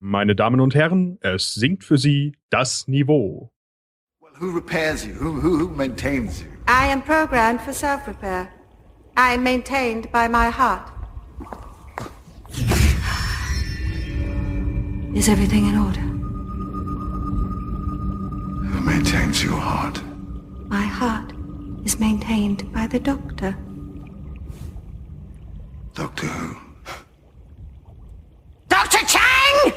Meine Damen und Herren, es sinkt für Sie das Niveau. Well, who repairs you? Who maintains you? I am programmed for self-repair. I am maintained by my heart. Is everything in order? Who maintains your heart? My heart is maintained by the doctor. Doctor Who? Dr. Chang!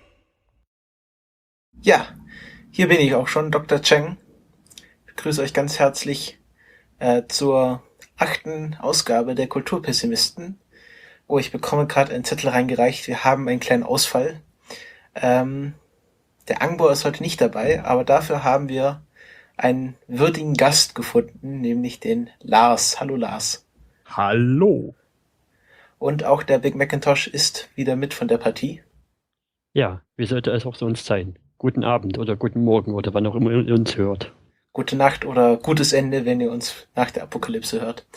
Ja, hier bin ich auch schon, Dr. Cheng. Ich begrüße euch ganz herzlich zur 8. Ausgabe der Kulturpessimisten. Oh, ich bekomme gerade einen Zettel reingereicht. Wir haben einen kleinen Ausfall. Der Angbo ist heute nicht dabei, aber dafür haben wir einen würdigen Gast gefunden, nämlich den Lars. Hallo Lars. Hallo. Und auch der Big Macintosh ist wieder mit von der Partie. Ja, wie sollte es auch sonst sein? Guten Abend oder guten Morgen oder wann auch immer ihr uns hört. Gute Nacht oder gutes Ende, wenn ihr uns nach der Apokalypse hört.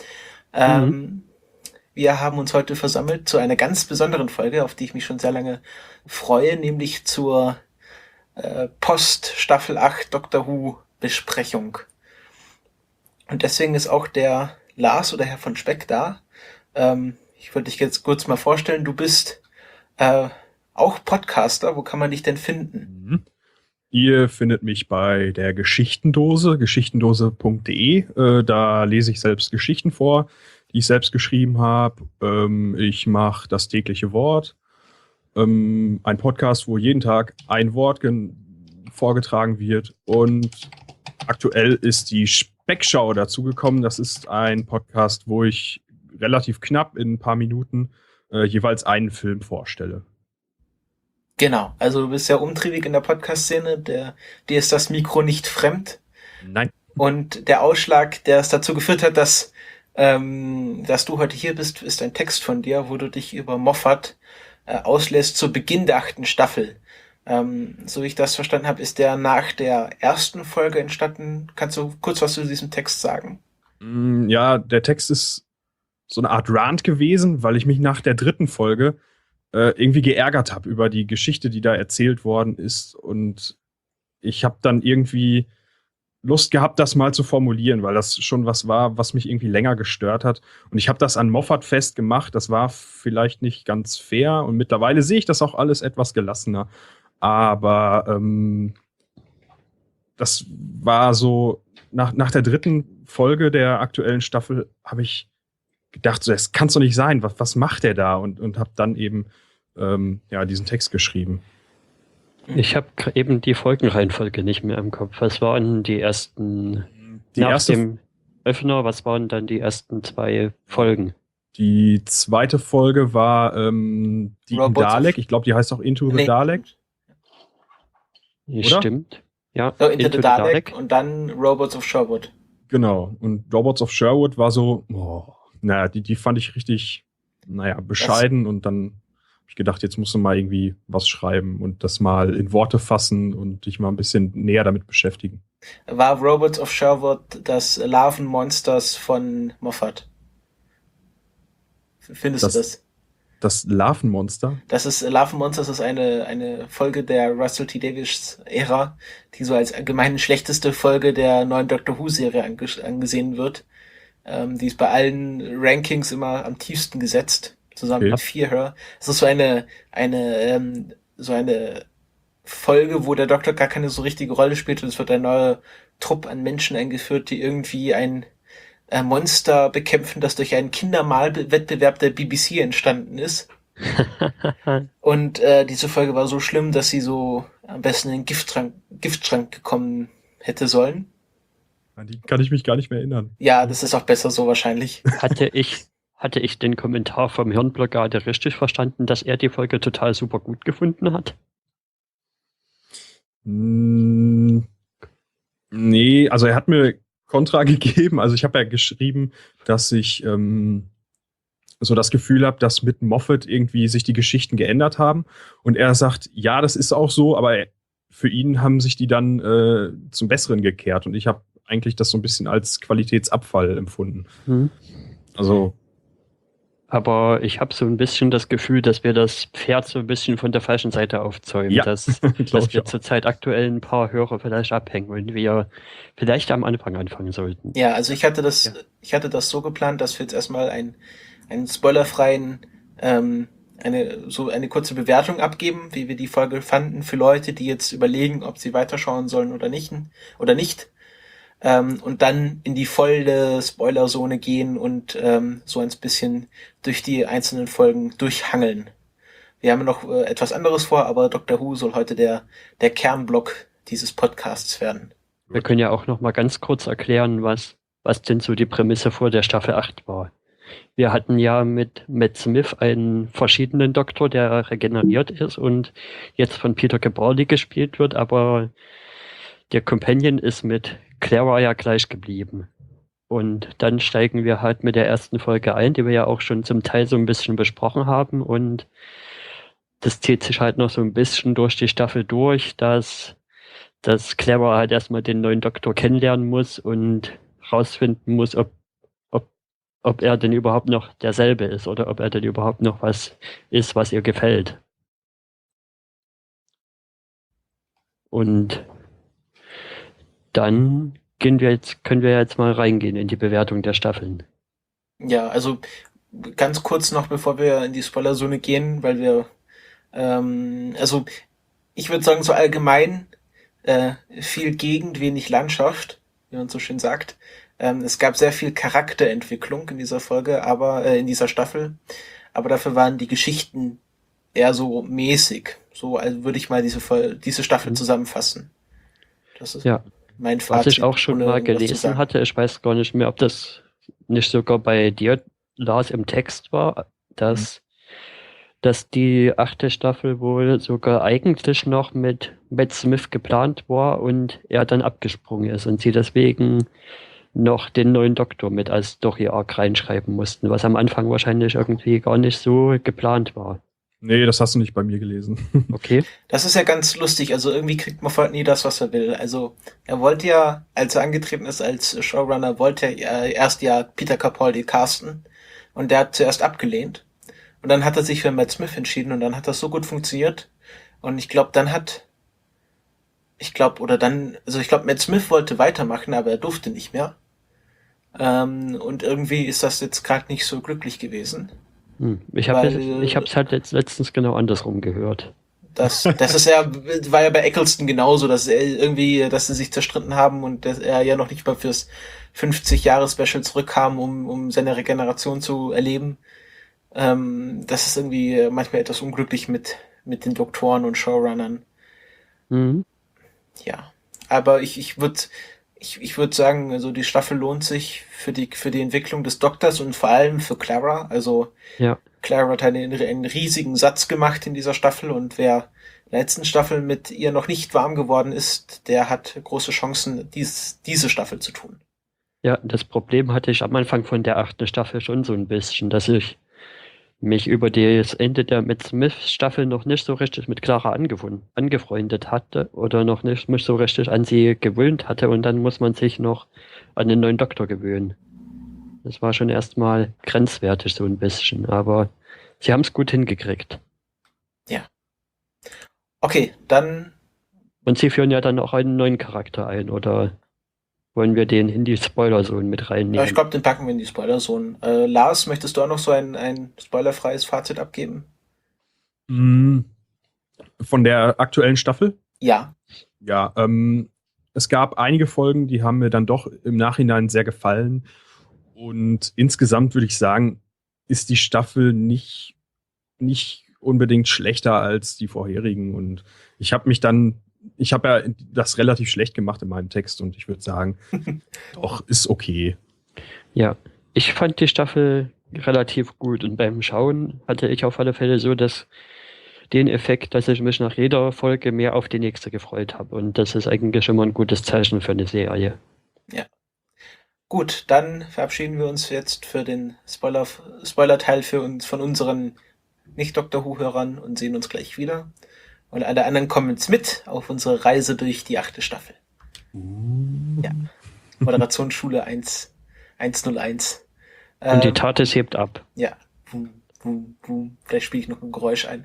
Wir haben uns heute versammelt zu einer ganz besonderen Folge, auf die ich mich schon sehr lange freue, nämlich zur Post-Staffel 8 Doctor Who Besprechung. Und deswegen ist auch der Lars oder Herr von Speck da. Ich wollte dich jetzt kurz mal vorstellen, du bist auch Podcaster. Wo kann man dich denn finden? Ihr findet mich bei der Geschichtendose, geschichtendose.de. Da lese ich selbst Geschichten vor, die ich selbst geschrieben habe. Ich mache das tägliche Wort. Ein Podcast, wo jeden Tag ein Wort vorgetragen wird. Und aktuell ist die Speckschau dazugekommen. Das ist ein Podcast, wo ich relativ knapp in ein paar Minuten jeweils einen Film vorstelle. Genau, also du bist ja umtriebig in der Podcast-Szene, dir ist das Mikro nicht fremd. Nein. Und der Ausschlag, der es dazu geführt hat, dass du heute hier bist, ist ein Text von dir, wo du dich über Moffat auslässt zu Beginn der 8. Staffel. So wie ich das verstanden habe, ist der nach der ersten Folge entstanden. Kannst du kurz was zu diesem Text sagen? Ja, der Text ist so eine Art Rant gewesen, weil ich mich nach der 3. Folge irgendwie geärgert habe über die Geschichte, die da erzählt worden ist. Und ich habe dann irgendwie Lust gehabt, das mal zu formulieren, weil das schon was war, was mich irgendwie länger gestört hat. Und ich habe das an Moffat festgemacht. Das war vielleicht nicht ganz fair. Und mittlerweile sehe ich das auch alles etwas gelassener. Aber das war so, nach der 3. Folge der aktuellen Staffel habe ich gedacht, so, das kann es doch nicht sein. Was macht der da? Und habe dann eben diesen Text geschrieben. Ich habe eben die Folgenreihenfolge nicht mehr im Kopf. Was waren die ersten, dem Öffner, was waren dann die ersten 2 Folgen? Die 2. Folge war die Dalek. Ich glaube, die heißt auch Into the Dalek. Oder? Stimmt. Ja, Into the Dalek und dann Robots of Sherwood. Genau. Und Robots of Sherwood war so, die fand ich richtig, bescheiden. Und dann habe ich gedacht, jetzt musst du mal irgendwie was schreiben und das mal in Worte fassen und dich mal ein bisschen näher damit beschäftigen. War Robots of Sherwood das Larvenmonsters von Moffat? Findest du das? Das Larvenmonster? Larvenmonsters ist eine Folge der Russell T. Davies-Ära, die so als allgemein schlechteste Folge der neuen Doctor Who-Serie angesehen wird. Die ist bei allen Rankings immer am tiefsten gesetzt, zusammen mit Fear. Es ist so eine Folge, wo der Doktor gar keine so richtige Rolle spielt und es wird ein neuer Trupp an Menschen eingeführt, die irgendwie ein Monster bekämpfen, das durch einen Kindermalwettbewerb der BBC entstanden ist. Und diese Folge war so schlimm, dass sie so am besten in den Giftschrank gekommen hätte sollen. An die kann ich mich gar nicht mehr erinnern. Ja, das ist auch besser so wahrscheinlich. Hatte ich den Kommentar vom Hirnblockade richtig verstanden, dass er die Folge total super gut gefunden hat? Nee, also er hat mir Kontra gegeben. Also ich habe ja geschrieben, dass ich so das Gefühl habe, dass mit Moffat irgendwie sich die Geschichten geändert haben. Und er sagt, ja, das ist auch so, aber für ihn haben sich die dann zum Besseren gekehrt. Und ich habe eigentlich das so ein bisschen als Qualitätsabfall empfunden. Also Aber ich habe so ein bisschen das Gefühl, dass wir das Pferd so ein bisschen von der falschen Seite aufzäumen. Ja, dass wir zurzeit aktuell ein paar Hörer vielleicht abhängen und wir vielleicht am Anfang anfangen sollten. Ja, also ich hatte das so geplant, dass wir jetzt erstmal einen spoilerfreien, eine kurze Bewertung abgeben, wie wir die Folge fanden, für Leute, die jetzt überlegen, ob sie weiterschauen sollen oder nicht. Und dann in die volle Spoilerzone gehen und so ein bisschen durch die einzelnen Folgen durchhangeln. Wir haben noch etwas anderes vor, aber Doctor Who soll heute der Kernblock dieses Podcasts werden. Wir können ja auch noch mal ganz kurz erklären, was denn so die Prämisse vor der Staffel 8 war. Wir hatten ja mit Matt Smith einen verschiedenen Doktor, der regeneriert ist und jetzt von Peter Capaldi gespielt wird, aber der Companion ist mit Clara ja gleich geblieben. Und dann steigen wir halt mit der ersten Folge ein, die wir ja auch schon zum Teil so ein bisschen besprochen haben. Und das zieht sich halt noch so ein bisschen durch die Staffel durch, dass Clara halt erstmal den neuen Doktor kennenlernen muss und rausfinden muss, ob er denn überhaupt noch derselbe ist oder ob er denn überhaupt noch was ist, was ihr gefällt. Und dann können wir jetzt mal reingehen in die Bewertung der Staffeln. Ja, also ganz kurz noch, bevor wir in die Spoilerzone gehen, weil wir, also ich würde sagen, so allgemein viel Gegend, wenig Landschaft, wie man so schön sagt. Es gab sehr viel Charakterentwicklung in dieser Folge, aber in dieser Staffel. Aber dafür waren die Geschichten eher so mäßig. So also würde ich mal diese Staffel zusammenfassen. Das ist mein Fazit. Was ich auch schon mal gelesen hatte, ich weiß gar nicht mehr, ob das nicht sogar bei dir, Lars, im Text war, dass die 8. Staffel wohl sogar eigentlich noch mit Matt Smith geplant war und er dann abgesprungen ist und sie deswegen noch den neuen Doktor mit als Story-Arc reinschreiben mussten, was am Anfang wahrscheinlich irgendwie gar nicht so geplant war. Nee, das hast du nicht bei mir gelesen. Okay. Das ist ja ganz lustig, also irgendwie kriegt man nie das, was er will. Also er wollte ja, als er angetreten ist als Showrunner, wollte er erst Peter Capaldi casten und der hat zuerst abgelehnt. Und dann hat er sich für Matt Smith entschieden und dann hat das so gut funktioniert. Und ich glaube, Matt Smith wollte weitermachen, aber er durfte nicht mehr. Und irgendwie ist das jetzt gerade nicht so glücklich gewesen. Ich hab's halt letztens genau andersrum gehört. Das war ja bei Eccleston genauso, dass sie sich zerstritten haben und dass er ja noch nicht mal fürs 50-Jahre-Special zurückkam, um seine Regeneration zu erleben. Das ist irgendwie manchmal etwas unglücklich mit den Doktoren und Showrunnern. Mhm. Ja, aber ich würde sagen, also die Staffel lohnt sich für die Entwicklung des Doktors und vor allem für Clara. Also Clara hat einen riesigen Satz gemacht in dieser Staffel und wer in der letzten Staffel mit ihr noch nicht warm geworden ist, der hat große Chancen, diese Staffel zu tun. Ja, das Problem hatte ich am Anfang von der 8. Staffel schon so ein bisschen, dass ich mich über das Ende der Matt Smith-Staffel noch nicht so richtig mit Clara angefreundet hatte oder noch nicht mich so richtig an sie gewöhnt hatte und dann muss man sich noch an den neuen Doktor gewöhnen. Das war schon erstmal grenzwertig so ein bisschen, aber sie haben es gut hingekriegt. Ja. Okay, dann... Und sie führen ja dann auch einen neuen Charakter ein, oder wollen wir den in die Spoilerzone mit reinnehmen? Ja, ich glaube, den packen wir in die Spoilerzone. Lars, möchtest du auch noch so ein spoilerfreies Fazit abgeben? Von der aktuellen Staffel? Ja. Ja, es gab einige Folgen, die haben mir dann doch im Nachhinein sehr gefallen. Und insgesamt würde ich sagen, ist die Staffel nicht unbedingt schlechter als die vorherigen. Und ich habe ja das relativ schlecht gemacht in meinem Text und ich würde sagen, doch, ist okay. Ja, ich fand die Staffel relativ gut und beim Schauen hatte ich auf alle Fälle so den Effekt, dass ich mich nach jeder Folge mehr auf die nächste gefreut habe und das ist eigentlich immer ein gutes Zeichen für eine Serie. Ja. Gut, dann verabschieden wir uns jetzt für den Spoiler-Teil von unseren Nicht-Doctor-Who-Hörern und sehen uns gleich wieder. Und alle anderen kommen jetzt mit auf unsere Reise durch die 8. Staffel. Ja. Moderationsschule 101. Und die TARDIS hebt ab. Ja. Boom, boom, boom. Vielleicht spiele ich noch ein Geräusch ein.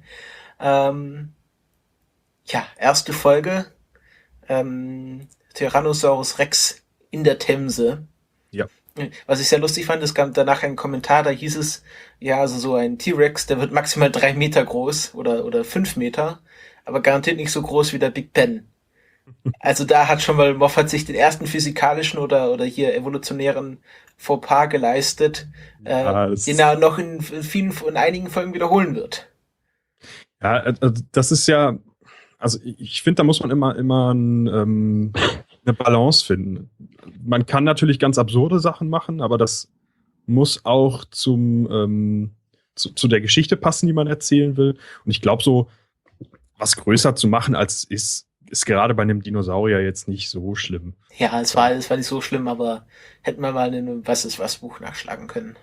Erste Folge. Tyrannosaurus Rex in der Themse. Ja. Was ich sehr lustig fand, es gab danach einen Kommentar, da hieß es, ja, also so ein T-Rex, der wird maximal 3 Meter groß oder 5 Meter, aber garantiert nicht so groß wie der Big Ben. Also da hat schon mal Moffat sich den ersten physikalischen oder hier evolutionären Fauxpas geleistet, den er noch in einigen Folgen wiederholen wird. Ja, also das ist ja, also ich finde, da muss man immer eine Balance finden. Man kann natürlich ganz absurde Sachen machen, aber das muss auch zu der Geschichte passen, die man erzählen will. Und ich glaube, so was größer zu machen, als ist gerade bei einem Dinosaurier jetzt nicht so schlimm. Ja, es war nicht so schlimm, aber hätten wir mal in einem Was-ist-was-Buch nachschlagen können.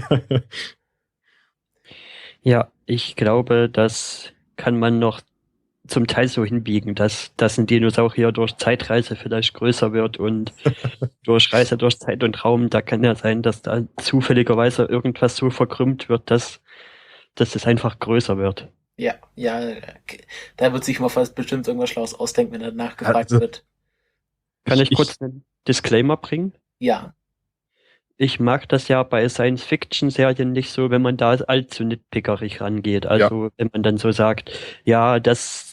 Ja, ich glaube, das kann man noch zum Teil so hinbiegen, dass ein Dinosaurier durch Zeitreise vielleicht größer wird und durch Reise durch Zeit und Raum, da kann ja sein, dass da zufälligerweise irgendwas so verkrümmt wird, dass es einfach größer wird. Ja, da wird sich Moffat bestimmt irgendwas Schlaues ausdenken, wenn er nachgefragt wird. Kann ich kurz einen Disclaimer bringen? Ja. Ich mag das ja bei Science-Fiction-Serien nicht so, wenn man da allzu nitpickerig rangeht. Also wenn man dann so sagt, ja, das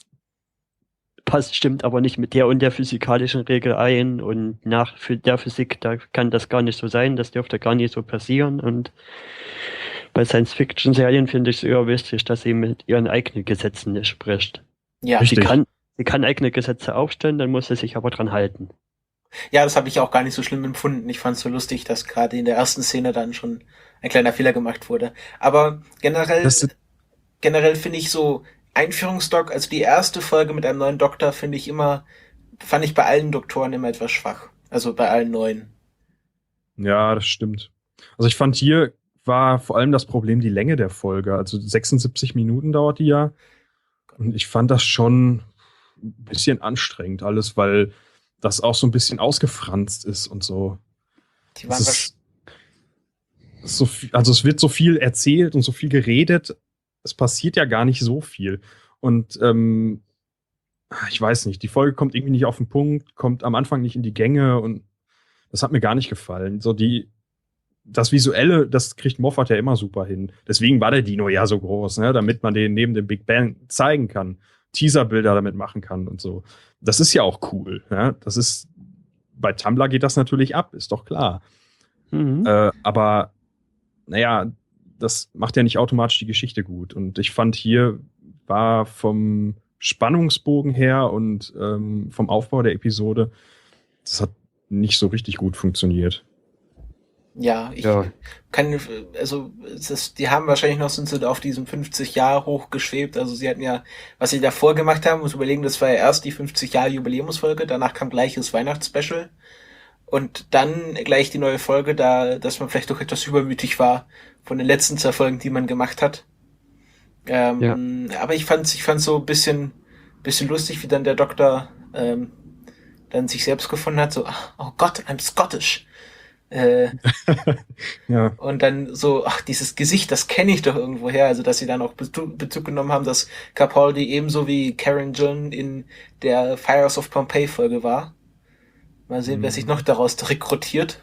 stimmt aber nicht mit der und der physikalischen Regel ein und nach der Physik, da kann das gar nicht so sein, das dürfte gar nicht so passieren. Und bei Science-Fiction-Serien finde ich es eher wichtig, dass sie mit ihren eigenen Gesetzen nicht spricht. Ja, sie kann eigene Gesetze aufstellen, dann muss sie sich aber dran halten. Ja, das habe ich auch gar nicht so schlimm empfunden. Ich fand es so lustig, dass gerade in der ersten Szene dann schon ein kleiner Fehler gemacht wurde. Aber generell finde ich so Einführungsdoc, also die erste Folge mit einem neuen Doktor fand ich bei allen Doktoren immer etwas schwach. Also bei allen neuen. Ja, das stimmt. Also ich fand, hier war vor allem das Problem die Länge der Folge. Also 76 Minuten dauert die ja. Und ich fand das schon ein bisschen anstrengend alles, weil das auch so ein bisschen ausgefranst ist und so. Es wird so viel erzählt und so viel geredet. Es passiert ja gar nicht so viel. Und ich weiß nicht, die Folge kommt irgendwie nicht auf den Punkt, kommt am Anfang nicht in die Gänge und das hat mir gar nicht gefallen. So das Visuelle, das kriegt Moffat ja immer super hin. Deswegen war der Dino ja so groß, ne? Damit man den neben dem Big Bang zeigen kann, Teaserbilder damit machen kann und so. Das ist ja auch cool. Ja? Bei Tumblr geht das natürlich ab, ist doch klar. Mhm. Aber naja, das macht ja nicht automatisch die Geschichte gut. Und ich fand, hier war vom Spannungsbogen her und vom Aufbau der Episode, das hat nicht so richtig gut funktioniert. Ja, die haben wahrscheinlich noch, sind sie auf diesem 50 Jahre hochgeschwebt, also sie hatten ja, was sie davor gemacht haben, muss überlegen, das war ja erst die 50 Jahre Jubiläumsfolge, danach kam gleich das Weihnachtsspecial und dann gleich die neue Folge, dass man vielleicht doch etwas übermütig war von den letzten 2 Folgen, die man gemacht hat. Aber ich fand so ein bisschen lustig, wie dann der Doktor dann sich selbst gefunden hat, so, oh Gott, I'm Scottish. Ja. Und dann so, dieses Gesicht, das kenne ich doch irgendwoher, also dass sie dann auch Bezug genommen haben, dass Capaldi ebenso wie Karen Gillan in der Fires of Pompeii Folge war. Mal sehen, wer sich noch daraus rekrutiert.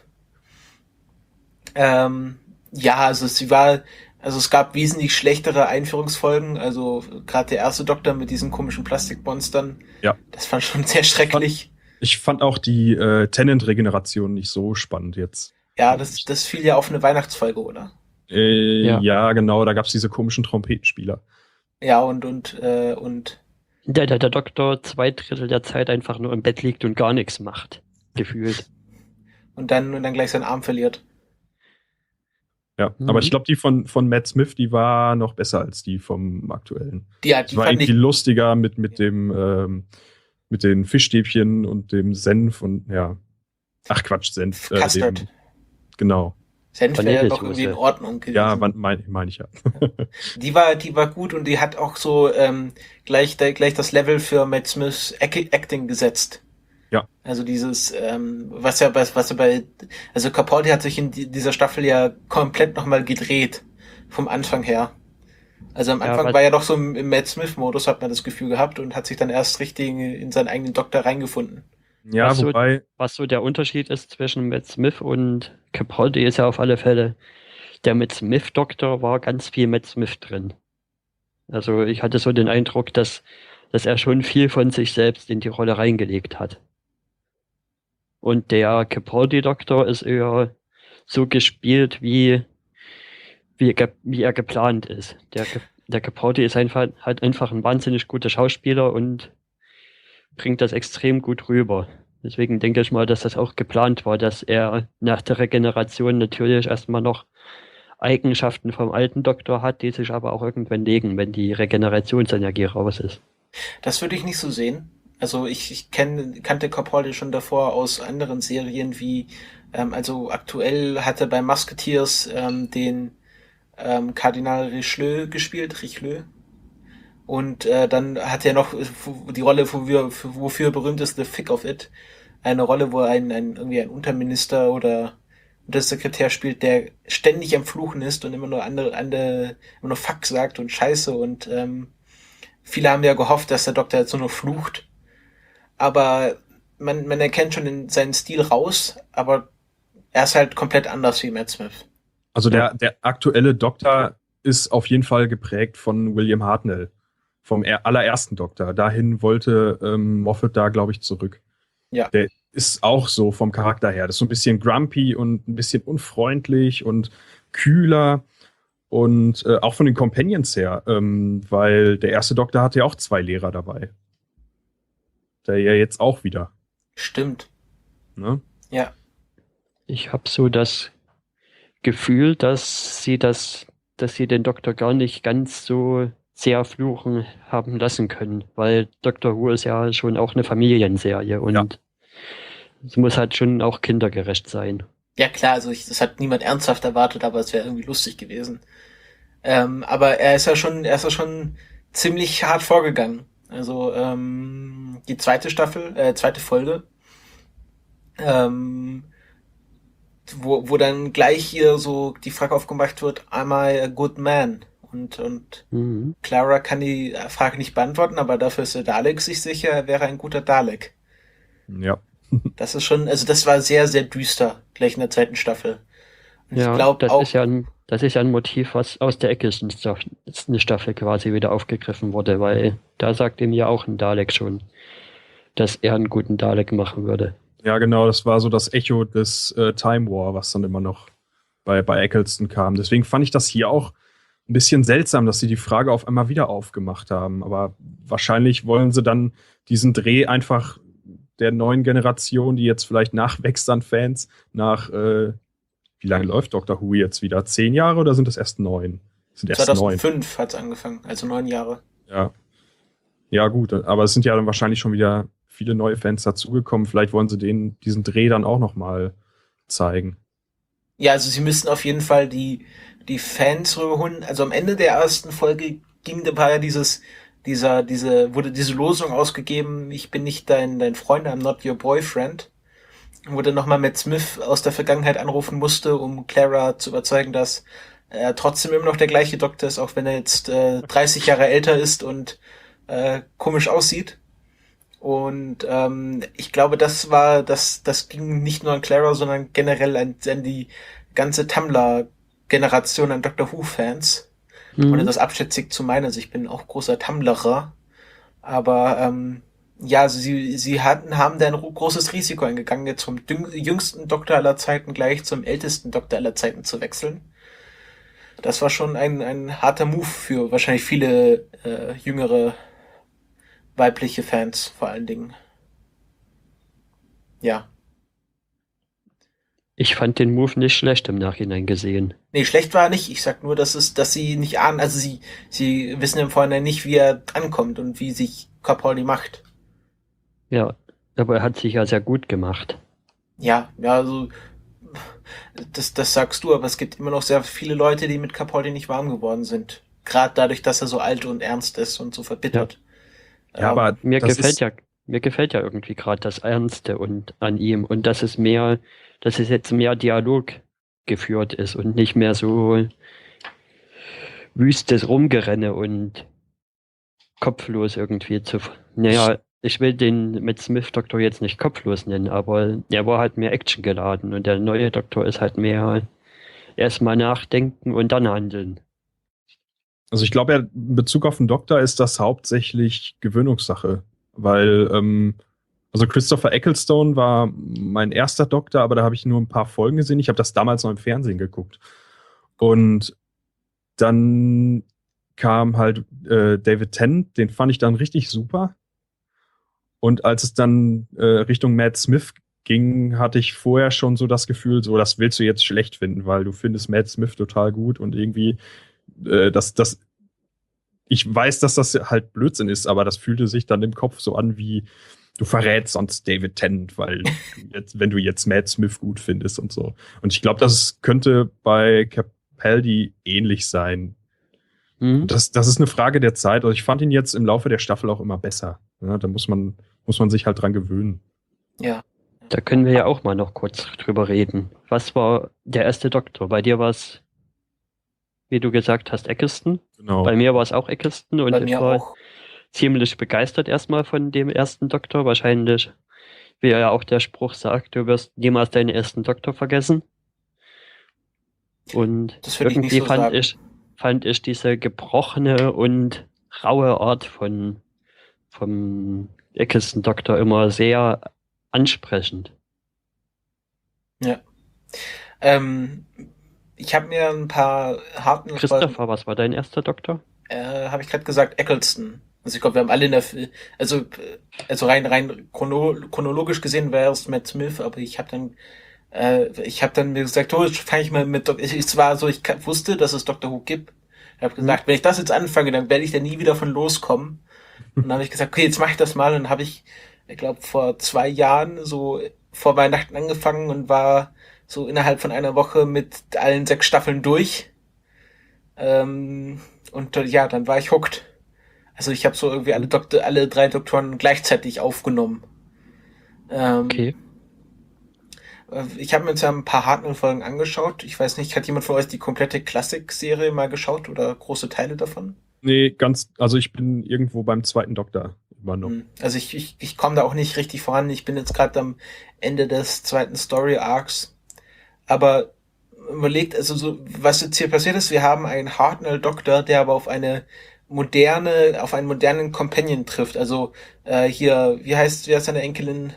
Es gab wesentlich schlechtere Einführungsfolgen, also gerade der erste Doktor mit diesen komischen Plastikmonstern. Ja. Das fand schon sehr schrecklich. Ich fand auch die Tennant-Regeneration nicht so spannend jetzt. Ja, das fiel ja auf eine Weihnachtsfolge, oder? Ja, genau, da gab es diese komischen Trompetenspieler. Ja, und der Doktor 2/3 der Zeit einfach nur im Bett liegt und gar nichts macht, gefühlt. Und dann gleich seinen Arm verliert. Ja, aber ich glaube, die von Matt Smith, die war noch besser als die vom aktuellen. Die war irgendwie lustiger mit dem mit den Fischstäbchen und dem Senf und ja. Ach Quatsch, Senf. Custard. Genau. Senf wäre ja doch irgendwie in Ordnung gewesen. Ja, meine ich ja. Die war gut und die hat auch so gleich das Level für Matt Smiths Acting gesetzt. Ja. Also dieses, also Capaldi hat sich in dieser Staffel ja komplett nochmal gedreht. vom Anfang her. Also am Ja, Anfang was- war ja doch so im Matt Smith-Modus, hat man das Gefühl gehabt und hat sich dann erst richtig in seinen eigenen Doktor reingefunden. Ja, Was so- wobei, Was so der Unterschied ist zwischen Matt Smith und Capaldi ist ja auf alle Fälle, der Matt Smith-Doktor war ganz viel Matt Smith drin. Also ich hatte so den Eindruck, dass er schon viel von sich selbst in die Rolle reingelegt hat. Und der Capaldi-Doktor ist eher so gespielt, wie er geplant ist. Der Capaldi ist halt einfach ein wahnsinnig guter Schauspieler und bringt das extrem gut rüber. Deswegen denke ich mal, dass das auch geplant war, dass er nach der Regeneration natürlich erstmal noch Eigenschaften vom alten Doktor hat, die sich aber auch irgendwann legen, wenn die Regenerationsenergie raus ist. Das würde ich nicht so sehen. Also ich kannte Capaldi schon davor aus anderen Serien wie, also aktuell hat er bei Musketeers den Kardinal Richelieu. Und dann hat er noch die Rolle, wofür er berühmt ist, The Thick of It. Eine Rolle, wo er irgendwie ein Unterminister oder Untersekretär spielt, der ständig am Fluchen ist und immer nur immer nur Fuck sagt und Scheiße. Und viele haben ja gehofft, dass der Doktor jetzt nur noch flucht. Aber man erkennt schon seinen Stil raus, aber er ist halt komplett anders wie Matt Smith. also der aktuelle Doktor ist auf jeden Fall geprägt von William Hartnell, vom allerersten Doktor. Dahin wollte Moffat da, glaube ich, zurück. Ja. Der ist auch so vom Charakter her. Das ist so ein bisschen grumpy und ein bisschen unfreundlich und kühler. Und auch von den Companions her, weil der erste Doktor hatte ja auch 2 Lehrer dabei. Der ja jetzt auch wieder. Stimmt. Ne? Ja. Ich habe so das Gefühl, dass sie den Doktor gar nicht ganz so sehr fluchen haben lassen können, weil Doctor Who ist ja schon auch eine Familienserie und es muss halt schon auch kindergerecht sein. Ja klar, also das hat niemand ernsthaft erwartet, aber es wäre irgendwie lustig gewesen. Aber er ist ja schon ziemlich hart vorgegangen. Also die zweite Folge, wo dann gleich hier so die Frage aufgemacht wird, am I a good man? Und Clara kann die Frage nicht beantworten, aber dafür ist der Dalek sich sicher, er wäre ein guter Dalek. Ja. Das ist schon, also das war sehr, sehr düster, gleich in der zweiten Staffel. Und Ja, ich glaube auch, das ist ja ein Motiv, was aus der Eccleston Staffel quasi wieder aufgegriffen wurde, weil da sagt ihm ja auch ein Dalek schon, dass er einen guten Dalek machen würde. Ja, genau, das war so das Echo des Time War, was dann immer noch bei Eccleston kam. Deswegen fand ich das hier auch ein bisschen seltsam, dass sie die Frage auf einmal wieder aufgemacht haben. Aber wahrscheinlich wollen sie dann diesen Dreh einfach der neuen Generation, die jetzt vielleicht nachwächst an Fans, wie lange läuft Doctor Who jetzt wieder? 10 Jahre oder sind das erst 9? Sind erst 9. 2005 hat es angefangen, also 9 Jahre. Ja. Ja, gut, aber es sind ja dann wahrscheinlich schon wieder viele neue Fans dazugekommen. Vielleicht wollen sie diesen Dreh dann auch nochmal zeigen. Ja, also sie müssten auf jeden Fall die Fans rüberholen. Also am Ende der ersten Folge war ja wurde diese Losung ausgegeben, ich bin nicht dein Freund, I'm not your boyfriend. Wo dann nochmal Matt Smith aus der Vergangenheit anrufen musste, um Clara zu überzeugen, dass er trotzdem immer noch der gleiche Doktor ist, auch wenn er jetzt 30 Jahre älter ist und komisch aussieht. Und ich glaube, das ging nicht nur an Clara, sondern generell an die ganze Tumblr-Generation an Doctor Who-Fans. Ohne das abschätzig zu meinen, also ich bin auch großer Tumblrer. Aber ja, also sie haben da ein großes Risiko eingegangen, jetzt vom jüngsten Doktor aller Zeiten gleich zum ältesten Doktor aller Zeiten zu wechseln. Das war schon ein harter Move für wahrscheinlich viele jüngere weibliche Fans vor allen Dingen. Ja. Ich fand den Move nicht schlecht im Nachhinein gesehen. Nee, schlecht war er nicht. Ich sag nur, dass sie nicht ahnen, also sie wissen im Vorhinein nicht, wie er ankommt und wie sich Capaldi macht. Ja, aber er hat sich ja sehr gut gemacht. Ja, also das sagst du, aber es gibt immer noch sehr viele Leute, die mit Capaldi nicht warm geworden sind. Gerade dadurch, dass er so alt und ernst ist und so verbittert. Ja, aber Mir gefällt ja irgendwie gerade das Ernste und an ihm und dass es jetzt mehr Dialog geführt ist und nicht mehr so wüstes Rumgerenne und kopflos irgendwie Naja, ich will den Matt Smith-Doktor jetzt nicht kopflos nennen, aber er war halt mehr Action geladen und der neue Doktor ist halt mehr erstmal nachdenken und dann handeln. Also ich glaube ja, in Bezug auf den Doktor ist das hauptsächlich Gewöhnungssache, weil also Christopher Ecclestone war mein erster Doktor, aber da habe ich nur ein paar Folgen gesehen. Ich habe das damals noch im Fernsehen geguckt. Und dann kam halt David Tennant, den fand ich dann richtig super. Und als es dann Richtung Matt Smith ging, hatte ich vorher schon so das Gefühl, so das willst du jetzt schlecht finden, weil du findest Matt Smith total gut und irgendwie ich weiß, dass das halt Blödsinn ist, aber das fühlte sich dann im Kopf so an wie du verrätst sonst David Tennant, weil wenn du jetzt Matt Smith gut findest und so. Und ich glaube, das könnte bei Capaldi ähnlich sein. Das ist eine Frage der Zeit. Also ich fand ihn jetzt im Laufe der Staffel auch immer besser. Ja, da muss man sich halt dran gewöhnen. Ja. Da können wir ja auch mal noch kurz drüber reden. Was war der erste Doktor? Bei dir war es, wie du gesagt hast, Eccleston. Genau. Bei mir war es auch Eccleston und Bei ich mir war auch. ziemlich begeistert erstmal von dem ersten Doktor. Wahrscheinlich, wie ja auch der Spruch sagt, du wirst niemals deinen ersten Doktor vergessen. Und Das würde ich irgendwie nicht so sagen. fand ich diese gebrochene und raue Art vom Eccleston-Doktor immer sehr ansprechend. Ja. Ich habe mir ein paar harten Christopher, was war dein erster Doktor? habe ich gerade gesagt, Eccleston. Also ich glaube, wir haben alle in der also rein chronologisch gesehen wäre es Matt Smith, aber ich habe dann mir gesagt, oh, jetzt fange ich mal mit es war so, ich wusste, dass es Doctor Who gibt. Ich habe gesagt, wenn ich das jetzt anfange, dann werde ich da nie wieder von loskommen. Und dann habe ich gesagt, okay, jetzt mache ich das mal. Und dann habe ich glaube, vor 2 Jahren so vor Weihnachten angefangen und war so innerhalb von einer Woche mit allen 6 Staffeln durch. Und ja, dann war ich hooked. Also ich habe so irgendwie alle 3 Doktoren gleichzeitig aufgenommen. Okay. Ich habe mir jetzt ja ein paar Hartnell-Folgen angeschaut. Ich weiß nicht, hat jemand von euch die komplette Klassik-Serie mal geschaut oder große Teile davon? Nee, also ich bin irgendwo beim zweiten Doktor immer noch. Also ich komme da auch nicht richtig voran. Ich bin jetzt gerade am Ende des zweiten Story-Arcs. Aber überlegt, also so, was jetzt hier passiert ist, wir haben einen Hartnell-Doktor, der aber auf einen modernen Companion trifft. Also hier, wie heißt seine Enkelin?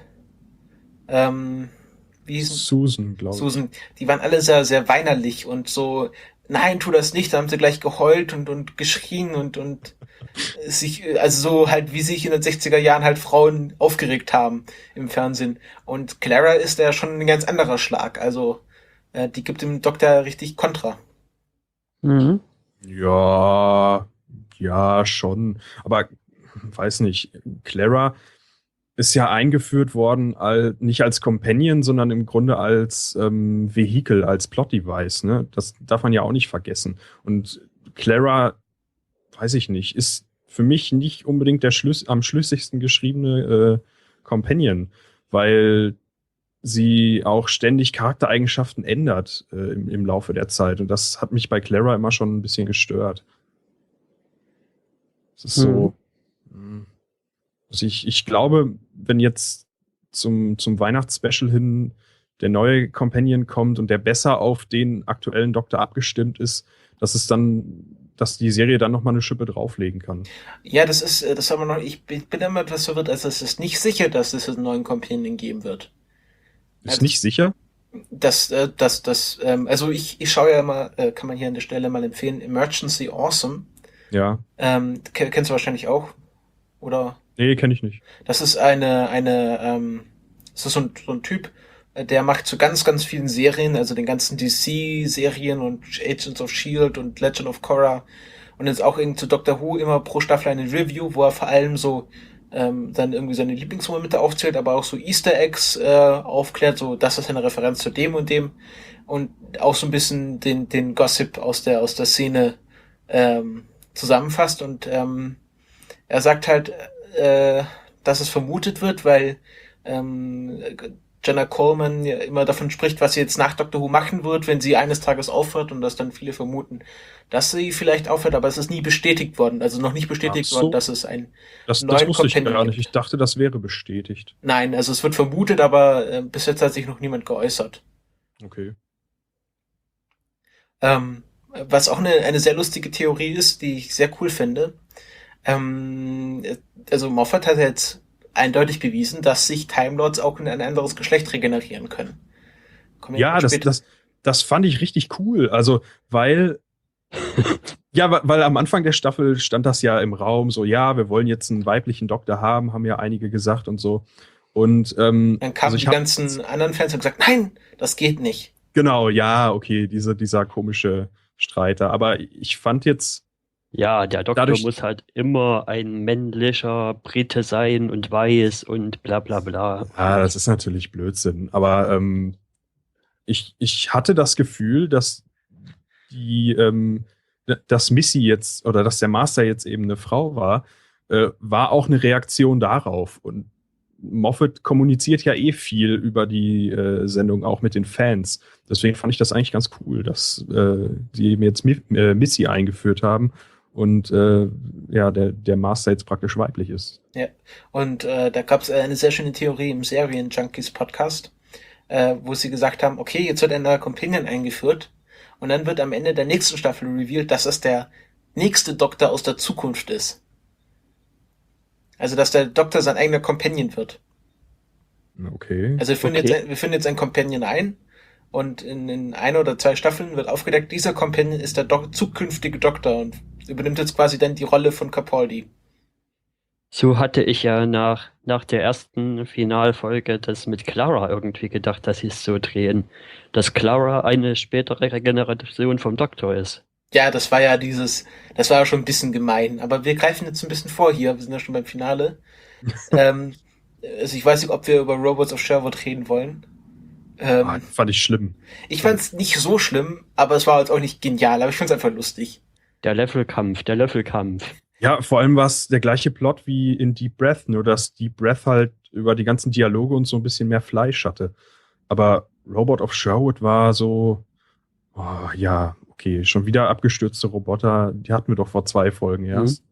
Wie hieß Susan, glaube ich. Susan, die waren alle sehr, sehr weinerlich und so, nein, tu das nicht, da haben sie gleich geheult und geschrien und sich, also so halt, wie sich in den 60er Jahren halt Frauen aufgeregt haben im Fernsehen. Und Clara ist ja schon ein ganz anderer Schlag, also die gibt dem Doktor richtig Kontra. Mhm. Ja, schon. Aber weiß nicht, Clara ist ja eingeführt worden, nicht als Companion, sondern im Grunde als Vehikel, als Plot-Device. Ne? Das darf man ja auch nicht vergessen. Und Clara, weiß ich nicht, ist für mich nicht unbedingt der am schlüssigsten geschriebene Companion, weil sie auch ständig Charaktereigenschaften ändert im Laufe der Zeit. Und das hat mich bei Clara immer schon ein bisschen gestört. Es ist so. Also ich glaube, wenn jetzt zum Weihnachtsspecial hin der neue Companion kommt und der besser auf den aktuellen Doktor abgestimmt ist, dass die Serie dann nochmal eine Schippe drauflegen kann. Ja, das haben wir noch, ich bin immer etwas verwirrt, also es ist nicht sicher, dass es einen neuen Companion geben wird. Ist nicht sicher? Also ich schaue ja immer, kann man hier an der Stelle mal empfehlen, Emergency Awesome. Ja. Kennst du wahrscheinlich auch, oder? Nee, kenne ich nicht. Das ist das ist so ein Typ, der macht so ganz, ganz vielen Serien, also den ganzen DC-Serien und Agents of S.H.I.E.L.D. und Legend of Korra und jetzt auch irgendwie zu Doctor Who immer pro Staffel eine Review, wo er vor allem so dann irgendwie seine Lieblingsmomente aufzählt, aber auch so Easter Eggs aufklärt, so das ist eine Referenz zu dem und dem und auch so ein bisschen den Gossip aus der Szene zusammenfasst und er sagt halt, dass es vermutet wird, weil Jenna Coleman ja immer davon spricht, was sie jetzt nach Doctor Who machen wird, wenn sie eines Tages aufhört, und dass dann viele vermuten, dass sie vielleicht aufhört, aber es ist nie bestätigt worden, also noch nicht bestätigt worden, dass es einen Das neuen wusste ich Companion gar nicht. gibt. Ich dachte, das wäre bestätigt. Nein, also es wird vermutet, aber bis jetzt hat sich noch niemand geäußert. Okay. Was auch eine sehr lustige Theorie ist, die ich sehr cool finde. Also Moffat hat jetzt eindeutig bewiesen, dass sich Time Lords auch in ein anderes Geschlecht regenerieren können. Ja, das fand ich richtig cool. Also, weil am Anfang der Staffel stand das ja im Raum, so, ja, wir wollen jetzt einen weiblichen Doktor haben ja einige gesagt und so. Und dann kamen die ganzen anderen Fans und gesagt, nein, das geht nicht. Genau, ja, okay, dieser komische Streiter. Aber ich fand jetzt. Ja, der Doktor muss halt immer ein männlicher Brite sein und weiß und bla bla bla. Ja, das ist natürlich Blödsinn. Aber ich hatte das Gefühl, dass dass Missy jetzt oder dass der Master jetzt eben eine Frau war auch eine Reaktion darauf. Und Moffat kommuniziert ja viel über die Sendung auch mit den Fans. Deswegen fand ich das eigentlich ganz cool, dass sie eben jetzt Missy eingeführt haben. Und der Master jetzt praktisch weiblich ist. Ja, und da gab es eine sehr schöne Theorie im Serien-Junkies Podcast, wo sie gesagt haben, okay, jetzt wird ein neuer Companion eingeführt und dann wird am Ende der nächsten Staffel revealed, dass es der nächste Doktor aus der Zukunft ist. Also, dass der Doktor sein eigener Companion wird. Okay. Also wir führen jetzt ein Companion ein und in 1 oder 2 Staffeln wird aufgedeckt, dieser Companion ist der zukünftige Doktor und übernimmt jetzt quasi dann die Rolle von Capaldi. So hatte ich ja nach der ersten Finalfolge das mit Clara irgendwie gedacht, dass sie es so drehen, dass Clara eine spätere Regeneration vom Doktor ist. Ja, das war ja schon ein bisschen gemein, aber wir greifen jetzt ein bisschen vor hier, wir sind ja schon beim Finale. Also ich weiß nicht, ob wir über Robots of Sherwood reden wollen. Fand ich schlimm. Ich fand's nicht so schlimm, aber es war jetzt auch nicht genial, aber ich fand's einfach lustig. Der Löffelkampf. Ja, vor allem war es der gleiche Plot wie in Deep Breath, nur dass Deep Breath halt über die ganzen Dialoge und so ein bisschen mehr Fleisch hatte. Aber Robot of Sherwood war so, okay, schon wieder abgestürzte Roboter, die hatten wir doch vor 2 Folgen erst.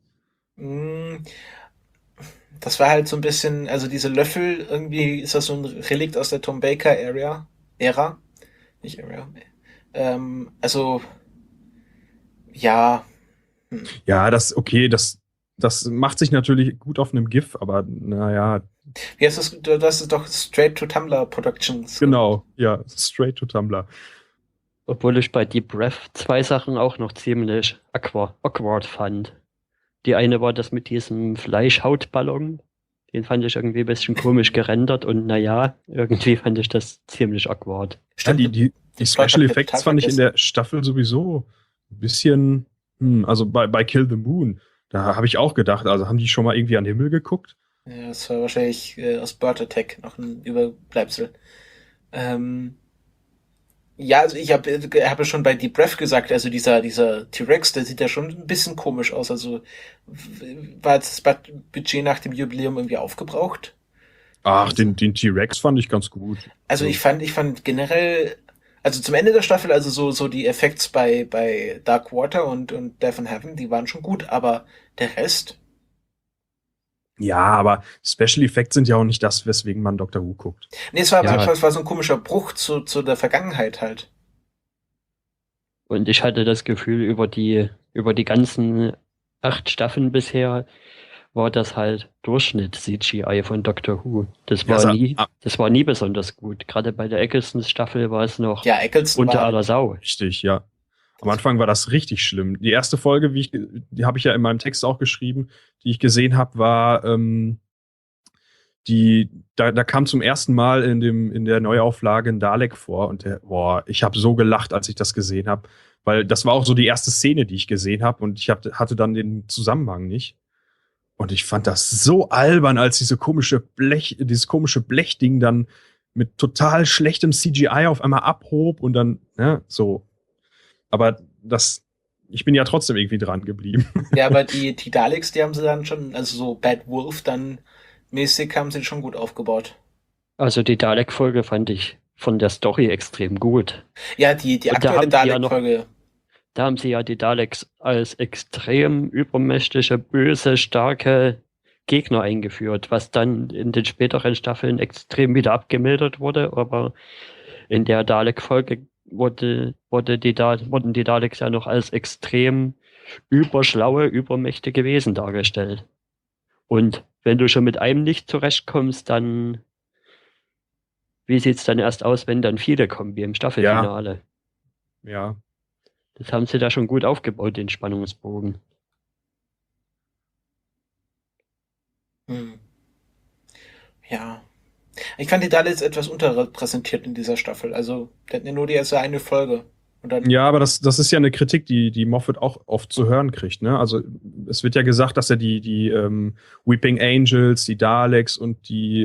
Das war halt so ein bisschen, also diese Löffel, irgendwie ist das so ein Relikt aus der Tom Baker Ära. Nicht Area. Also, ja. Ja, das macht sich natürlich gut auf einem GIF, aber naja. Wie heißt das? Das ist doch Straight to Tumblr Productions. Genau, ja, Straight to Tumblr. Obwohl ich bei Deep Breath 2 Sachen auch noch ziemlich awkward fand. Die eine war das mit diesem Fleischhautballon. Den fand ich irgendwie ein bisschen komisch gerendert und naja, irgendwie fand ich das ziemlich awkward. Stimmt, die Special Effects fand ich in der Staffel sowieso ein bisschen, also bei Kill the Moon, da habe ich auch gedacht, also haben die schon mal irgendwie an den Himmel geguckt? Ja, das war wahrscheinlich aus Bird Attack noch ein Überbleibsel. Ja, also ich habe schon bei Deep Breath gesagt, also dieser T-Rex, der sieht ja schon ein bisschen komisch aus. Also war jetzt das Budget nach dem Jubiläum irgendwie aufgebraucht? Ach, den T-Rex fand ich ganz gut. Also ich fand generell, also zum Ende der Staffel, also so die Effekte bei Dark Water und Death in Heaven, die waren schon gut, aber der Rest? Ja, aber Special Effects sind ja auch nicht das, weswegen man Doctor Who guckt. Nee, es war so ein komischer Bruch zu der Vergangenheit halt. Und ich hatte das Gefühl, über die ganzen 8 Staffeln bisher war das halt Durchschnitt-CGI von Doctor Who. Das war nie besonders gut. Gerade bei der Eccleston-Staffel war es noch unter aller Sau. Richtig, ja. Am Anfang war das richtig schlimm. Die erste Folge, die habe ich ja in meinem Text auch geschrieben, die ich gesehen habe, war da kam zum ersten Mal in der Neuauflage ein Dalek vor und ich habe so gelacht, als ich das gesehen habe, weil das war auch so die erste Szene, die ich gesehen habe und ich hatte dann den Zusammenhang nicht. Und ich fand das so albern, als dieses komische Blechding dann mit total schlechtem CGI auf einmal abhob und dann, so. Aber ich bin ja trotzdem irgendwie dran geblieben. Ja, aber die Daleks, die haben sie dann schon, also so Bad Wolf dann mäßig haben sie schon gut aufgebaut. Also die Dalek-Folge fand ich von der Story extrem gut. Ja, die Und da aktuelle haben sie ja Dalek-Folge. Da haben sie ja die Daleks als extrem übermächtige, böse, starke Gegner eingeführt, was dann in den späteren Staffeln extrem wieder abgemildert wurde, aber in der Dalek-Folge wurden die Daleks ja noch als extrem überschlaue, übermächtige Wesen dargestellt. Und wenn du schon mit einem nicht zurechtkommst, dann wie sieht's dann erst aus, wenn dann viele kommen, wie im Staffelfinale? Ja. Das haben sie da schon gut aufgebaut, den Spannungsbogen. Ja. Ich fand die Daleks etwas unterrepräsentiert in dieser Staffel. Also, die hatten ja nur die erste eine Folge. Und dann, Ja, aber das ist ja eine Kritik, die Moffat auch oft zu hören kriegt. Ne? Also es wird ja gesagt, dass er die Weeping Angels, die Daleks und die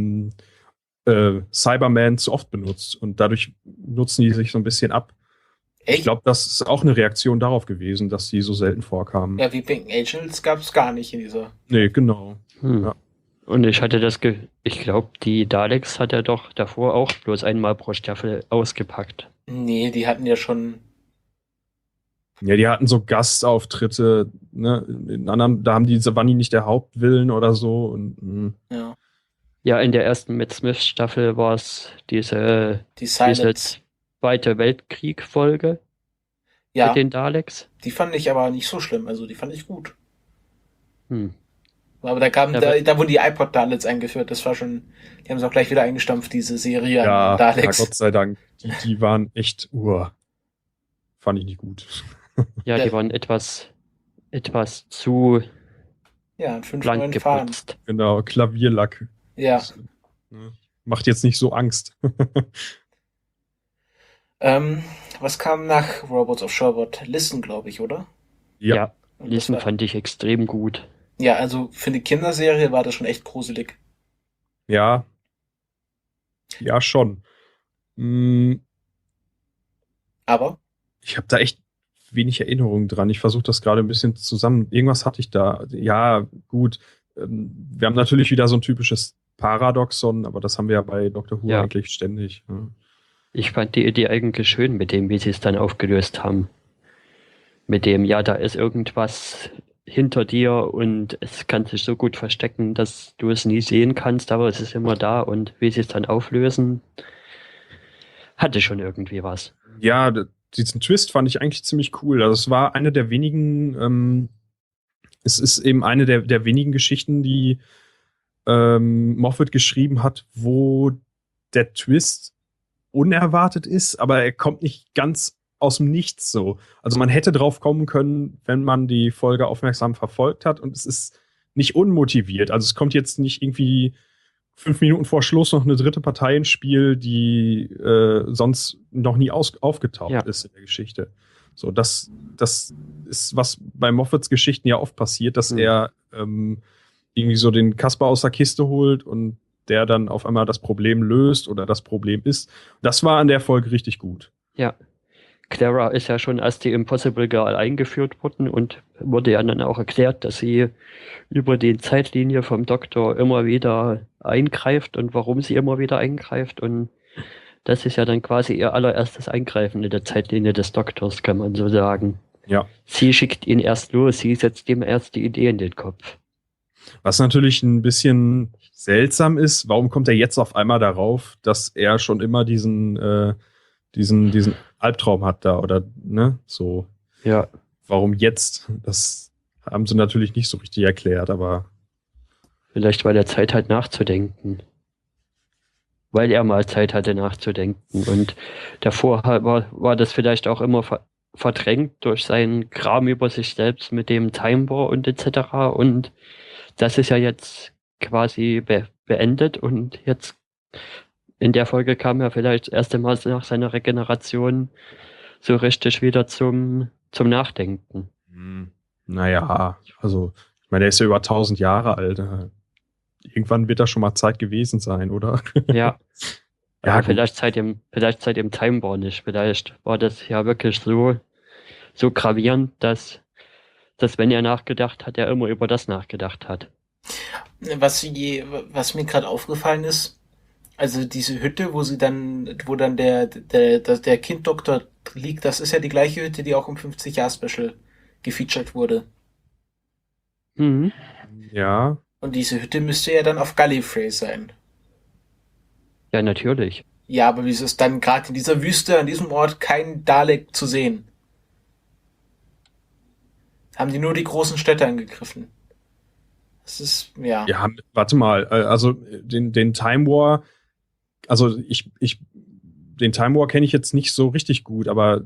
Cybermen zu oft benutzt. Und dadurch nutzen die sich so ein bisschen ab. echt? Ich glaube, das ist auch eine Reaktion darauf gewesen, dass die so selten vorkamen. Ja, wie Pink Angels gab es gar nicht in dieser. Nee, genau. Ja. Und ich hatte ich glaube, die Daleks hat er doch davor auch bloß einmal pro Staffel ausgepackt. Nee, die hatten ja schon. Ja, die hatten so Gastauftritte, ne? In anderen, waren die nicht der Hauptvillen oder so. Und, Ja. Ja, in der ersten Matt Smith Staffel war es diese Silence. Zweite Weltkrieg-Folge Ja, mit den Daleks. die fand ich aber nicht so schlimm. Also, die fand ich gut. Hm. Aber da wurden die iPod-Daleks eingeführt. Das war schon. Die haben es auch gleich wieder eingestampft, diese Serie ja, an Daleks. Gott sei Dank. Die waren echt, fand ich nicht gut. Ja, die waren etwas zu Ja, in 5 blank neuen Farben. geputzt. Genau, Klavierlack. Ja. Macht jetzt nicht so Angst. Was kam nach Robots of Sherbert? Listen, glaube ich, oder? Ja, Und das Listen war- fand ich extrem gut. Ja, also für eine Kinderserie war das schon echt gruselig. Ja. Ja, schon. Aber Ich habe da echt wenig Erinnerungen dran. Ich versuche das gerade ein bisschen zusammen. Irgendwas hatte ich da. Ja, gut. Wir haben natürlich wieder so ein typisches Paradoxon, aber das haben wir ja bei Dr. Who Ja. eigentlich ständig. Ja. Ich fand die Idee eigentlich schön mit dem, wie sie es dann aufgelöst haben. Mit dem, ja, da ist irgendwas hinter dir und es kann sich so gut verstecken, dass du es nie sehen kannst, aber es ist immer da und wie sie es dann auflösen, hatte schon irgendwie was. Ja, diesen Twist fand ich eigentlich ziemlich cool. Also es war eine der wenigen, es ist eben eine der wenigen Geschichten, die Moffat geschrieben hat, wo der Twist unerwartet ist, aber er kommt nicht ganz aus dem Nichts so. Also man hätte drauf kommen können, wenn man die Folge aufmerksam verfolgt hat, und es ist nicht unmotiviert. Also es kommt jetzt nicht irgendwie 5 Minuten vor Schluss noch eine dritte Partei ins Spiel, die sonst noch nie aufgetaucht ist in der Geschichte. So, das ist, was bei Moffats Geschichten ja oft passiert, dass er irgendwie so den Kasper aus der Kiste holt und der dann auf einmal das Problem löst oder das Problem ist. Das war an der Folge richtig gut. Ja. Clara ist ja schon als die Impossible Girl eingeführt worden und wurde ja dann auch erklärt, dass sie über die Zeitlinie vom Doktor immer wieder eingreift und warum sie immer wieder eingreift, und das ist ja dann quasi ihr allererstes Eingreifen in der Zeitlinie des Doktors, kann man so sagen. Ja. Sie schickt ihn erst los, sie setzt ihm erst die Idee in den Kopf. Was natürlich ein bisschen seltsam ist, warum kommt er jetzt auf einmal darauf, dass er schon immer diesen Albtraum hat da, oder ne, so. Ja. Warum jetzt? Das haben sie natürlich nicht so richtig erklärt, aber Vielleicht, weil er Zeit hat nachzudenken. Weil er mal Zeit hatte nachzudenken. Und davor war das vielleicht auch immer verdrängt durch seinen Kram über sich selbst mit dem Time War und etc. Und das ist ja jetzt quasi beendet, und jetzt in der Folge kam er vielleicht das erste Mal nach seiner Regeneration so richtig wieder zum Nachdenken. Naja, also ich meine, der ist ja über 1000 Jahre alt. Irgendwann wird da schon mal Zeit gewesen sein, oder? Ja. Ja, Aber gut. vielleicht seit dem Time War nicht. Vielleicht war das ja wirklich so gravierend, dass wenn er nachgedacht hat, er immer über das nachgedacht hat. Was mir gerade aufgefallen ist, Also diese Hütte, wo dann der Kinddoktor liegt, das ist ja die gleiche Hütte, die auch im 50-Jahr-Special gefeatured wurde. Mhm. Ja, Und diese Hütte müsste ja dann auf Gallifrey sein. Ja, natürlich. Ja, aber wieso ist dann gerade in dieser Wüste, an diesem Ort, kein Dalek zu sehen? Haben die nur die großen Städte angegriffen? Das ist, ja. ja, warte mal, also den Time War, also den Time War kenne ich jetzt nicht so richtig gut, aber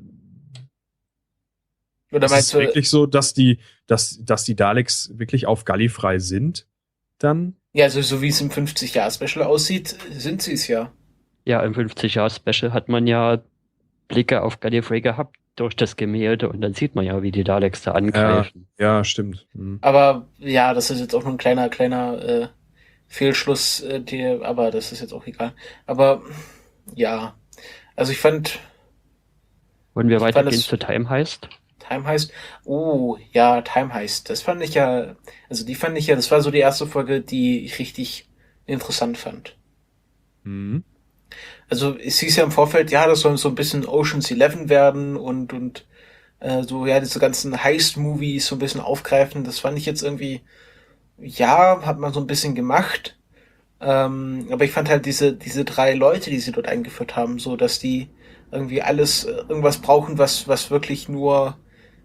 Oder ist meinst es du, wirklich so, dass die Daleks wirklich auf Gallifrey sind dann? ja, also so wie es im 50-Jahr-Special aussieht, sind sie es ja. Ja, im 50-Jahr-Special hat man ja Blicke auf Gallifrey gehabt durch das Gemälde und dann sieht man ja, wie die Daleks da angreifen. Ja, stimmt. Hm. Aber ja, das ist jetzt auch nur ein kleiner Fehlschluss, aber das ist jetzt auch egal. Aber ja, also ich fand, Wollen wir ich fand weitergehen es, zu Time heißt? Time heißt, oh ja, Time heißt, das fand ich ja, also die fand ich ja, das war so die erste Folge, die ich richtig interessant fand. Hm. Also es hieß ja im Vorfeld, ja, das soll so ein bisschen Ocean's 11 werden und so, ja, diese ganzen Heist-Movies so ein bisschen aufgreifen. Das fand ich jetzt irgendwie, ja, hat man so ein bisschen gemacht. Aber ich fand halt diese drei Leute, die sie dort eingeführt haben, so, dass die irgendwie alles, irgendwas brauchen, was wirklich nur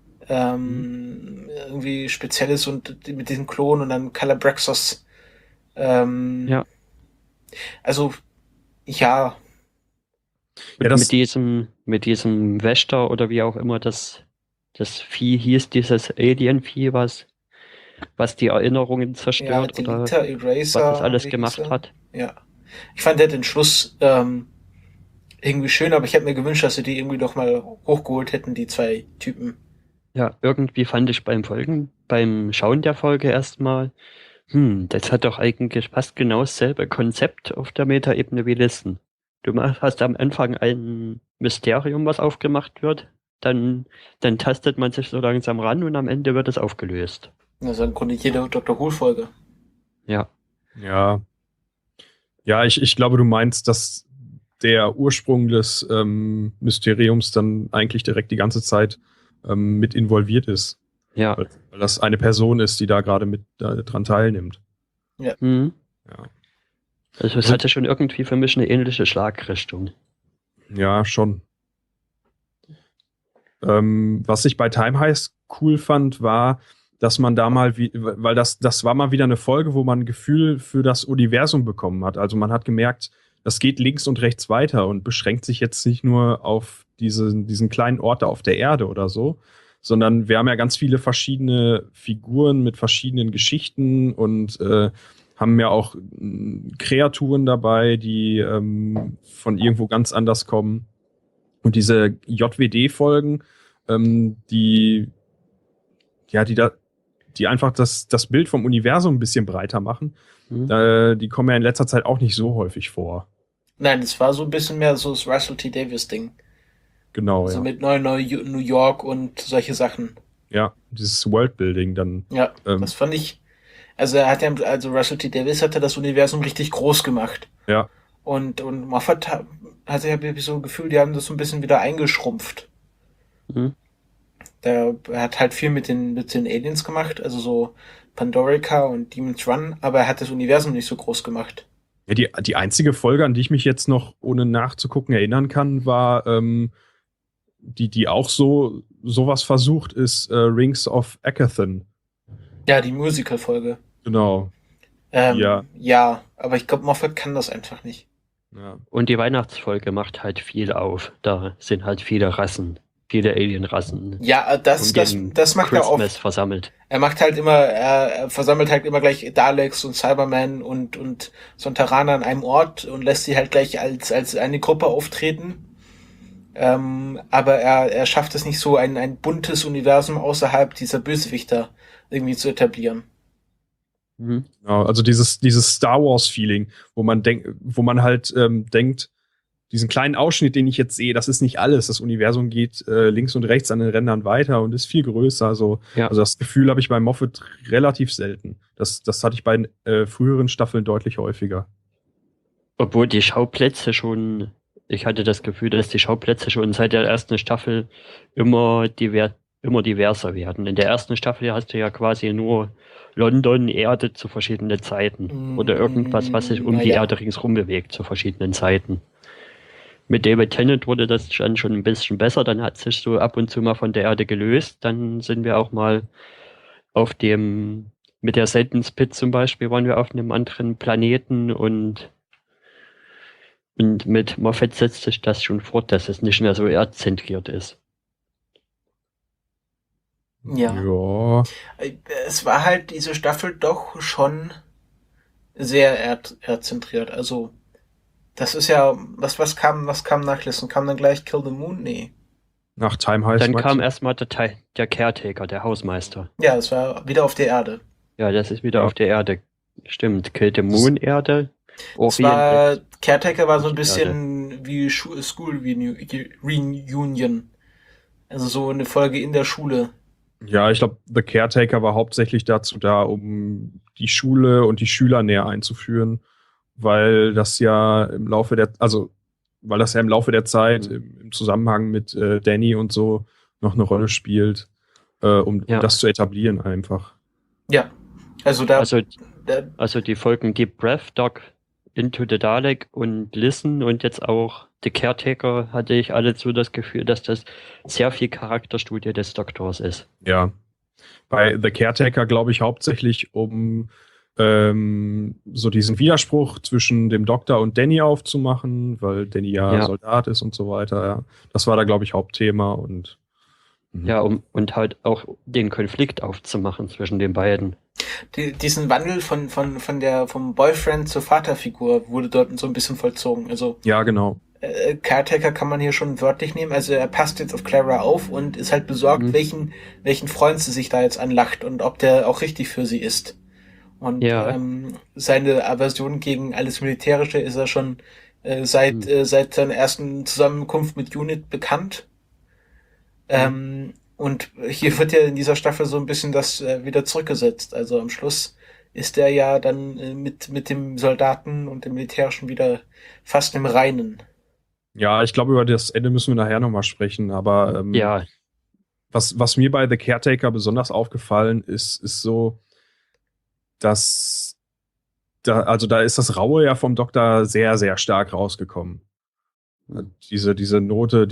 irgendwie speziell ist und mit diesem Klon und dann Calabraxos. Ja. Also, ja, Ja, Und mit diesem Wächter oder wie auch immer das Vieh hieß, dieses Alien-Vieh, was die Erinnerungen ja, zerstört oder Delita, was Eraser, das alles wie hieß gemacht er? hat. Ja. Ich fand ja den Schluss irgendwie schön, aber ich hätte mir gewünscht, dass sie die irgendwie doch mal hochgeholt hätten, die zwei Typen. Ja, irgendwie fand ich beim Schauen der Folge erstmal, das hat doch eigentlich fast genau dasselbe Konzept auf der Metaebene wie Listen. Hast am Anfang ein Mysterium, was aufgemacht wird, dann tastet man sich so langsam ran und am Ende wird es aufgelöst. Also im Grunde jede Dr. Who-Folge. Ja, Ja. Ja, ich glaube, du meinst, dass der Ursprung des Mysteriums dann eigentlich direkt die ganze Zeit mit involviert ist. ja. Weil das eine Person ist, die da gerade mit dran teilnimmt. Mhm. Ja. Also es hatte schon irgendwie für mich eine ähnliche Schlagrichtung. Ja, schon. Was ich bei Time Heist cool fand, war, dass man da mal, weil das war mal wieder eine Folge, wo man ein Gefühl für das Universum bekommen hat. Also man hat gemerkt, das geht links und rechts weiter und beschränkt sich jetzt nicht nur auf diesen kleinen Ort da auf der Erde oder so, sondern wir haben ja ganz viele verschiedene Figuren mit verschiedenen Geschichten und haben ja auch Kreaturen dabei, die von irgendwo ganz anders kommen. Und diese JWD-Folgen, die einfach das Bild vom Universum ein bisschen breiter machen, die kommen ja in letzter Zeit auch nicht so häufig vor. Nein, das war so ein bisschen mehr so das Russell T. Davies-Ding. Genau, Also ja. mit New York und solche Sachen. Ja, dieses Worldbuilding dann. Ja, das fand ich. Also Russell T. Davies hatte das Universum richtig groß gemacht. Ja. Und Moffat hatte ja so ein Gefühl, die haben das so ein bisschen wieder eingeschrumpft. Mhm. Er hat halt viel mit den Aliens gemacht, also so Pandorica und Demon's Run, aber er hat das Universum nicht so groß gemacht. Ja, die einzige Folge, an die ich mich jetzt noch ohne nachzugucken erinnern kann, war die auch sowas versucht, ist Rings of Akathon. Ja, die Musical-Folge. Genau. Ja, aber ich glaube, Moffat kann das einfach nicht. Ja. Und die Weihnachtsfolge macht halt viel auf. Da sind halt viele Rassen, viele Alien-Rassen. Ja, das macht er oft. Versammelt. Er versammelt halt immer gleich Daleks und Cybermen und Sontarana an einem Ort und lässt sie halt gleich als eine Gruppe auftreten. Aber er schafft es nicht so, ein buntes Universum außerhalb dieser Bösewichter irgendwie zu etablieren. Mhm. Genau, also dieses Star Wars-Feeling, wo man halt denkt, diesen kleinen Ausschnitt, den ich jetzt sehe, das ist nicht alles. Das Universum geht links und rechts an den Rändern weiter und ist viel größer. Also das Gefühl habe ich bei Moffat relativ selten. Das hatte ich bei früheren Staffeln deutlich häufiger. Obwohl die Schauplätze schon, ich hatte das Gefühl, dass die Schauplätze schon seit der ersten Staffel immer diverser werden. In der ersten Staffel hast du ja quasi nur London, Erde zu verschiedenen Zeiten. Oder irgendwas, was sich um die Erde ringsherum bewegt zu verschiedenen Zeiten. Mit David Tennant wurde das dann schon ein bisschen besser. Dann hat sich so ab und zu mal von der Erde gelöst. Dann sind wir auch mal mit der Sentence Pit zum Beispiel, waren wir auf einem anderen Planeten und mit Moffat setzt sich das schon fort, dass es nicht mehr so erdzentriert ist. Ja. Es war halt diese Staffel doch schon sehr erdzentriert. Also, das ist ja, was kam nachlesen? Kam dann gleich Kill the Moon? Nee. Nach Time Heist. Dann kam erstmal der Caretaker, der Hausmeister. Ja, es war wieder auf der Erde. Ja, das ist wieder auf der Erde. Stimmt, Kill the Moon, Erde. Caretaker war so ein bisschen wie School Reunion. Also so eine Folge in der Schule. Ja, ich glaube, The Caretaker war hauptsächlich dazu da, um die Schule und die Schüler näher einzuführen, weil das ja im Laufe der Zeit im Zusammenhang mit Danny und so noch eine Rolle spielt, um das zu etablieren einfach. Ja, also die Folgen Deep Breath, Doc, Into the Dalek und Listen und jetzt auch The Caretaker hatte ich alle so das Gefühl, dass das sehr viel Charakterstudie des Doktors ist. Ja, bei The Caretaker glaube ich hauptsächlich um so diesen Widerspruch zwischen dem Doktor und Danny aufzumachen, weil Danny ja Soldat ist und so weiter. Ja. Das war da glaube ich Hauptthema und und halt auch den Konflikt aufzumachen zwischen den beiden. Diesen Wandel vom Boyfriend zur Vaterfigur wurde dort so ein bisschen vollzogen. Also ja, genau. Caretaker kann man hier schon wörtlich nehmen. Also er passt jetzt auf Clara auf und ist halt besorgt, welchen Freund sie sich da jetzt anlacht und ob der auch richtig für sie ist. Und seine Aversion gegen alles Militärische ist er schon seit seiner ersten Zusammenkunft mit Unit bekannt. Und hier wird ja in dieser Staffel so ein bisschen das wieder zurückgesetzt. Also am Schluss ist er ja dann mit dem Soldaten und dem Militärischen wieder fast im Reinen. Ja, ich glaube, über das Ende müssen wir nachher nochmal sprechen. Aber was mir bei The Caretaker besonders aufgefallen ist so, dass da ist das Raue ja vom Doktor sehr, sehr stark rausgekommen. Diese Note,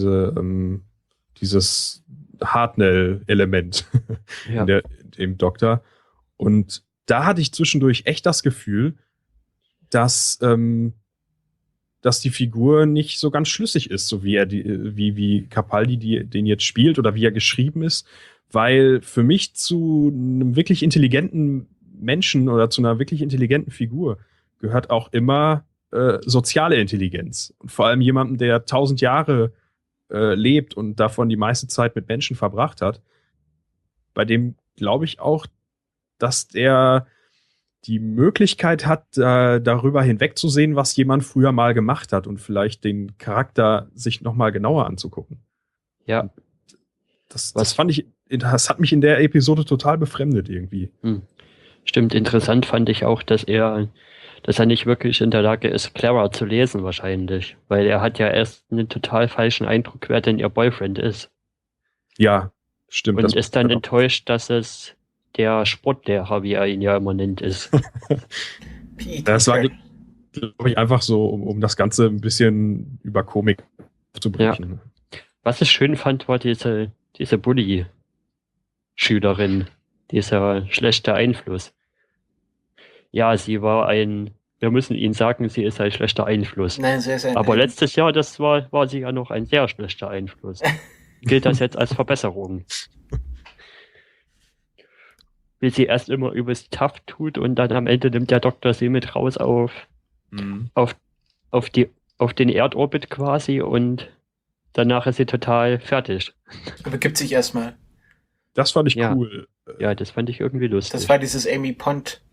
dieses Hartnell-Element im Doktor. Und da hatte ich zwischendurch echt das Gefühl, dass die Figur nicht so ganz schlüssig ist, so wie Capaldi den jetzt spielt oder wie er geschrieben ist, weil für mich zu einem wirklich intelligenten Menschen oder zu einer wirklich intelligenten Figur gehört auch immer soziale Intelligenz. Und vor allem jemandem, der 1000 Jahre lebt und davon die meiste Zeit mit Menschen verbracht hat, bei dem glaube ich auch, dass der die Möglichkeit hat, darüber hinwegzusehen, was jemand früher mal gemacht hat und vielleicht den Charakter sich nochmal genauer anzugucken. Ja. Das hat mich in der Episode total befremdet irgendwie. Stimmt, interessant fand ich auch, dass er nicht wirklich in der Lage ist, Clara zu lesen wahrscheinlich, weil er hat ja erst einen total falschen Eindruck, wer denn ihr Boyfriend ist. Ja, stimmt. Und ist dann enttäuscht, dass es der Sportlehrer, wie er ihn ja immer nennt, ist. Das war, glaube ich, einfach so, um das Ganze ein bisschen über Komik aufzubrechen. Ja. Was ich schön fand, war diese Bully-Schülerin, dieser schlechte Einfluss. Ja, wir müssen Ihnen sagen, sie ist ein schlechter Einfluss. Nein, sie ist Aber letztes Jahr, war sie ja noch ein sehr schlechter Einfluss. Gilt das jetzt als Verbesserung? Wie sie erst immer übers Tough tut und dann am Ende nimmt der Doktor sie mit raus auf den Erdorbit quasi und danach ist sie total fertig. Begibt sich erstmal. Das fand ich cool. Ja, das fand ich irgendwie lustig. Das war dieses Amy Pond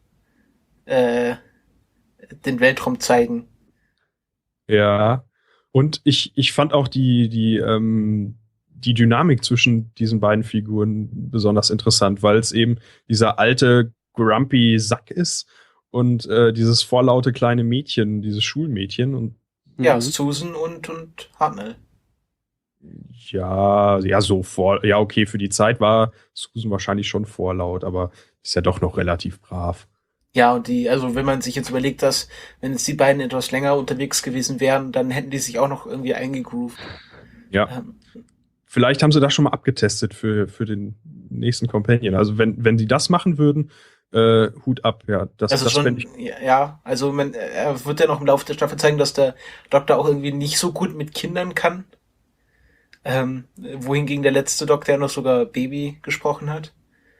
den Weltraum zeigen. Ja. Und ich fand auch die Dynamik zwischen diesen beiden Figuren besonders interessant, weil es eben dieser alte grumpy Sack ist und dieses vorlaute kleine Mädchen, dieses Schulmädchen. Und Ja, Susan und Hartnell. ja, okay, für die Zeit war Susan wahrscheinlich schon vorlaut, aber ist ja doch noch relativ brav. Ja, und also wenn man sich jetzt überlegt, dass, wenn jetzt die beiden etwas länger unterwegs gewesen wären, dann hätten die sich auch noch irgendwie eingegroovt. Ja. Vielleicht haben sie das schon mal abgetestet für den nächsten Companion. Also wenn die das machen würden, Hut ab, ja. Das schon, ja, also er wird ja noch im Laufe der Staffel zeigen, dass der Doktor auch irgendwie nicht so gut mit Kindern kann. Wohingegen der letzte Doktor ja noch sogar Baby gesprochen hat.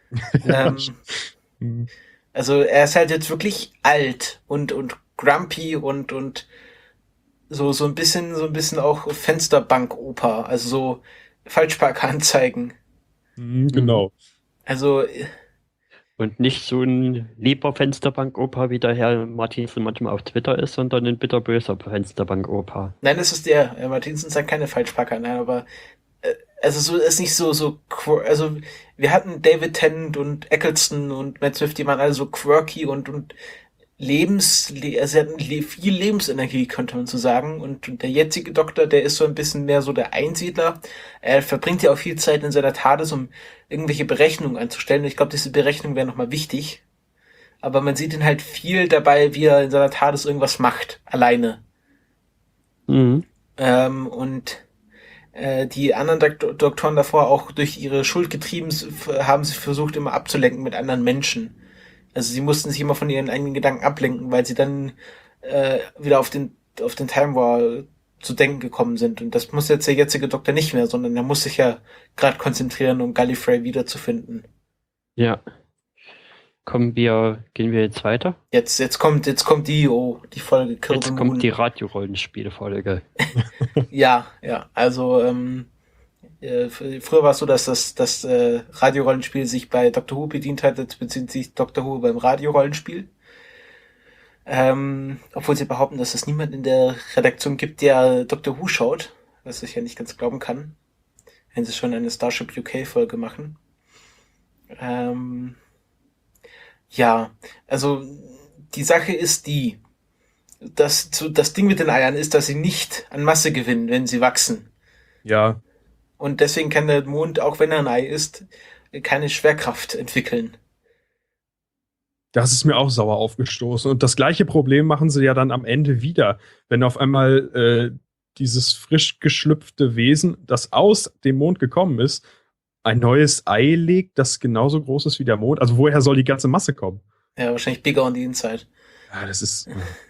Also er ist halt jetzt wirklich alt und grumpy und so ein bisschen auch Fensterbank-Oper, also so Falschparkanzeigen. Genau. Also Und nicht so ein lieber Fensterbank-Opa, wie der Herr Martinsen manchmal auf Twitter ist, sondern ein bitterböser Fensterbank-Opa. nein, es ist Herr Martinsen sagt keine Falschparker, nein, aber also so ist nicht so also wir hatten David Tennant und Eccleston und Matt Smith, die waren alle so quirky und also sie hatten viel Lebensenergie, könnte man so sagen. Und der jetzige Doktor, der ist so ein bisschen mehr so der Einsiedler. Er verbringt ja auch viel Zeit in seiner TARDIS, um irgendwelche Berechnungen anzustellen. Und ich glaube, diese Berechnungen wären nochmal wichtig. Aber man sieht ihn halt viel dabei, wie er in seiner TARDIS irgendwas macht, alleine. Mhm. Die anderen Doktoren davor, auch durch ihre Schuld getrieben, haben sie versucht, immer abzulenken mit anderen Menschen. Also sie mussten sich immer von ihren eigenen Gedanken ablenken, weil sie dann wieder auf den Time War zu denken gekommen sind. Und das muss jetzt der jetzige Doktor nicht mehr, sondern er muss sich ja gerade konzentrieren, um Gallifrey wiederzufinden. Ja. Gehen wir jetzt weiter? Jetzt kommt die Folge Kill Jetzt the kommt Moon. die Radiorollenspielfolge. Ja, also früher war es so, dass das Radiorollenspiel sich bei Doctor Who bedient hat, jetzt bezieht sich Doctor Who beim Radiorollenspiel. Obwohl sie behaupten, dass es niemand in der Redaktion gibt, der Doctor Who schaut, was ich ja nicht ganz glauben kann, wenn sie schon eine Starship UK Folge machen. Ja, also die Sache ist das Ding mit den Eiern ist, dass sie nicht an Masse gewinnen, wenn sie wachsen. Ja. Und deswegen kann der Mond, auch wenn er ein Ei ist, keine Schwerkraft entwickeln. Das ist mir auch sauer aufgestoßen. Und das gleiche Problem machen sie ja dann am Ende wieder, wenn auf einmal dieses frisch geschlüpfte Wesen, das aus dem Mond gekommen ist, ein neues Ei legt, das genauso groß ist wie der Mond. Also woher soll die ganze Masse kommen? Ja, wahrscheinlich bigger on the inside. Ja, das ist...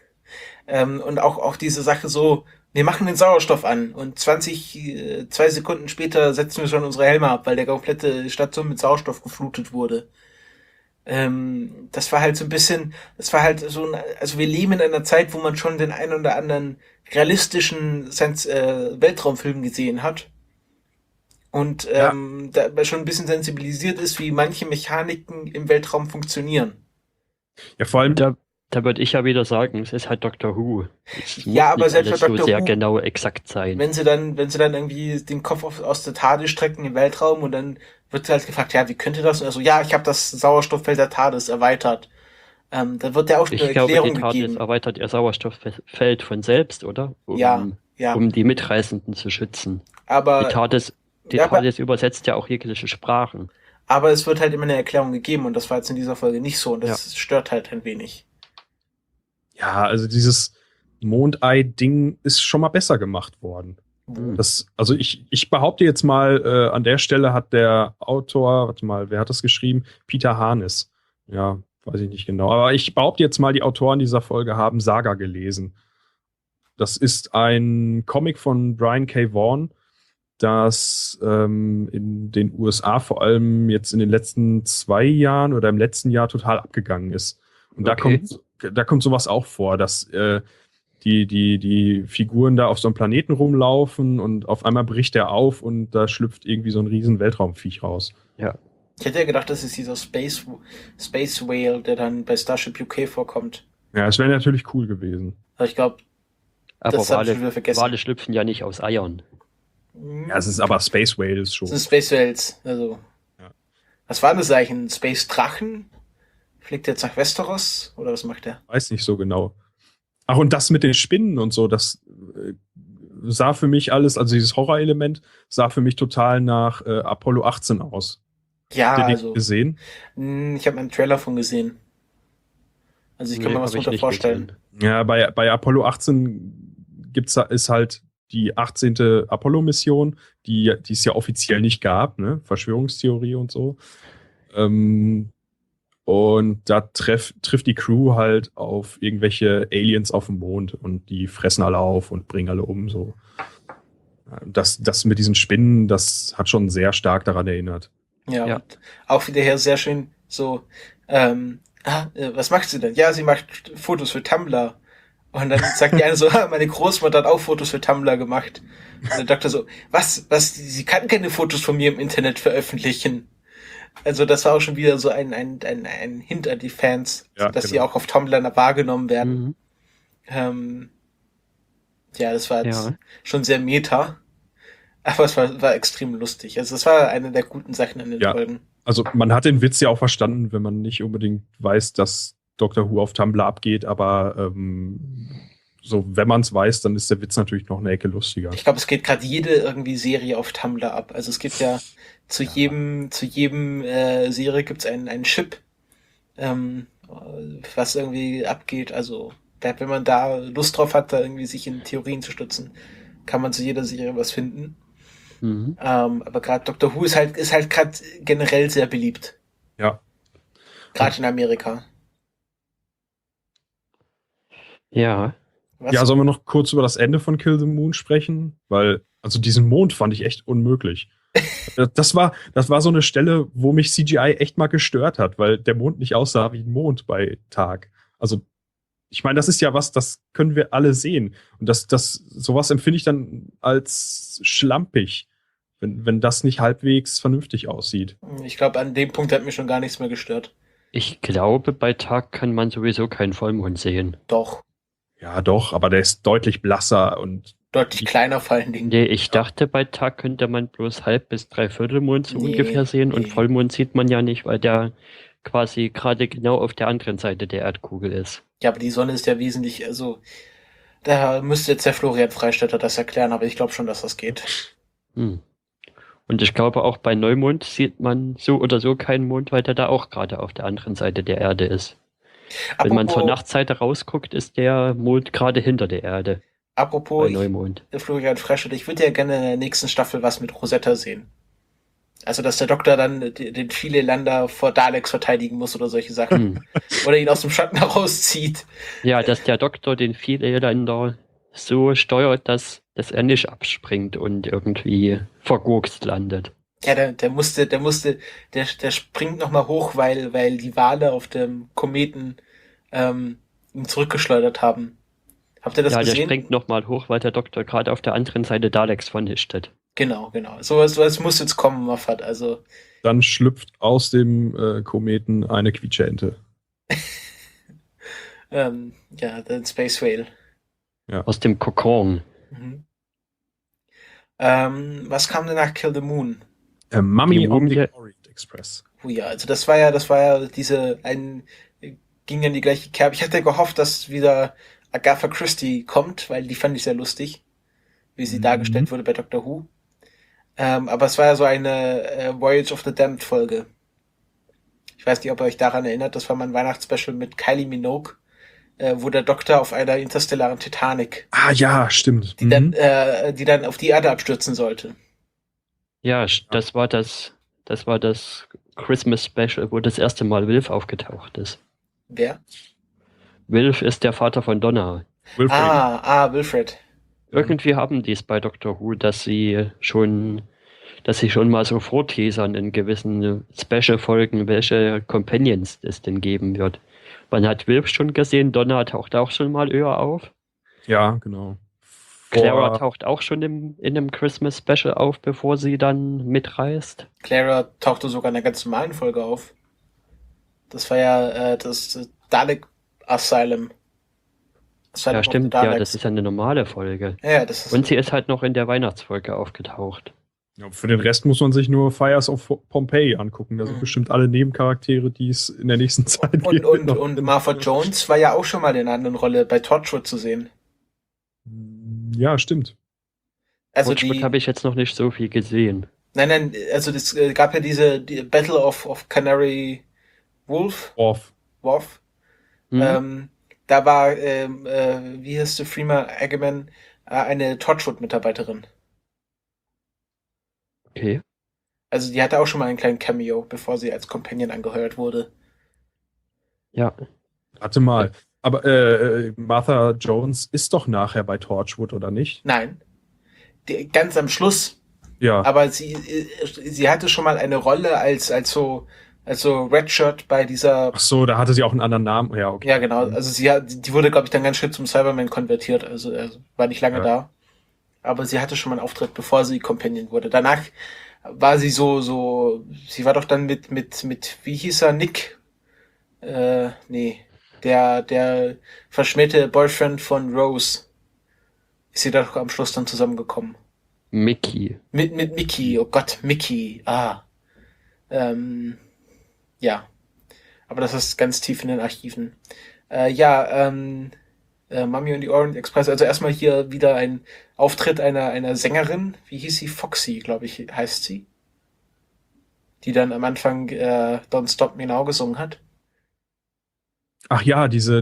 Und auch diese Sache so, wir machen den Sauerstoff an und 2 Sekunden später setzen wir schon unsere Helme ab, weil der komplette Station mit Sauerstoff geflutet wurde. Das war halt so ein bisschen, also wir leben in einer Zeit, wo man schon den einen oder anderen realistischen Weltraumfilm gesehen hat. Und da schon ein bisschen sensibilisiert ist, wie manche Mechaniken im Weltraum funktionieren. Ja, vor allem... Da würde ich ja wieder sagen, es ist halt Doctor Who. Es Ja, aber muss nicht selbst bei alles so Doctor sehr Who, genau exakt sein. wenn sie dann irgendwie den Kopf aus der TARDIS strecken im Weltraum und dann wird halt gefragt, ja, wie könnte das? Und also, ja, ich habe das Sauerstofffeld der TARDIS erweitert. Dann wird ja auch eine Ich glaube, Erklärung die TARDIS gegeben. erweitert ihr Sauerstofffeld von selbst, oder? Ja. Um die Mitreisenden zu schützen. Aber Die TARDIS übersetzt ja auch jegliche Sprachen. Aber es wird halt immer eine Erklärung gegeben und das war jetzt in dieser Folge nicht so und das stört halt ein wenig. Ja, also dieses Mondei-Ding ist schon mal besser gemacht worden. Also ich behaupte jetzt mal, an der Stelle hat der Autor, warte mal, wer hat das geschrieben? Peter Harness. Ja, weiß ich nicht genau. Aber ich behaupte jetzt mal, die Autoren dieser Folge haben Saga gelesen. Das ist ein Comic von Brian K. Vaughan, das in den USA vor allem jetzt in den letzten 2 Jahren oder im letzten Jahr total abgegangen ist. Und da kommt sowas auch vor, dass die Figuren da auf so einem Planeten rumlaufen und auf einmal bricht der auf und da schlüpft irgendwie so ein riesen Weltraumviech raus. Ja. Ich hätte ja gedacht, das ist dieser Space Whale, der dann bei Starship UK vorkommt. Ja, es wäre natürlich cool gewesen. Aber ich glaube, Aber das hab ich schon wieder vergessen. Wale schlüpfen ja nicht aus Eiern. Ja, es ist aber Space Whales schon. Das sind Space Whales, also. Ja. Was war das eigentlich? Ein Space Drachen? Fliegt er jetzt nach Westeros oder was macht er? Weiß nicht so genau. Ach, und das mit den Spinnen und so, das sah für mich alles, also dieses Horrorelement sah für mich total nach Apollo 18 aus. Ja, Habt ihr den also gesehen? ich habe einen Trailer von gesehen. Also ich kann mir was hab ich drunter nicht vorstellen. gesehen. Ja, bei Apollo 18 ist halt die 18. Apollo-Mission, die es ja offiziell nicht gab, ne? Verschwörungstheorie und so. Und da trifft die Crew halt auf irgendwelche Aliens auf dem Mond und die fressen alle auf und bringen alle um. So. Das mit diesen Spinnen, das hat schon sehr stark daran erinnert. Ja, Ja. und auch wieder her sehr schön so, was macht sie denn? Ja, sie macht Fotos für Tumblr. Und dann sagt die eine so, meine Großmutter hat auch Fotos für Tumblr gemacht. Und der Doktor so, was, sie kann keine Fotos von mir im Internet veröffentlichen. Also das war auch schon wieder so ein Hint an die Fans, Ja, dass sie genau. auch auf Tumblr wahrgenommen werden. Mhm. Ja, das war jetzt Ja. schon sehr meta. Aber es war extrem lustig. Also es war eine der guten Sachen in den Ja. Folgen. Also man hat den Witz ja auch verstanden, wenn man nicht unbedingt weiß, dass Doctor Who auf Tumblr abgeht, aber so, wenn man es weiß, dann ist der Witz natürlich noch eine Ecke lustiger. Ich glaube, es geht gerade jede irgendwie Serie auf Tumblr ab. Also es gibt ja zu jedem Serie gibt's einen Chip, was irgendwie abgeht. Also wenn man da Lust drauf hat, da irgendwie sich in Theorien zu stützen, kann man zu jeder Serie was finden. Mhm. Aber gerade Doctor Who ist halt gerade generell sehr beliebt. Ja. Gerade in Amerika. Ja. Was? Ja, sollen wir noch kurz über das Ende von Kill the Moon sprechen? Weil, also diesen Mond fand ich echt unmöglich. Das war so eine Stelle, wo mich CGI echt mal gestört hat, weil der Mond nicht aussah wie ein Mond bei Tag. Also, ich meine, das ist ja was, das können wir alle sehen. Und sowas empfinde ich dann als schlampig, wenn das nicht halbwegs vernünftig aussieht. Ich glaube, an dem Punkt hat mich schon gar nichts mehr gestört. Ich glaube, bei Tag kann man sowieso keinen Vollmond sehen. Doch. Ja, doch, aber der ist deutlich blasser und Deutlich kleiner vor allen Dingen. Nee, ich dachte, bei Tag könnte man bloß Halb- bis Dreiviertelmond so Nee, ungefähr sehen und nee. Vollmond sieht man ja nicht, weil der quasi gerade genau auf der anderen Seite der Erdkugel ist. Ja, aber die Sonne ist ja wesentlich, also da müsste jetzt der Florian Freistetter das erklären, aber ich glaube schon, dass das geht. Hm. Und ich glaube, auch bei Neumond sieht man so oder so keinen Mond, weil der da auch gerade auf der anderen Seite der Erde ist. Wenn man zur Nachtseite rausguckt, ist der Mond gerade hinter der Erde bei Apropos Neumond. Florian Freistetter, ich würde ja gerne in der nächsten Staffel was mit Rosetta sehen. Also, dass der Doktor dann den viele Länder vor Daleks verteidigen muss oder solche Sachen. Hm. Oder ihn aus dem Schatten herauszieht. Ja, dass der Doktor den Vielländer so steuert, dass er nicht abspringt und irgendwie vergurkst landet. Ja, der springt nochmal hoch, weil die Wale auf dem Kometen ihn zurückgeschleudert haben. Habt ihr das Ja, der gesehen? springt nochmal hoch, weil der Doktor gerade auf der anderen Seite Daleks vernichtet. Genau. Sowas muss jetzt kommen, Moffat. Also, dann schlüpft aus dem Kometen eine Quietscheente. ja, der Space Whale. Aus dem Kokon. Mhm. Was kam denn nach Kill the Moon? Mummy Die on the Mumie- Orient Express. Oh ja, also das war ja ging in die gleiche Kerbe. Ich hatte gehofft, dass wieder Agatha Christie kommt, weil die fand ich sehr lustig, wie sie dargestellt wurde bei Doctor Who. Aber es war ja so eine Voyage of the Damned Folge. Ich weiß nicht, ob ihr euch daran erinnert, das war mein Weihnachtsspecial mit Kylie Minogue, wo der Doktor auf einer interstellaren Titanic, Ah ja, stimmt. die dann auf die Erde abstürzen sollte. Ja, das war das Christmas Special, wo das erste Mal Wilf aufgetaucht ist. Wer? Wilf ist der Vater von Donna. Wilfred. Wilfred. Irgendwie haben die es bei Doctor Who, dass sie schon mal so vorteasern in gewissen Special-Folgen, welche Companions es denn geben wird. Man hat Wilf schon gesehen, Donna taucht auch schon mal eher auf. Ja, genau. Clara taucht auch schon in einem Christmas Special auf, bevor sie dann mitreist. Clara tauchte sogar in einer ganz normalen Folge auf. Das war ja das Dalek Asylum. Ja, stimmt, ja, das ist ja eine normale Folge. Ja, das ist. Und sie ist halt noch in der Weihnachtsfolge aufgetaucht. Ja, für den Rest muss man sich nur Fires of Pompeii angucken. Da sind bestimmt alle Nebencharaktere, die es in der nächsten Zeit gibt. Und Martha Jones war ja auch schon mal in einer anderen Rolle bei Torchwood zu sehen. Ja, stimmt. Also Torchwood habe ich jetzt noch nicht so viel gesehen. Nein, also das gab ja die Battle of Canary Wharf. Da war, wie heißt Freema Agyeman, eine Torchwood-Mitarbeiterin. Okay. Also die hatte auch schon mal einen kleinen Cameo, bevor sie als Companion angeheuert wurde. Ja. Warte mal. Aber Martha Jones ist doch nachher bei Torchwood, oder nicht? Nein. Ganz am Schluss. Ja. Aber sie hatte schon mal eine Rolle als so Redshirt bei dieser... Ach so, da hatte sie auch einen anderen Namen. Ja, okay. Ja, genau. Also die wurde, glaube ich, dann ganz schnell zum Cyberman konvertiert. Also war nicht lange da. Aber sie hatte schon mal einen Auftritt, bevor sie Companion wurde. Danach war sie sie war doch dann mit wie hieß er, Nick? Nee. Der verschmähte Boyfriend von Rose. Ist sie doch am Schluss dann zusammengekommen. Mickey. Mit Mickey, oh Gott, Mickey. Ja. Aber das ist ganz tief in den Archiven. Mummy und die Orient Express. Also erstmal hier wieder ein Auftritt einer Sängerin. Wie hieß sie? Foxy, glaube ich, heißt sie. Die dann am Anfang Don't Stop Me Now gesungen hat. Ach ja, diese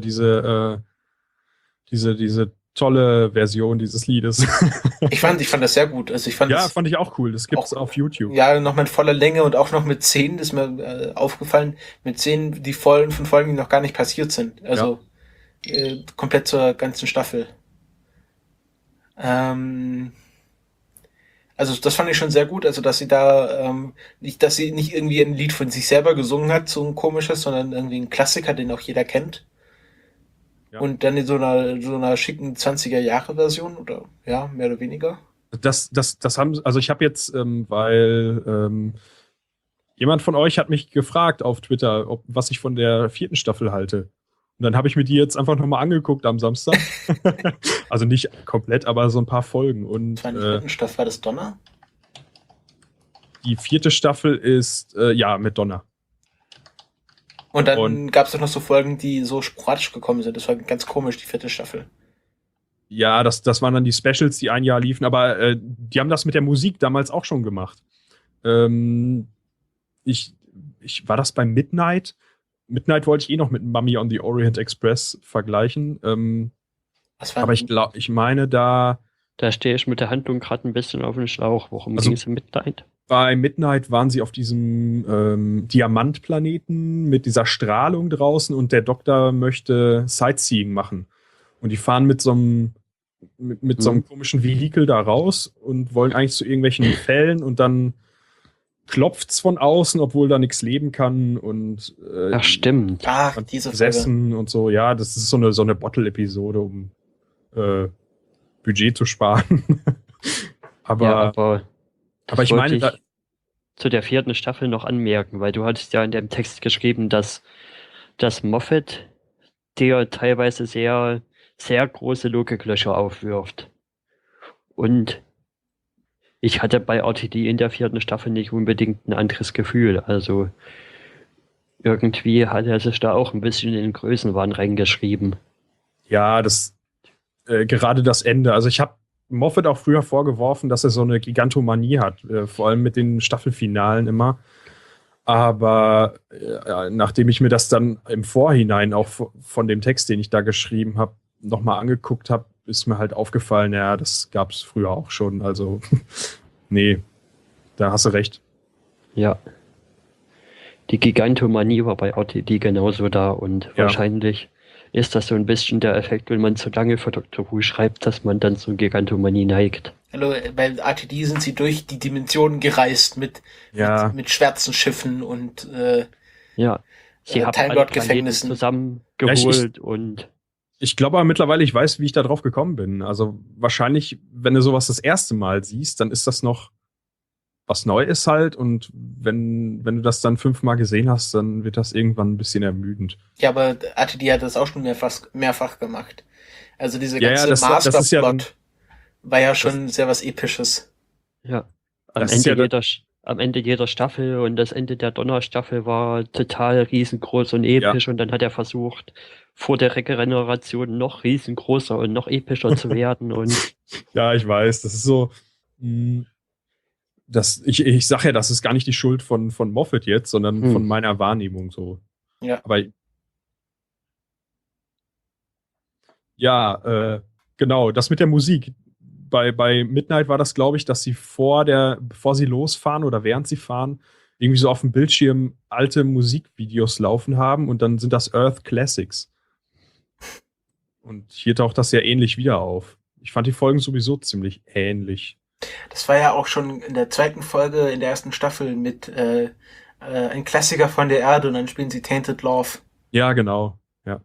tolle Version dieses Liedes. Ich fand das sehr gut. Also fand ich auch cool. Das gibt's auch auf YouTube. Ja, nochmal in voller Länge und auch noch mit Szenen, das ist mir aufgefallen, mit Szenen, die von Folgen, die noch gar nicht passiert sind. Also komplett zur ganzen Staffel. Also das fand ich schon sehr gut, also dass sie da dass sie nicht irgendwie ein Lied von sich selber gesungen hat, so ein komisches, sondern irgendwie ein Klassiker, den auch jeder kennt. Ja. Und dann in so einer schicken 20er-Jahre-Version oder ja, mehr oder weniger. Das haben, also ich habe jetzt, weil jemand von euch hat mich gefragt auf Twitter, was ich von der 4. Staffel halte. Und dann habe ich mir die jetzt einfach nochmal angeguckt am Samstag. Also nicht komplett, aber so ein paar Folgen. Und das war die 4. Staffel, war das Donner? Die 4. Staffel ist, mit Donner. Und dann gab es doch noch so Folgen, die so sporadisch gekommen sind. Das war ganz komisch, die 4. Staffel. Ja, das waren dann die Specials, die ein Jahr liefen. Aber die haben das mit der Musik damals auch schon gemacht. War das bei Midnight? Midnight wollte ich noch mit Mummy on the Orient Express vergleichen. Aber ich meine, da stehe ich mit der Handlung gerade ein bisschen auf den Schlauch. Worum ging es in Midnight? Bei Midnight waren sie auf diesem Diamantplaneten mit dieser Strahlung draußen und der Doktor möchte Sightseeing machen. Und die fahren mit so einem komischen Vehikel da raus und wollen eigentlich zu irgendwelchen Fällen und dann klopft's von außen, obwohl da nichts leben kann und ach, stimmt. Diese besessen und so. Ja, das ist so eine Bottle-Episode, um Budget zu sparen. Aber ich meine, zu der 4. Staffel noch anmerken, weil du hattest ja in dem Text geschrieben, dass Moffat dir teilweise sehr, sehr große Logiklöcher aufwirft. Und ich hatte bei RTD in der 4. Staffel nicht unbedingt ein anderes Gefühl. Also irgendwie hat er sich da auch ein bisschen in den Größenwahn reingeschrieben. Ja, gerade das Ende. Also ich habe Moffat auch früher vorgeworfen, dass er so eine Gigantomanie hat, vor allem mit den Staffelfinalen immer. Aber nachdem ich mir das dann im Vorhinein auch von dem Text, den ich da geschrieben habe, nochmal angeguckt habe, ist mir halt aufgefallen, ja, das gab es früher auch schon. Also, nee, da hast du recht. Ja. Die Gigantomanie war bei RTD genauso da und wahrscheinlich ist das so ein bisschen der Effekt, wenn man zu lange für Dr. Who schreibt, dass man dann zur Gigantomanie neigt. Hallo, bei RTD sind sie durch die Dimensionen gereist mit schwarzen Schiffen und sie haben Time Lord Gefängnissen zusammengeholt und ich glaube aber mittlerweile, ich weiß, wie ich da drauf gekommen bin. Also wahrscheinlich, wenn du sowas das erste Mal siehst, dann ist das noch was Neues halt. Und wenn du das dann 5-mal gesehen hast, dann wird das irgendwann ein bisschen ermüdend. Ja, aber RTD hat das auch schon mehrfach gemacht. Also diese ganze Masterplot war ja schon sehr was Episches. Ja. Das ist am Ende jeder Staffel und das Ende der Donnerstaffel war total riesengroß und episch und dann hat er versucht, vor der Regeneration noch riesengroßer und noch epischer zu werden und Ja, ich weiß, das ist so, ich sage ja, das ist gar nicht die Schuld von Moffat jetzt, sondern von meiner Wahrnehmung so. Ja. Aber ja, genau, das mit der Musik. Bei Midnight war das, glaube ich, dass sie bevor sie losfahren oder während sie fahren, irgendwie so auf dem Bildschirm alte Musikvideos laufen haben und dann sind das Earth Classics. Und hier taucht das ja ähnlich wieder auf. Ich fand die Folgen sowieso ziemlich ähnlich. Das war ja auch schon in der zweiten Folge in der ersten Staffel mit ein Klassiker von der Erde und dann spielen sie Tainted Love. Ja, genau. Ja.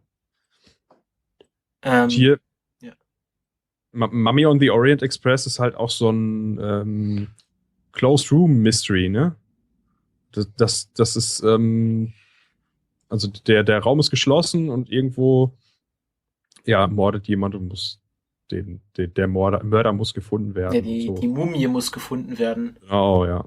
Ähm, Hier, ja. Mummy on the Orient Express ist halt auch so ein Closed Room Mystery, ne? Das ist, also der Raum ist geschlossen und irgendwo, ja, mordet jemand und der Mörder muss gefunden werden. Ja, die Mumie muss gefunden werden. Oh, ja.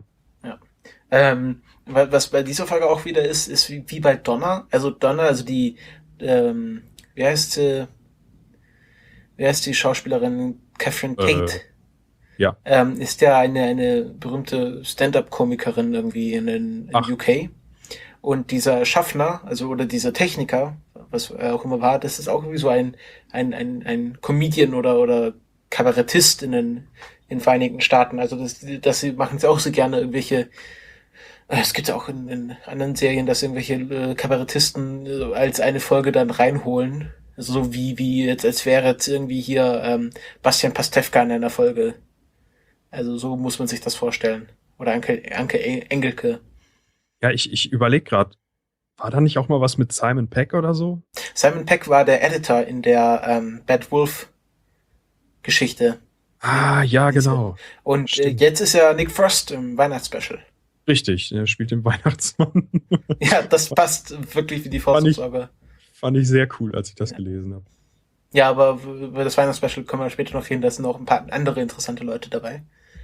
Was bei dieser Folge auch wieder ist wie bei Donna. Also die, wie heißt die Schauspielerin? Catherine Tate. Ja. Ist ja eine berühmte Stand-up-Komikerin irgendwie in UK. Und dieser Schaffner, oder dieser Techniker, was er auch immer war, das ist auch irgendwie so ein Comedian oder Kabarettist in den Vereinigten Staaten. Also sie machen es auch so gerne irgendwelche, es gibt ja auch in anderen Serien, dass irgendwelche Kabarettisten als eine Folge dann reinholen. Also so wie jetzt, als wäre jetzt irgendwie hier Bastian Pastewka in einer Folge. Also so muss man sich das vorstellen. Oder Anke Engelke. Ja, ich überlege gerade, war da nicht auch mal was mit Simon Pegg oder so? Simon Pegg war der Editor in der Bad Wolf Geschichte. Ah, ja, genau. Und jetzt ist ja Nick Frost im Weihnachtsspecial. Richtig, er spielt den Weihnachtsmann. Ja, das passt wirklich wie die Faust aufs Auge. Fand ich sehr cool, als ich das gelesen habe. Ja, aber über das Weihnachtsspecial können wir später noch reden, da sind auch ein paar andere interessante Leute dabei.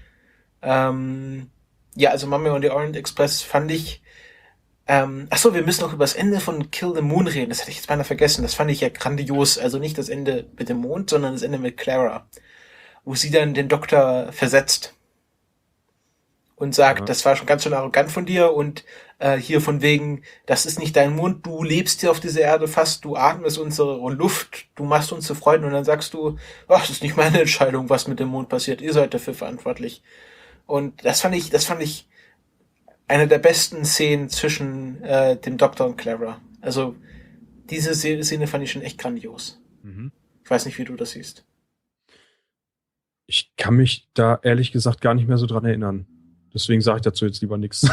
Ja, also Mummy on the Orient Express fand ich. Achso, wir müssen noch über das Ende von Kill the Moon reden. Das hatte ich jetzt beinahe vergessen. Das fand ich ja grandios. Also nicht das Ende mit dem Mond, sondern das Ende mit Clara. Wo sie dann den Doktor versetzt. Und sagt, das war schon ganz schön arrogant von dir und hier von wegen, das ist nicht dein Mond, du lebst hier auf dieser Erde fast, du atmest unsere Luft, du machst uns zu Freunden und dann sagst du, ach, das ist nicht meine Entscheidung, was mit dem Mond passiert, ihr seid dafür verantwortlich. Und das fand ich eine der besten Szenen zwischen dem Doktor und Clara. Also diese Szene fand ich schon echt grandios. Mhm. Ich weiß nicht, wie du das siehst. Ich kann mich da ehrlich gesagt gar nicht mehr so dran erinnern. Deswegen sage ich dazu jetzt lieber nichts.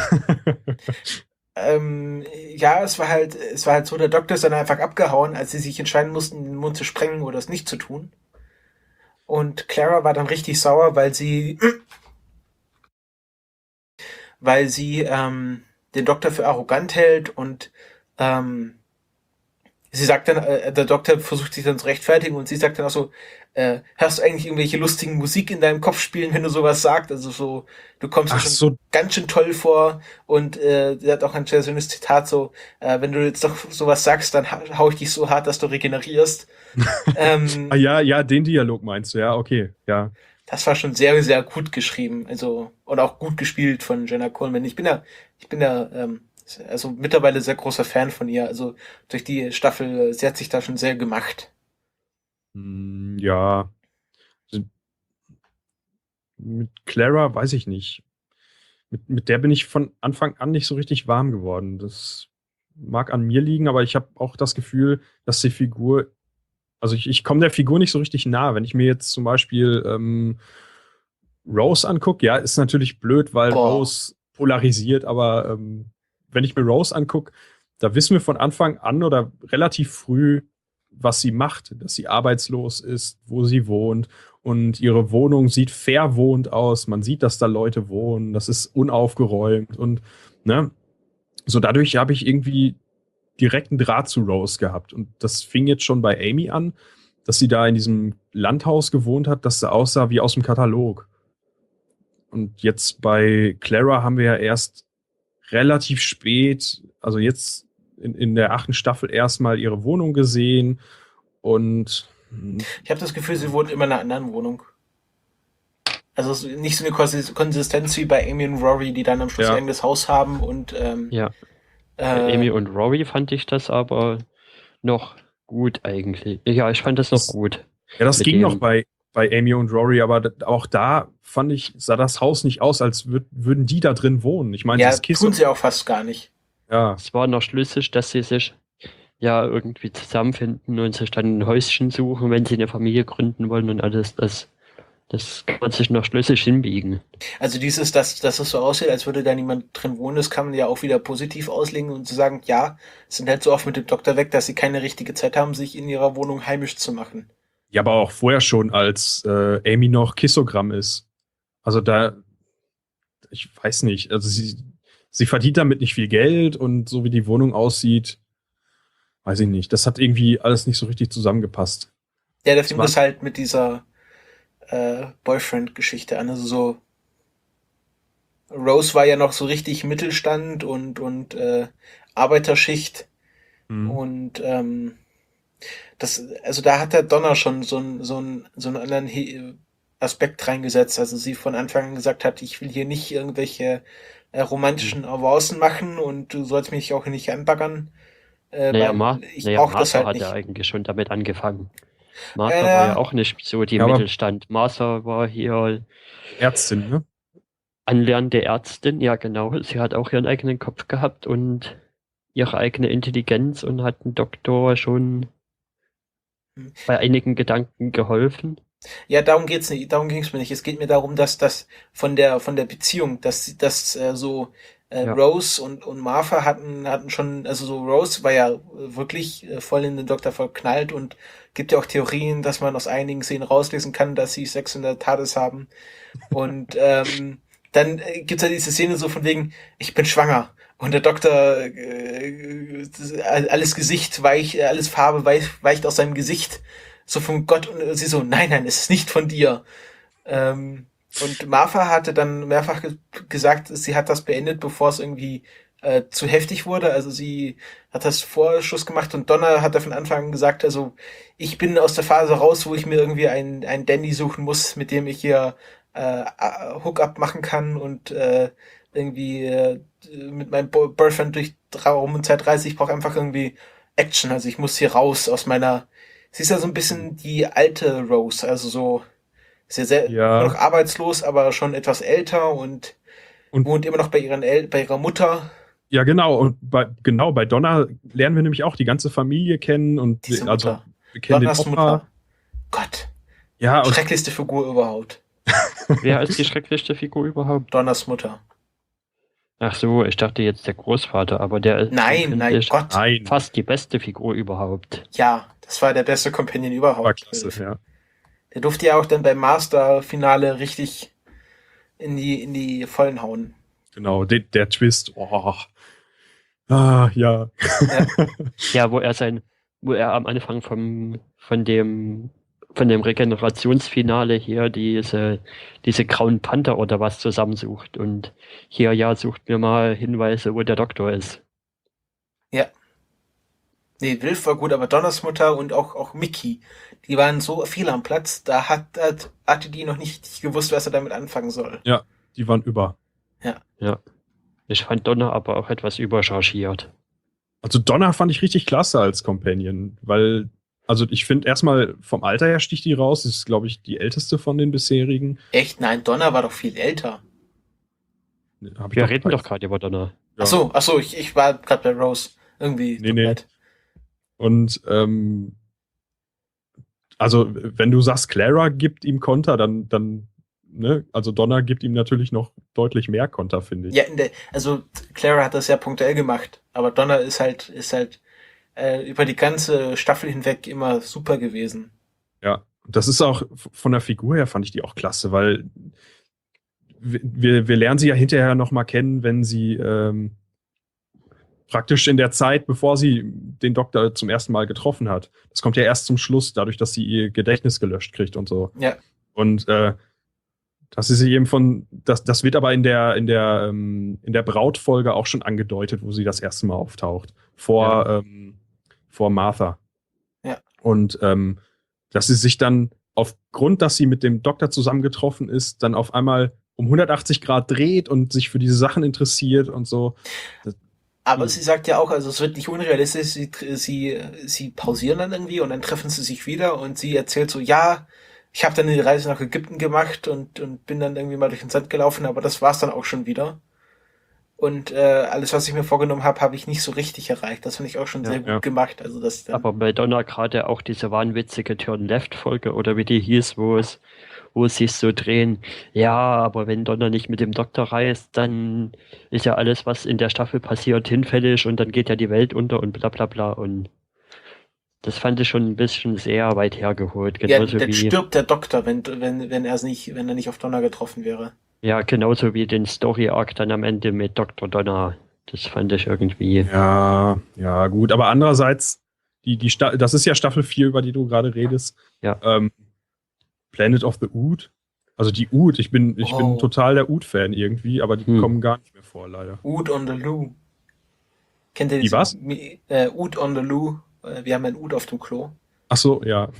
Ja, es war halt so, der Doktor ist dann einfach abgehauen, als sie sich entscheiden mussten, den Mond zu sprengen oder es nicht zu tun. Und Clara war dann richtig sauer, weil sie den Doktor für arrogant hält und sie sagt dann, der Doktor versucht sich dann zu rechtfertigen und sie sagt dann auch so, hörst du eigentlich irgendwelche lustigen Musik in deinem Kopf spielen, wenn du sowas sagst? Also so, du kommst dir schon ganz schön toll vor und sie hat auch ein sehr schönes Zitat so, wenn du jetzt doch sowas sagst, dann hau ich dich so hart, dass du regenerierst. Ja, den Dialog meinst du, ja, okay, ja. Das war schon sehr, sehr gut geschrieben, also, und auch gut gespielt von Jenna Coleman. Ich bin ja also mittlerweile sehr großer Fan von ihr, also durch die Staffel, sie hat sich da schon sehr gemacht. Ja. Mit Clara weiß ich nicht. Mit der bin ich von Anfang an nicht so richtig warm geworden. Das mag an mir liegen, aber ich habe auch das Gefühl, dass die Figur, also ich komme der Figur nicht so richtig nah. Wenn ich mir jetzt zum Beispiel Rose angucke, ja, ist natürlich blöd, weil Rose polarisiert, aber wenn ich mir Rose angucke, da wissen wir von Anfang an oder relativ früh, was sie macht, dass sie arbeitslos ist, wo sie wohnt und ihre Wohnung sieht verwohnt aus. Man sieht, dass da Leute wohnen, das ist unaufgeräumt und ne, so dadurch habe ich irgendwie direkten Draht zu Rose gehabt und das fing jetzt schon bei Amy an, dass sie da in diesem Landhaus gewohnt hat, das aussah wie aus dem Katalog. Und jetzt bei Clara haben wir ja erst relativ spät, also jetzt in der 8. Staffel erstmal ihre Wohnung gesehen und Ich habe das Gefühl, sie wohnt immer in einer anderen Wohnung. Also es ist nicht so eine Konsistenz wie bei Amy und Rory, die dann am Schluss Ja. ein eigenes Haus haben und Ja. Bei Amy und Rory fand ich das aber noch gut eigentlich. Ja, ich fand das noch gut. ja, das Mit ging dem- noch bei Amy und Rory, aber auch da fand ich, sah das Haus nicht aus, als würden die da drin wohnen. Ich meine, ja, das Kiss. tun sie auch fast gar nicht. Ja, Es war noch schlüssig, dass sie sich ja irgendwie zusammenfinden und sich dann ein Häuschen suchen, wenn sie eine Familie gründen wollen und alles. Das kann man sich noch schlüssig hinbiegen. Also dieses, dass es so aussieht, als würde da niemand drin wohnen, das kann man ja auch wieder positiv auslegen und zu sagen, ja, sind halt so oft mit dem Doktor weg, dass sie keine richtige Zeit haben, sich in ihrer Wohnung heimisch zu machen. ja, aber auch vorher schon, als Amy noch Kissogramm ist. Also da, ich weiß nicht, also sie verdient damit nicht viel Geld und so wie die Wohnung aussieht, weiß ich nicht. Das hat irgendwie alles nicht so richtig zusammengepasst. Ja, der fängt war- das halt mit dieser Boyfriend-Geschichte an. Also so Rose war ja noch so richtig Mittelstand und Arbeiterschicht Mhm. und also da hat der Donner schon so einen anderen Aspekt reingesetzt. Also sie von Anfang an gesagt hat, ich will hier nicht irgendwelche romantischen Avancen machen und du sollst mich auch nicht anbaggern. Ich brauche das Martha halt hat nicht. ja eigentlich schon damit angefangen. Martha Ja. war ja auch nicht so die Ja, aber- Mittelstand. Martha war hier Ärztin, ne? anlernende Ärztin, ja genau. Sie hat auch ihren eigenen Kopf gehabt und ihre eigene Intelligenz und hat dem Doktor schon Hm. bei einigen Gedanken geholfen. Ja, darum geht's nicht. Darum ging's mir nicht. Es geht mir darum, dass das von der Beziehung, dass Ja. Rose und Martha hatten schon, also so Rose war ja wirklich voll in den Doktor verknallt und gibt ja auch Theorien, dass man aus einigen Szenen rauslesen kann, dass sie Sex in der TARDIS haben. Und dann gibt's ja diese Szene so von wegen, ich bin schwanger. Und der Doktor, alles Gesicht weicht, alles Farbe weicht aus seinem Gesicht. So von Gott, und sie so, nein, es ist nicht von dir. Und Martha hatte dann mehrfach gesagt, sie hat das beendet, bevor es irgendwie zu heftig wurde. Also sie hat das vor Schluss gemacht und Donna hat da von Anfang an gesagt, also ich bin aus der Phase raus, wo ich mir irgendwie einen Dandy suchen muss, mit dem ich hier Hookup machen kann und irgendwie mit meinem Boyfriend durch Raum und Zeit reise. Ich brauche einfach irgendwie Action. Also ich muss hier raus aus meiner. Sie ist ja so ein bisschen die alte Rose, also so ist ja sehr Ja. immer noch arbeitslos, aber schon etwas älter und wohnt immer noch bei ihrer Mutter. Ja, genau. Und bei Donna lernen wir nämlich auch die ganze Familie kennen und Diese also Mutter. wir kennen den Donners Opa. Mutter. Gott, Ja, und schrecklichste Figur überhaupt. Wer ist die schrecklichste Figur überhaupt? Donners Mutter. Ach so, ich dachte jetzt der Großvater, aber der ist Nein, finde ich, Gott. nein, fast die beste Figur überhaupt. Ja, das war der beste Companion überhaupt. war klasse, ja. Der durfte ja auch dann beim Master-Finale richtig in die Vollen hauen. Genau, der Twist. Oh. Ah, ja. Ja, wo er am Anfang von dem Regenerationsfinale hier diese grauen Panther oder was zusammensucht und hier ja sucht mir mal Hinweise, wo der Doktor ist. Nee, Wilf war gut, aber Donners Mutter und auch Mickey, die waren so viel am Platz, da hatte die noch nicht richtig gewusst, was er damit anfangen soll. Die waren über. Ich fand Donner aber auch etwas überchargiert. Also Donna fand ich richtig klasse als Companion, weil, also ich finde erstmal vom Alter her sticht die raus. Das ist, glaube ich, die älteste von den bisherigen. Echt? Nein, Donna war doch viel älter. Hab ich Wir reden doch gerade über Donner. Ja. Ach so, ich war gerade bei Rose. Irgendwie. Nee, nee. Und also wenn du sagst, Clara gibt ihm Konter, dann ne, also Donna gibt ihm natürlich noch deutlich mehr Konter, finde ich. Ja, also Clara hat das ja punktuell gemacht, aber Donna ist halt über die ganze Staffel hinweg immer super gewesen. Ja, das ist auch von der Figur her fand ich die auch klasse, weil wir lernen sie ja hinterher noch mal kennen, wenn sie praktisch in der Zeit, bevor sie den Doktor zum ersten Mal getroffen hat. Das kommt ja erst zum Schluss, dadurch, dass sie ihr Gedächtnis gelöscht kriegt und so. Ja. Und dass sie sich eben das wird aber in der Brautfolge auch schon angedeutet, wo sie das erste Mal auftaucht. Vor Martha. Ja. Und dass sie sich dann aufgrund, dass sie mit dem Doktor zusammengetroffen ist, dann auf einmal um 180 Grad dreht und sich für diese Sachen interessiert und so. Aber sie sagt ja auch, also es wird nicht unrealistisch, sie pausieren dann irgendwie und dann treffen sie sich wieder und sie erzählt so, ja, ich habe dann die Reise nach Ägypten gemacht und bin dann irgendwie mal durch den Sand gelaufen, aber das war's dann auch schon wieder. Und alles, was ich mir vorgenommen habe ich nicht so richtig erreicht. Das finde ich auch schon sehr gut gemacht. Also das aber bei Donna gerade auch diese wahnwitzige Turn-Left-Folge oder wie die hieß, wo sie es so drehen, ja, aber wenn Donna nicht mit dem Doktor reist, dann ist ja alles, was in der Staffel passiert, hinfällig und dann geht ja die Welt unter und bla bla bla. Und das fand ich schon ein bisschen sehr weit hergeholt. Genauso dann stirbt der Doktor, wenn er nicht auf Donna getroffen wäre. Ja, genauso wie den Story-Arc dann am Ende mit Dr. Donna. Das fand ich irgendwie. Ja, gut. Aber andererseits, das ist ja Staffel 4, über die du gerade redest. Ja. Planet of the Ood. Also die Ood. Ich bin total der Ood-Fan irgendwie, aber die kommen gar nicht mehr vor, leider. Ood on the Loo. Kennt ihr die was? Ood on the Loo. Wir haben ein Ood auf dem Klo. Ach so, ja.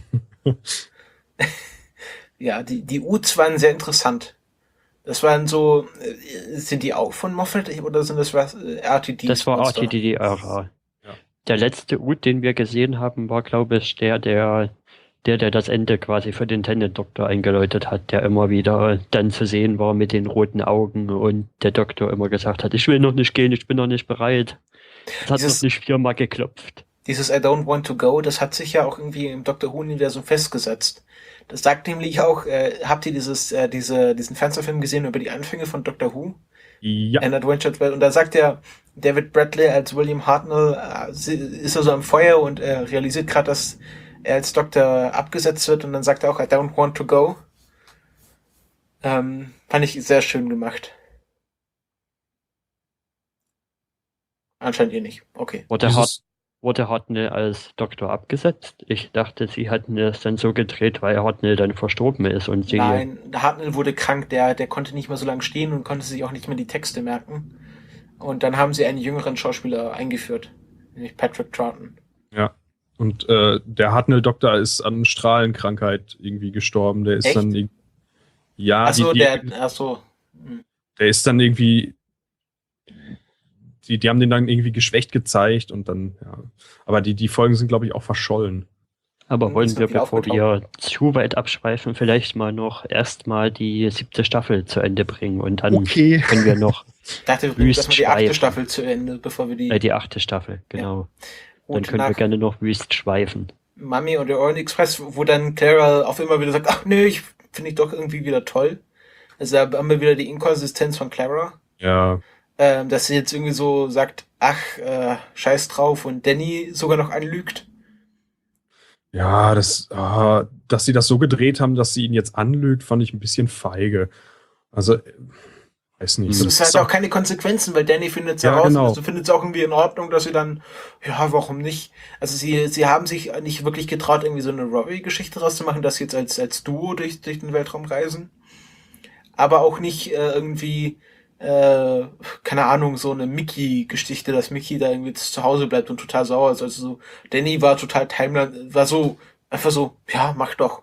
Ja, die Oods waren sehr interessant. Das waren so, sind die auch von Moffat oder sind das RTD? Das war RTD-Ära. Ja. Der letzte Ood, den wir gesehen haben, war, glaube ich, der das Ende quasi für den Tennant-Doktor eingeläutet hat, der immer wieder dann zu sehen war mit den roten Augen und der Doktor immer gesagt hat, ich will noch nicht gehen, ich bin noch nicht bereit. Das hat noch nicht 4-mal geklopft. Dieses I don't want to go, das hat sich ja auch irgendwie im Doctor Who-Universum festgesetzt. Das sagt nämlich auch, habt ihr diesen Fernsehfilm gesehen über die Anfänge von Doctor Who? Ja. An Adventure 12. Und da sagt ja David Bradley als William Hartnell, ist er so am Feuer und realisiert gerade, dass er als Doktor abgesetzt wird und dann sagt er auch, I don't want to go. Fand ich sehr schön gemacht. Anscheinend ihr nicht. Okay. Wurde Hartnell als Doktor abgesetzt? Ich dachte, sie hatten es dann so gedreht, weil Hartnell dann verstorben ist und sie... Nein, Hartnell wurde krank, der konnte nicht mehr so lange stehen und konnte sich auch nicht mehr die Texte merken. Und dann haben sie einen jüngeren Schauspieler eingeführt, nämlich Patrick Troughton. Ja, und der Hartnell-Doktor ist an Strahlenkrankheit irgendwie gestorben. Der ist Echt? dann irgendwie... Ja, Achso, der ist dann irgendwie... Die haben den dann irgendwie geschwächt gezeigt und dann, ja. Aber die Folgen sind, glaube ich, auch verschollen. Aber wollen wir, bevor wir zu weit abschweifen, vielleicht mal noch erstmal die 7. Staffel zu Ende bringen und dann können wir noch ich dachte, wir bringen erstmal die 8. Staffel zu Ende, bevor wir die 8. Staffel, genau. Ja. Dann können wir gerne noch wüst schweifen. Mummy und der Orient Express, wo dann Clara auf immer wieder sagt, ach nee, finde ich doch irgendwie wieder toll. Also da haben wir wieder die Inkonsistenz von Clara. Ja. Dass sie jetzt irgendwie so sagt, ach, scheiß drauf und Danny sogar noch anlügt. Ja, dass sie das so gedreht haben, dass sie ihn jetzt anlügt, fand ich ein bisschen feige. Also, weiß nicht. Das hat auch keine Konsequenzen, weil Danny findet es heraus. Genau. Also findet es auch irgendwie in Ordnung, dass sie dann, ja, warum nicht? Also sie haben sich nicht wirklich getraut, irgendwie so eine Rory-Geschichte rauszumachen, dass sie jetzt als Duo durch den Weltraum reisen. Aber auch nicht irgendwie keine Ahnung, so eine Mickey-Geschichte, dass Mickey da irgendwie zu Hause bleibt und total sauer ist. Also so, Danny war total war so, einfach so, ja, mach doch.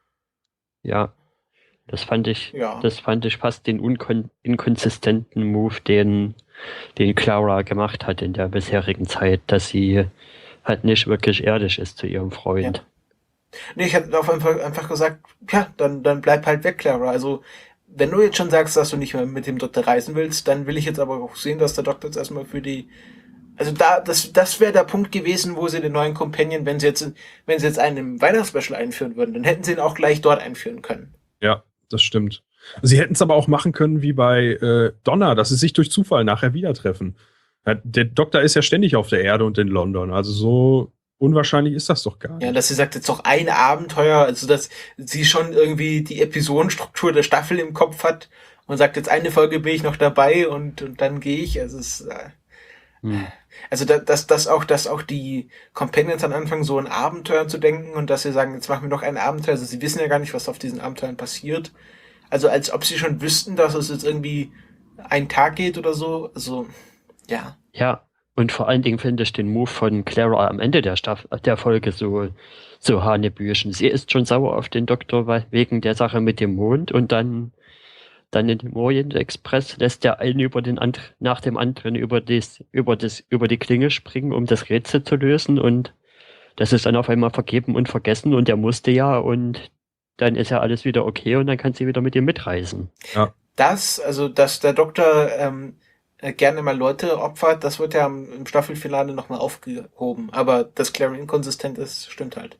Ja, das fand ich fast den inkonsistenten Move, den Clara gemacht hat in der bisherigen Zeit, dass sie halt nicht wirklich ehrlich ist zu ihrem Freund. Ja. Nee, ich hätte auf einfach gesagt, ja, dann bleib halt weg, Clara. Also, wenn du jetzt schon sagst, dass du nicht mehr mit dem Doktor reisen willst, dann will ich jetzt aber auch sehen, dass der Doktor jetzt erstmal für die... Also das wäre der Punkt gewesen, wo sie den neuen Companion, wenn sie jetzt einen im Weihnachtsspecial einführen würden, dann hätten sie ihn auch gleich dort einführen können. Ja, das stimmt. Sie hätten es aber auch machen können wie bei Donna, dass sie sich durch Zufall nachher wieder treffen. Ja, der Doktor ist ja ständig auf der Erde und in London, also so unwahrscheinlich ist das doch gar nicht. Ja, dass sie sagt, jetzt noch ein Abenteuer, also dass sie schon irgendwie die Episodenstruktur der Staffel im Kopf hat und sagt, jetzt eine Folge bin ich noch dabei und dann gehe ich. Also es ist, also dass auch die Companions dann anfangen, so ein Abenteuer zu denken und dass sie sagen, jetzt machen wir noch ein Abenteuer. Also sie wissen ja gar nicht, was auf diesen Abenteuern passiert. Also als ob sie schon wüssten, dass es jetzt irgendwie einen Tag geht oder so. Also, ja. Ja, und vor allen Dingen finde ich den Move von Clara am Ende der Folge so hanebüchen. Sie ist schon sauer auf den Doktor wegen der Sache mit dem Mond und dann in dem Orient Express lässt er einen nach dem anderen über die Klinge springen, um das Rätsel zu lösen, und das ist dann auf einmal vergeben und vergessen, und er musste ja, und dann ist ja alles wieder okay und dann kann sie wieder mit ihm mitreisen. Ja. Dass der Doktor gerne mal Leute opfert, das wird ja im Staffelfinale nochmal aufgehoben. Aber dass Clara inkonsistent ist, stimmt halt.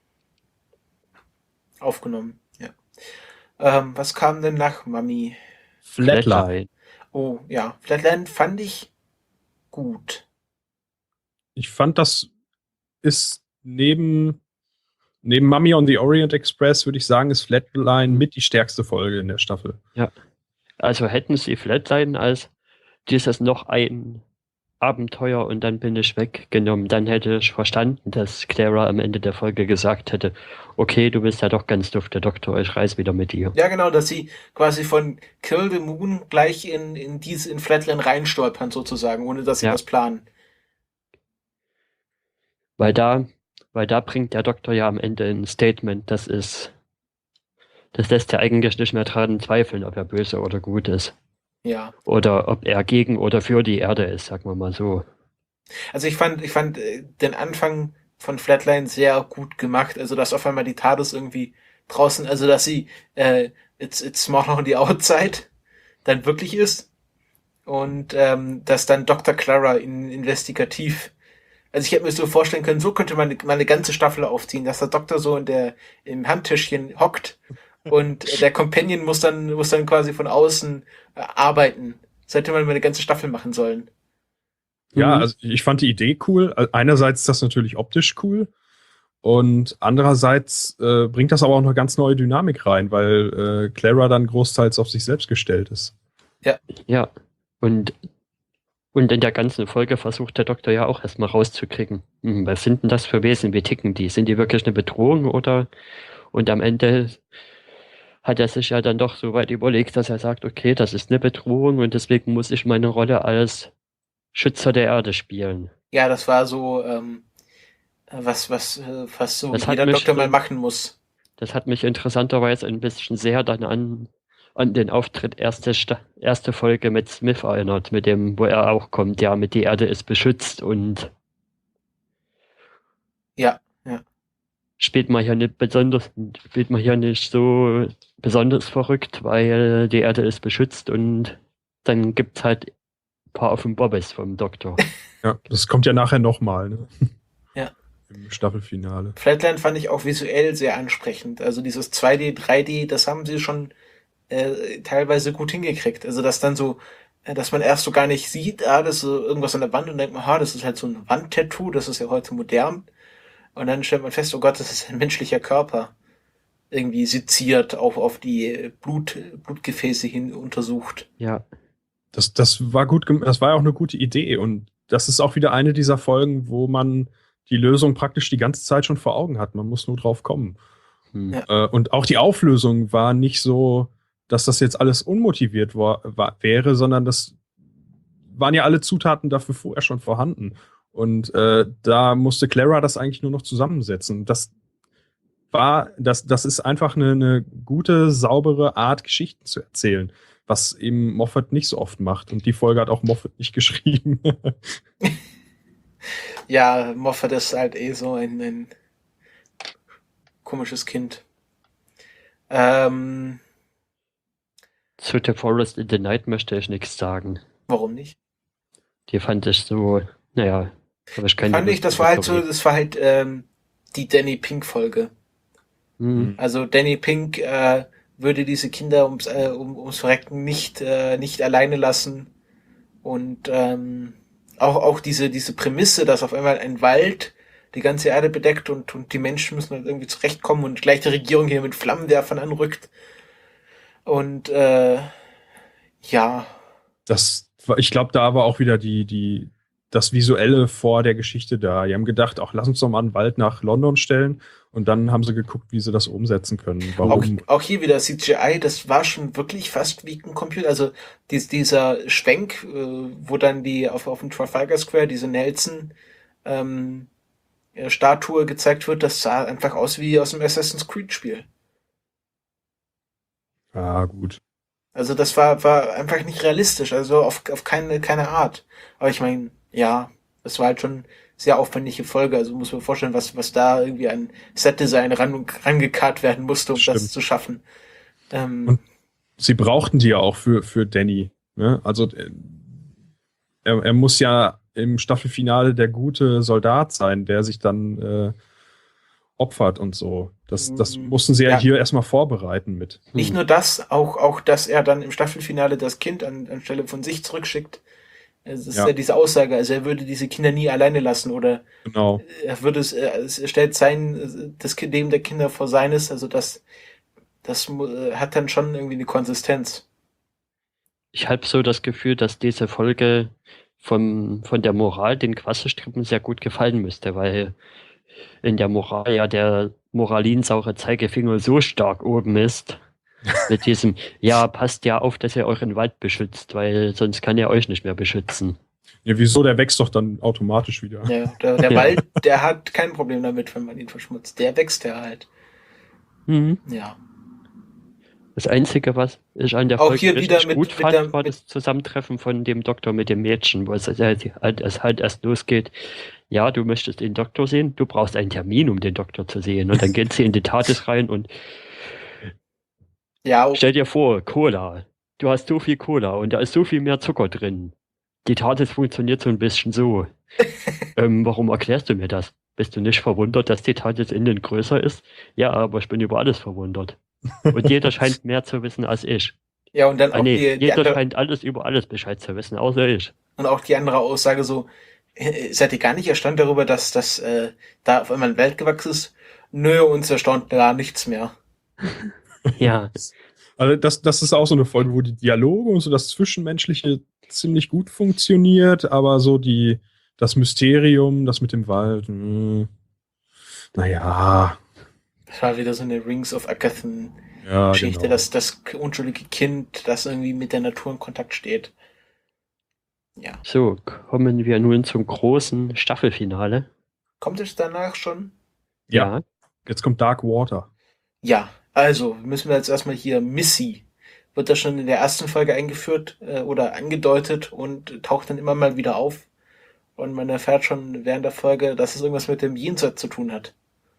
Aufgenommen, ja. Was kam denn nach Mami? Flatline. Oh, ja. Flatline fand ich gut. Ich fand, das ist neben Mummy on the Orient Express, würde ich sagen, ist Flatline mit die stärkste Folge in der Staffel. Ja. Also hätten sie Flatline als dieses noch ein Abenteuer und dann bin ich weggenommen, dann hätte ich verstanden, dass Clara am Ende der Folge gesagt hätte, okay, du bist ja doch ganz doof, der Doktor, ich reise wieder mit dir. Ja, genau, dass sie quasi von Kill the Moon gleich in Flatline reinstolpern sozusagen, ohne dass sie das planen. Weil da bringt der Doktor ja am Ende ein Statement, das lässt ja eigentlich nicht mehr daran zweifeln, ob er böse oder gut ist. Ja. Oder ob er gegen oder für die Erde ist, sagen wir mal so. Also ich fand den Anfang von Flatline sehr gut gemacht, also dass auf einmal die TARDIS irgendwie draußen, also dass sie it's smaller on the outside dann wirklich ist und dass dann Dr. Clara investigativ, also ich hätte mir so vorstellen können, so könnte man eine ganze Staffel aufziehen, dass der Doktor so im Handtischchen hockt und der Companion muss dann quasi von außen arbeiten. Das hätte man eine ganze Staffel machen sollen. Ja, also ich fand die Idee cool. Einerseits ist das natürlich optisch cool und andererseits bringt das aber auch eine ganz neue Dynamik rein, weil Clara dann großteils auf sich selbst gestellt ist. Ja. Und in der ganzen Folge versucht der Doktor ja auch erstmal rauszukriegen, was sind denn das für Wesen, wie ticken die? Sind die wirklich eine Bedrohung oder? Und am Ende hat er sich ja dann doch so weit überlegt, dass er sagt, okay, das ist eine Bedrohung und deswegen muss ich meine Rolle als Schützer der Erde spielen. Ja, das war so was so Das jeder Doktor mal machen muss. Das hat mich interessanterweise ein bisschen sehr dann an den Auftritt erste Folge mit Smith erinnert, mit dem, wo er auch kommt, ja, mit die Erde ist beschützt und ja. Spielt man hier nicht so besonders verrückt, weil die Erde ist beschützt und dann gibt's halt ein paar auf dem Bobbes vom Doktor. Ja, das kommt ja nachher nochmal, ne? Ja. Im Staffelfinale. Flatline fand ich auch visuell sehr ansprechend. Also dieses 2D, 3D, das haben sie schon teilweise gut hingekriegt. Also dass dann so, dass man erst so gar nicht sieht, das ist so irgendwas an der Wand und denkt man, das ist halt so ein Wandtattoo, das ist ja heute modern. Und dann stellt man fest, oh Gott, das ist ein menschlicher Körper. Irgendwie seziert, auf die Blutgefäße hin untersucht. Ja. Das war gut, das war ja auch eine gute Idee. Und das ist auch wieder eine dieser Folgen, wo man die Lösung praktisch die ganze Zeit schon vor Augen hat. Man muss nur drauf kommen. Ja. Und auch die Auflösung war nicht so, dass das jetzt alles unmotiviert wäre, sondern das waren ja alle Zutaten dafür vorher schon vorhanden. Und da musste Clara das eigentlich nur noch zusammensetzen. Das ist einfach eine gute, saubere Art, Geschichten zu erzählen, was eben Moffat nicht so oft macht. Und die Folge hat auch Moffat nicht geschrieben. Ja, Moffat ist halt so ein komisches Kind. Zu The Forest in the Night möchte ich nichts sagen. Warum nicht? Die fand ich so, naja, habe ich keine Lust. Das war halt die Danny Pink Folge. Also Danny Pink würde diese Kinder ums Verrecken nicht alleine lassen und auch diese Prämisse, dass auf einmal ein Wald die ganze Erde bedeckt und die Menschen müssen halt irgendwie zurechtkommen und gleich die Regierung hier mit Flammenwerfern anrückt und ja. Ich glaube, da war auch wieder die das Visuelle vor der Geschichte da. Die haben gedacht, ach, lass uns doch mal einen Wald nach London stellen. Und dann haben sie geguckt, wie sie das umsetzen können. Warum? Auch hier wieder CGI, das war schon wirklich fast wie ein Computer. Also dieser Schwenk, wo dann die auf dem Trafalgar Square diese Nelson Statue gezeigt wird, das sah einfach aus wie aus dem Assassin's Creed Spiel. Ah, gut. Also das war einfach nicht realistisch, also auf keine Art. Aber ich meine, ja, es war halt schon sehr aufwendige Folge, also muss man vorstellen, was da irgendwie an Setdesign rangekarrt werden musste, um das zu schaffen. Und sie brauchten die ja auch für Danny. Ne? Also er muss ja im Staffelfinale der gute Soldat sein, der sich dann opfert und so. Das mussten sie ja hier erstmal vorbereiten mit. Nicht nur das, auch dass er dann im Staffelfinale das Kind anstelle von sich zurückschickt. Es ist ja diese Aussage, also er würde diese Kinder nie alleine lassen oder genau. Er stellt das Leben der Kinder vor seines, also das hat dann schon irgendwie eine Konsistenz. Ich habe so das Gefühl, dass diese Folge von der Moral den Quasselstrippen sehr gut gefallen müsste, weil in der Moral ja der moralinsaure Zeigefinger so stark oben ist, mit diesem, ja, passt ja auf, dass ihr euren Wald beschützt, weil sonst kann er euch nicht mehr beschützen. Ja, wieso? Der wächst doch dann automatisch wieder. Ja, der Wald, der hat kein Problem damit, wenn man ihn verschmutzt. Der wächst ja halt. Mhm. Ja. Das Einzige, was ich an der Auch Folge hier richtig wieder gut fand, war das Zusammentreffen von dem Doktor mit dem Mädchen, wo es halt erst losgeht. Ja, du möchtest den Doktor sehen, du brauchst einen Termin, um den Doktor zu sehen. Und dann geht sie in die TARDIS rein und stell dir vor, Cola. Du hast so viel Cola und da ist so viel mehr Zucker drin. Die TARDIS funktioniert so ein bisschen so. Warum erklärst du mir das? Bist du nicht verwundert, dass die TARDIS innen größer ist? Ja, aber ich bin über alles verwundert. Und jeder scheint mehr zu wissen als ich. Ja, und dann auch jeder scheint alles über alles Bescheid zu wissen, außer ich. Und auch die andere Aussage so, seid ihr gar nicht erstaunt darüber, dass das da auf einmal ein Welt gewachsen ist? Nö, uns erstaunt gar nichts mehr. Ja. Also das ist auch so eine Folge, wo die Dialoge und so das Zwischenmenschliche ziemlich gut funktioniert, aber so das Mysterium, das mit dem Wald, naja. Das war wieder so eine Rings of Agathen-Geschichte, genau. das unschuldige Kind, das irgendwie mit der Natur in Kontakt steht. Ja. So, kommen wir nun zum großen Staffelfinale. Kommt es danach schon? Ja. Jetzt kommt Dark Water. Ja, also müssen wir jetzt erstmal hier Missy. Wird das schon in der ersten Folge eingeführt oder angedeutet und taucht dann immer mal wieder auf. Und man erfährt schon während der Folge, dass es irgendwas mit dem Jenseits zu tun hat.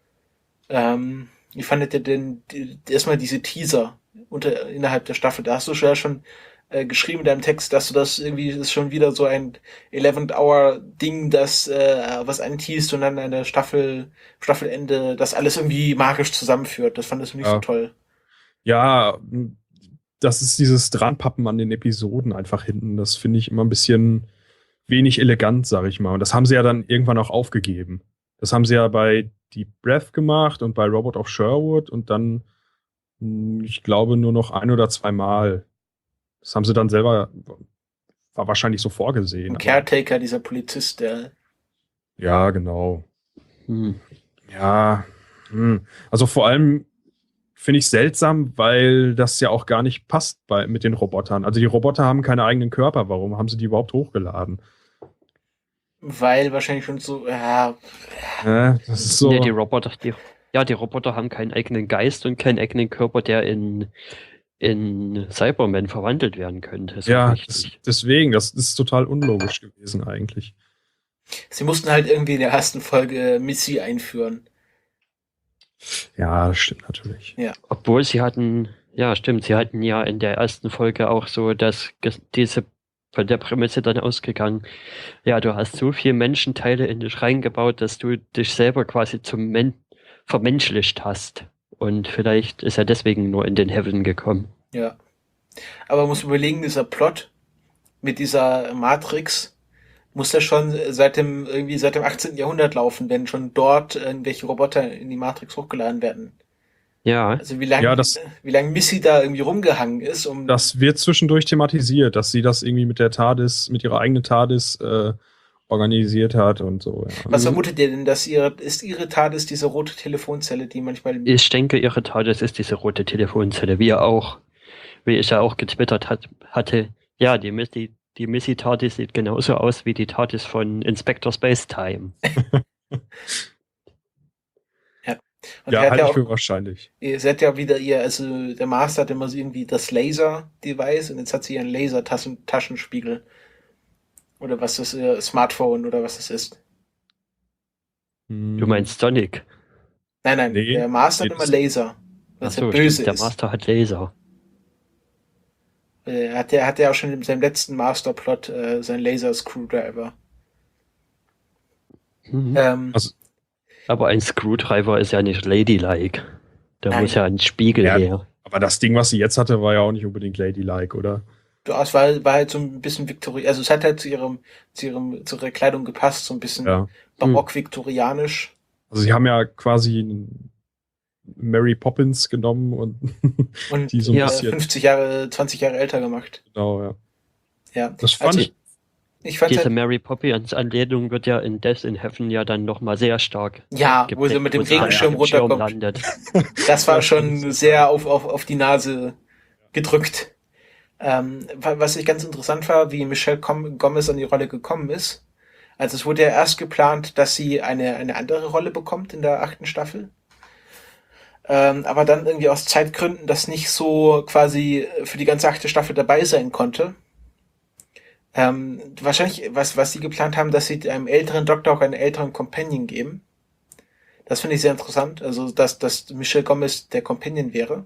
Wie fandet ihr denn erstmal diese Teaser innerhalb der Staffel? Da hast du schon geschrieben in deinem Text, dass du das irgendwie ist schon wieder so ein 11th-Hour-Ding, das was anteast und dann eine Staffelende, das alles irgendwie magisch zusammenführt. Das fandest du nicht so toll. Ja, das ist dieses Dranpappen an den Episoden einfach hinten. Das finde ich immer ein bisschen wenig elegant, sag ich mal. Und das haben sie ja dann irgendwann auch aufgegeben. Das haben sie ja bei Deep Breath gemacht und bei Robot of Sherwood und dann, ich glaube, nur noch 1 oder 2 Mal. Das haben sie dann selber, war wahrscheinlich so vorgesehen. Ein Caretaker, dieser Polizist, der... Ja, genau. Ja, also vor allem finde ich seltsam, weil das ja auch gar nicht passt mit den Robotern. Also die Roboter haben keine eigenen Körper. Warum haben sie die überhaupt hochgeladen? Weil wahrscheinlich schon so, das ist so. Nee, die Roboter haben keinen eigenen Geist und keinen eigenen Körper, der in Cyberman verwandelt werden könnte. Ja, deswegen, das ist total unlogisch gewesen eigentlich. Sie mussten halt irgendwie in der ersten Folge Missy einführen. Ja, das stimmt natürlich. Ja. Obwohl sie hatten ja in der ersten Folge auch so, dass diese von der Prämisse dann ausgegangen, ja, du hast so viele Menschenteile in dich reingebaut, dass du dich selber quasi zum vermenschlicht hast. Und vielleicht ist er deswegen nur in den Heaven gekommen. Ja. Aber man muss überlegen, dieser Plot mit dieser Matrix muss ja schon seit dem 18. Jahrhundert laufen, wenn schon dort irgendwelche Roboter in die Matrix hochgeladen werden. Ja. Also wie lange Missy da irgendwie rumgehangen ist. Das wird zwischendurch thematisiert, dass sie das irgendwie mit der TARDIS, mit ihrer eigenen TARDIS organisiert hat und so. Ja. Was vermutet ihr denn, dass ihre TARDIS diese rote Telefonzelle, die manchmal... Ich denke, ihre TARDIS ist diese rote Telefonzelle, wie ich ja auch getwittert hatte. Ja, die Missy TARDIS sieht genauso aus wie die TARDIS von Inspector Spacetime. Und Ja, halte ich für wahrscheinlich. Ihr seid ja wieder also der Master hat immer so irgendwie das Laser-Device und jetzt hat sie ihren Laser-Taschenspiegel. Oder was das Smartphone oder was das ist. Du meinst Sonic? Nein, Nee, der Master hat immer Laser. Was ja böse der ist. Master hat Laser. Hat ja auch schon in seinem letzten Masterplot sein Laser-Screwdriver. Also, Aber ein Screwdriver ist ja nicht ladylike. Da muss ja ein Spiegel her. aber das Ding, was sie jetzt hatte, war ja auch nicht unbedingt ladylike, oder? Es war halt so ein bisschen also es hat halt zu ihrer Kleidung gepasst, so ein bisschen barock-viktorianisch. Also sie haben ja quasi Mary Poppins genommen und die so ein bisschen 20 Jahre älter gemacht. Genau, Ja. Das fand ich fand diese halt, Mary Poppins Anlehnung wird ja in Death in Heaven ja dann nochmal sehr stark. ja, wo sie mit dem Regenschirm runterkommt. Landet. Das war schon sehr auf die Nase gedrückt. Was ich ganz interessant war, wie Michelle Gomez an die Rolle gekommen ist. Also es wurde ja erst geplant, dass sie eine andere Rolle bekommt in der 8. Staffel. Aber dann irgendwie aus Zeitgründen das nicht so quasi für die ganze 8. Staffel dabei sein konnte. Wahrscheinlich, was sie geplant haben, dass sie einem älteren Doktor auch einen älteren Companion geben. Das finde ich sehr interessant. Also, dass Michelle Gomez der Companion wäre.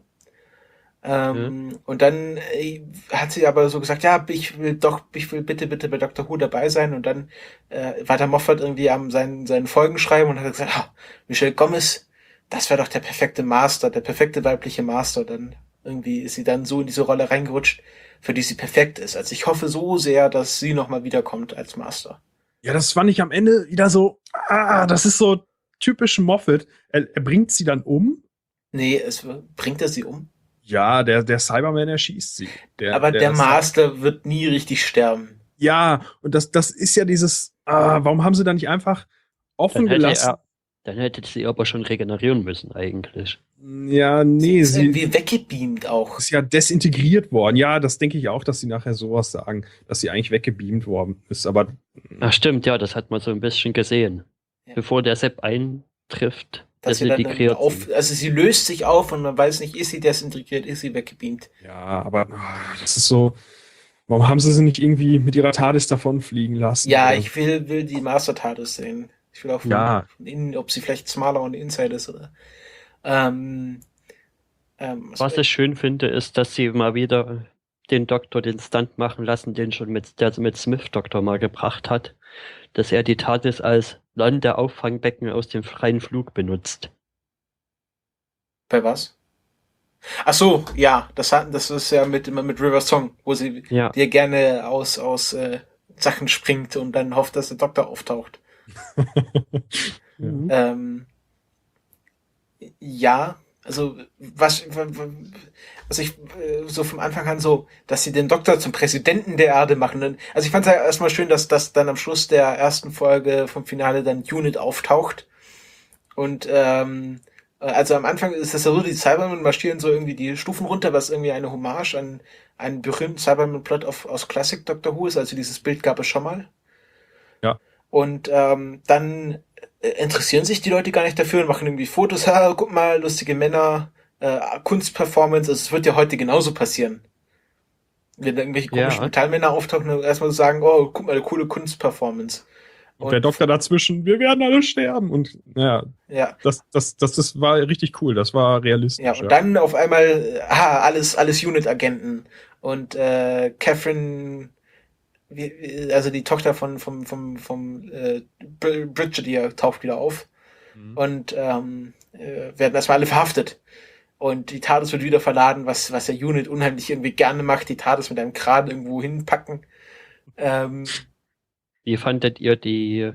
Und dann hat sie aber so gesagt, ja, ich will bitte bei Dr. Who dabei sein. Und dann war der Moffat irgendwie am seinen Folgen schreiben und hat gesagt, Michelle Gomez, das wäre doch der perfekte Master, der perfekte weibliche Master. Dann irgendwie ist sie dann so in diese Rolle reingerutscht, für die sie perfekt ist. Also ich hoffe so sehr, dass sie nochmal wiederkommt als Master. Ja, das fand ich am Ende wieder so, das ist so typisch Moffat. Er bringt sie dann um. Nee, bringt er sie um? Ja, der Cyberman erschießt sie. Aber der Master wird nie richtig sterben. Ja, und das ist ja dieses, warum haben sie da nicht einfach offen gelassen? Dann hätte sie aber schon regenerieren müssen eigentlich. Ja, nee, sie ist irgendwie weggebeamt auch. Ist ja desintegriert worden. Ja, das denke ich auch, dass sie nachher sowas sagen, dass sie eigentlich weggebeamt worden ist. Aber ach stimmt, ja, das hat man so ein bisschen gesehen. Ja. Bevor der Sepp eintrifft, dass sie dann also sie löst sich auf und man weiß nicht, ist sie desintegriert, ist sie weggebeamt. Ja, aber das ist so, warum haben sie nicht irgendwie mit ihrer TARDIS davon fliegen lassen? Ja, oder? Ich will die Master TARDIS sehen. Ich will auch von innen, ob sie vielleicht smaller on the inside ist oder. Was ich schön finde, ist, dass sie mal wieder den Doktor den Stunt machen lassen, den schon der mit Smith Doktor mal gebracht hat, dass er die TARDIS als Landeauffangbecken aus dem freien Flug benutzt. Bei was? Ach so, ja, das ist ja mit River Song, wo sie dir gerne aus Sachen springt und dann hofft, dass der Doktor auftaucht. Ja, also was ich so vom Anfang an so, dass sie den Doktor zum Präsidenten der Erde machen. Also ich fand es ja erstmal schön, dass das dann am Schluss der ersten Folge vom Finale dann Unit auftaucht. Und also am Anfang ist es ja so, die Cybermen marschieren so irgendwie die Stufen runter, was irgendwie eine Hommage an einen berühmten Cyberman-Plot aus Classic Doctor Who ist. Also dieses Bild gab es schon mal. Ja. Und dann interessieren sich die Leute gar nicht dafür und machen irgendwie Fotos. Guck mal, lustige Männer, Kunstperformance. Also es wird ja heute genauso passieren. Wenn da irgendwelche komischen Metallmänner auftauchen und erstmal sagen, oh, guck mal, eine coole Kunstperformance. Und der Doktor dazwischen, wir werden alle sterben. Und das war richtig cool, das war realistisch. Ja, und dann auf einmal, alles Unit-Agenten. Und Catherine, also die Tochter vom Brigadier taucht wieder auf. Und werden erstmal alle verhaftet. Und die TARDIS wird wieder verladen, was der Unit unheimlich irgendwie gerne macht, die TARDIS mit einem Kran irgendwo hinpacken. Wie fandet ihr die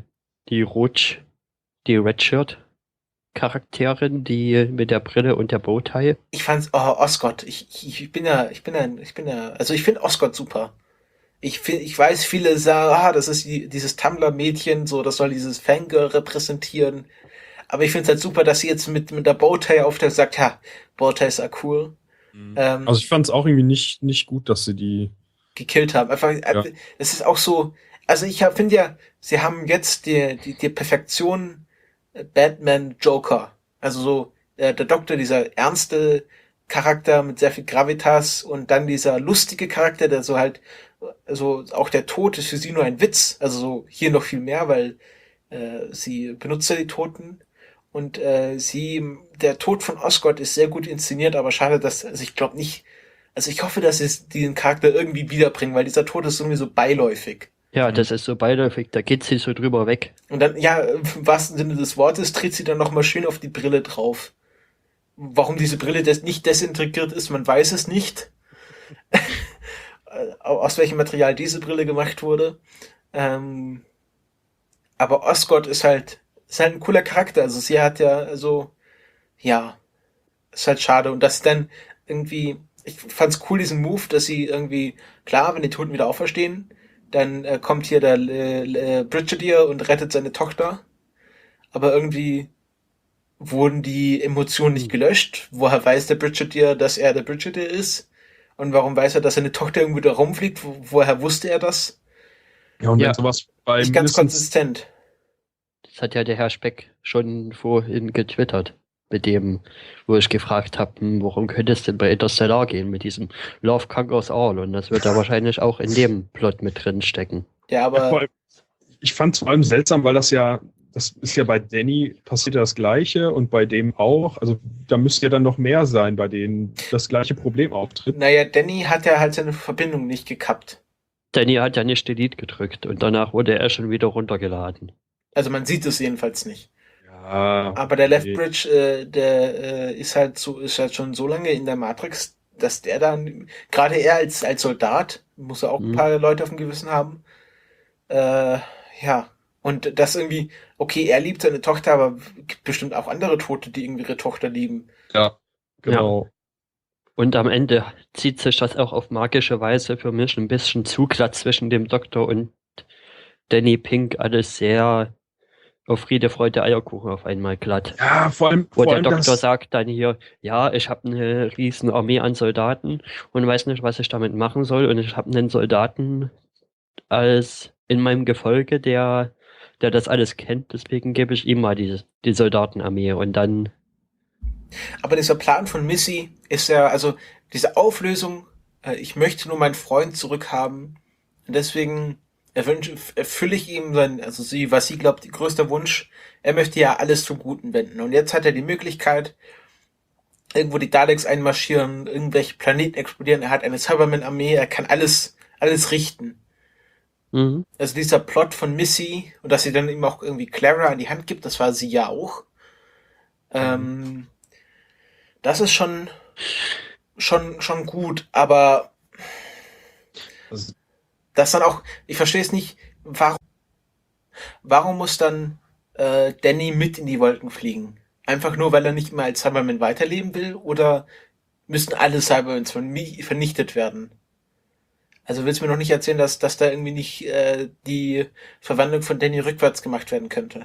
Redshirt-Charakterin, die mit der Brille und der Bowtie? Ich fand's, Oscott. Ich finde Oscott super. ich weiß, viele sagen, das ist dieses Tumblr-Mädchen, so, das soll dieses Fangirl repräsentieren. Aber ich finde es halt super, dass sie jetzt mit der Bowtie auf der sagt, ja, Bowties are cool. Also ich fand es auch irgendwie nicht gut, dass sie die gekillt haben. Einfach, es ist auch so, also ich finde ja, sie haben jetzt die Perfektion Batman Joker. Also so, der Doktor, dieser ernste Charakter mit sehr viel Gravitas und dann dieser lustige Charakter, der so halt, also auch der Tod ist für sie nur ein Witz. Also so hier noch viel mehr, weil sie benutzt ja die Toten. Und der Tod von Osgood ist sehr gut inszeniert, aber schade, also ich glaube nicht, also ich hoffe, dass sie diesen Charakter irgendwie wiederbringen, weil dieser Tod ist irgendwie so beiläufig. Ja, das ist so beiläufig, da geht sie so drüber weg. Und dann, ja, im wahrsten Sinne des Wortes, tritt sie dann nochmal schön auf die Brille drauf. Warum diese Brille nicht desintegriert ist, man weiß es nicht. Aus welchem Material diese Brille gemacht wurde. Aber Osgood ist halt ein cooler Charakter. Also sie hat ja, also, ja, ist halt schade. Und dass dann irgendwie, ich fand's cool, diesen Move, dass sie irgendwie, klar, wenn die Toten wieder auferstehen, dann kommt hier der Brigadier und rettet seine Tochter. Aber irgendwie wurden die Emotionen nicht gelöscht. Woher weiß der Brigadier, dass er der Brigadier ist? Und warum weiß er, dass seine Tochter irgendwie da rumfliegt? Woher wusste er das? Ja, und wenn sowas bei nicht ganz konsistent. Das hat ja der Herr Speck schon vorhin getwittert, mit dem, wo ich gefragt habe, worum könnte es denn bei Interstellar gehen, mit diesem Love Conquers All, und das wird da wahrscheinlich auch in dem Plot mit drin stecken. Ja, aber ich fand es vor allem seltsam, weil das ist ja bei Danny passiert ja das Gleiche und bei dem auch, also da müsste ja dann noch mehr sein, bei denen das gleiche Problem auftritt. Naja, Danny hat ja halt seine Verbindung nicht gekappt. Danny hat ja nicht Delete gedrückt und danach wurde er schon wieder runtergeladen. Also man sieht es jedenfalls nicht. Ja. Aber der Leftbridge, ist halt schon so lange in der Matrix, dass der dann, gerade er als Soldat, muss er auch ein paar Leute auf dem Gewissen haben. Ja. Und das irgendwie, okay, er liebt seine Tochter, aber gibt bestimmt auch andere Tote, die irgendwie ihre Tochter lieben. Ja, genau. Ja. Und am Ende zieht sich das auch auf magische Weise für mich ein bisschen zu glatt zwischen dem Doktor und Danny Pink, alles sehr auf Friede, Freude, Eierkuchen auf einmal glatt. Ja, vor allem der Doktor sagt dann hier, ja, ich habe eine riesen Armee an Soldaten und weiß nicht, was ich damit machen soll, und ich habe einen Soldaten als in meinem Gefolge, der das alles kennt, deswegen gebe ich ihm mal die Soldatenarmee und dann. Aber dieser Plan von Missy ist ja, also diese Auflösung, ich möchte nur meinen Freund zurückhaben, und deswegen erfülle ich ihm was sie glaubt, ihr größter Wunsch, er möchte ja alles zum Guten wenden. Und jetzt hat er die Möglichkeit, irgendwo die Daleks einmarschieren, irgendwelche Planeten explodieren, er hat eine Cyberman-Armee, er kann alles richten. Mhm. Also dieser Plot von Missy, und dass sie dann ihm auch irgendwie Clara an die Hand gibt, das war sie ja auch. Das ist schon gut, aber das dann auch, ich verstehe es nicht, warum muss dann Danny mit in die Wolken fliegen? Einfach nur, weil er nicht mehr als Cyberman weiterleben will, oder müssen alle Cybermans vernichtet werden? Also willst du mir noch nicht erzählen, dass da irgendwie nicht die Verwandlung von Danny rückwärts gemacht werden könnte?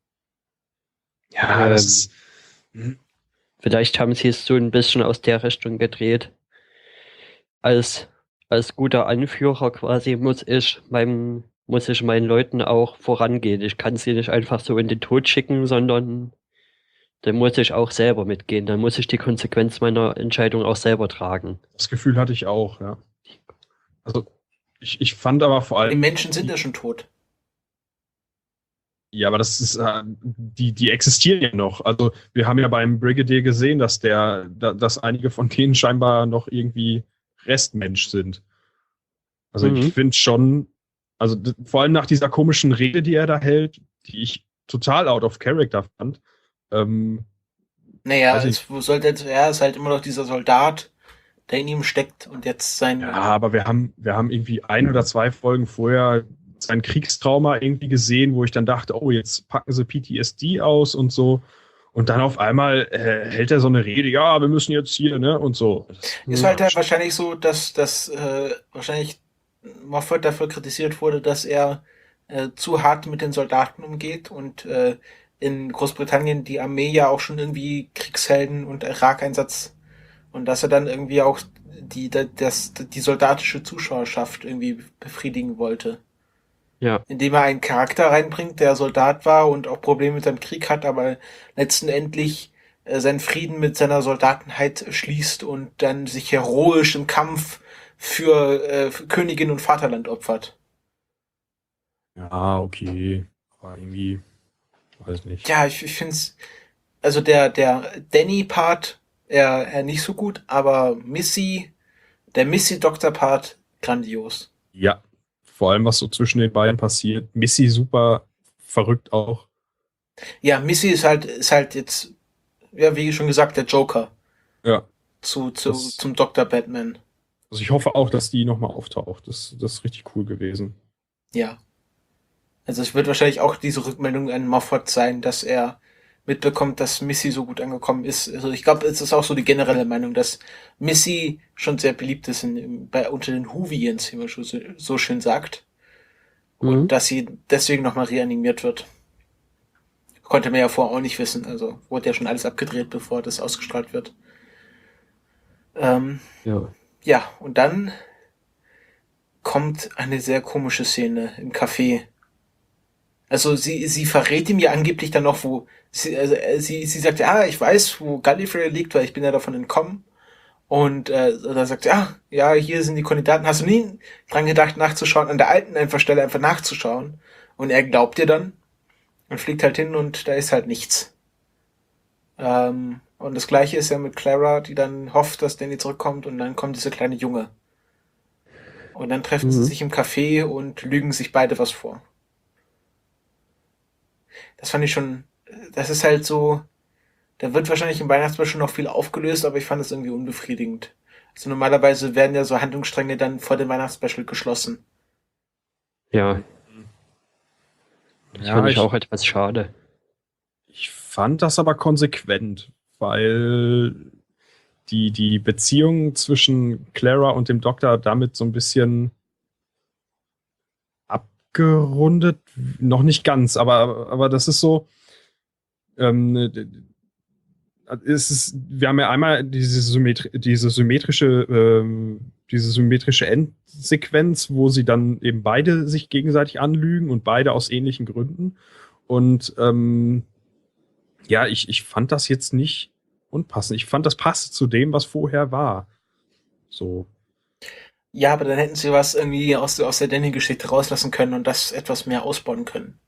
Ja, das ist... Vielleicht haben sie es so ein bisschen aus der Richtung gedreht. Als guter Anführer quasi muss ich meinen Leuten auch vorangehen. Ich kann sie nicht einfach so in den Tod schicken, sondern dann muss ich auch selber mitgehen. Dann muss ich die Konsequenz meiner Entscheidung auch selber tragen. Das Gefühl hatte ich auch, ja. Also ich fand aber vor allem... Die Menschen sind ja schon tot. Ja, aber das ist, die existieren ja noch. Also wir haben ja beim Brigadier gesehen, dass einige von denen scheinbar noch irgendwie Restmensch sind. Also ich finde schon, also vor allem nach dieser komischen Rede, die er da hält, die ich total out of character fand. Naja, er ist halt immer noch dieser Soldat, der in ihm steckt und jetzt sein... Ja, aber wir haben irgendwie 1 oder 2 Folgen vorher sein Kriegstrauma irgendwie gesehen, wo ich dann dachte, oh, jetzt packen sie PTSD aus und so. Und dann auf einmal hält er so eine Rede, ja, wir müssen jetzt hier, ne, und so. Ist halt wahrscheinlich so, dass wahrscheinlich Moffat dafür kritisiert wurde, dass er zu hart mit den Soldaten umgeht und in Großbritannien die Armee ja auch schon irgendwie Kriegshelden und Irak-Einsatz und dass er dann irgendwie auch die soldatische Zuschauerschaft irgendwie befriedigen wollte. Ja, Indem er einen Charakter reinbringt, der Soldat war und auch Probleme mit seinem Krieg hat, aber letztendlich seinen Frieden mit seiner Soldatenheit schließt und dann sich heroisch im Kampf für Königin und Vaterland opfert. Ja, okay. Aber irgendwie, weiß nicht. Ja, ich finde es, also der Danny-Part er nicht so gut, aber der Missy-Doktor-Part grandios. Ja, vor allem, was so zwischen den beiden passiert. Missy super verrückt auch. Ja, Missy ist halt jetzt, ja, wie schon gesagt, der Joker Ja. zum Dr. Batman. Also ich hoffe auch, dass die nochmal auftaucht. Das ist richtig cool gewesen. Ja. Also es wird wahrscheinlich auch diese Rückmeldung an Moffat sein, dass er mitbekommt, dass Missy so gut angekommen ist. Also ich glaube, es ist auch so die generelle Meinung, dass Missy schon sehr beliebt ist unter den Whovians, wie man schon so schön sagt. Und dass sie deswegen nochmal reanimiert wird. Konnte man ja vorher auch nicht wissen. Also wurde ja schon alles abgedreht, bevor das ausgestrahlt wird. Ja, und dann kommt eine sehr komische Szene im Café. Also sie verrät ihm ja angeblich dann noch, wo sie sagt, ja, ich weiß, wo Gallifrey liegt, weil ich bin ja davon entkommen. Und da sagt sie, ja, hier sind die Koordinaten. Hast du nie dran gedacht, nachzuschauen, an der alten Stelle einfach nachzuschauen? Und er glaubt ihr dann und fliegt halt hin und da ist halt nichts. Und das Gleiche ist ja mit Clara, die dann hofft, dass Danny zurückkommt und dann kommt dieser kleine Junge. Und dann treffen sie sich im Café und lügen sich beide was vor. Das fand ich schon, das ist halt so, da wird wahrscheinlich im Weihnachtsspecial noch viel aufgelöst, aber ich fand es irgendwie unbefriedigend. Also normalerweise werden ja so Handlungsstränge dann vor dem Weihnachtsspecial geschlossen. Ja. Das finde ich auch etwas schade. Ich fand das aber konsequent, weil die Beziehung zwischen Clara und dem Doktor damit so ein bisschen abgerundet, noch nicht ganz, aber das ist so, wir haben ja einmal diese symmetrische Endsequenz, wo sie dann eben beide sich gegenseitig anlügen und beide aus ähnlichen Gründen. Und ja, ich fand das jetzt nicht unpassend. Ich fand, das passte zu dem, was vorher war. So. Ja, aber dann hätten sie was irgendwie aus der Danny-Geschichte rauslassen können und das etwas mehr ausbauen können.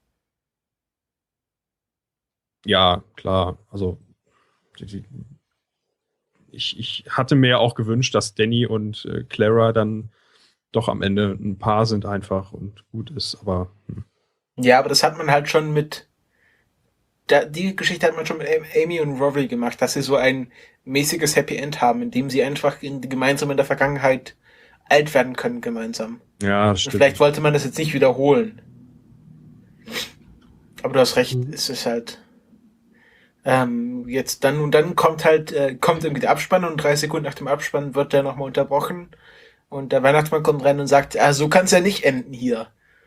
Ja, klar. Also ich hatte mir auch gewünscht, dass Danny und Clara dann doch am Ende ein Paar sind einfach und gut ist, aber Ja, aber das hat man halt schon die Geschichte hat man schon mit Amy und Rory gemacht, dass sie so ein mäßiges Happy End haben, in dem sie einfach gemeinsam in der Vergangenheit alt werden können gemeinsam. ja, das Und stimmt. vielleicht wollte man das jetzt nicht wiederholen. Aber du hast recht, es ist halt jetzt dann kommt irgendwie der Abspann und 3 Sekunden nach dem Abspann wird der nochmal unterbrochen und der Weihnachtsmann kommt rein und sagt, so kann es ja nicht enden hier.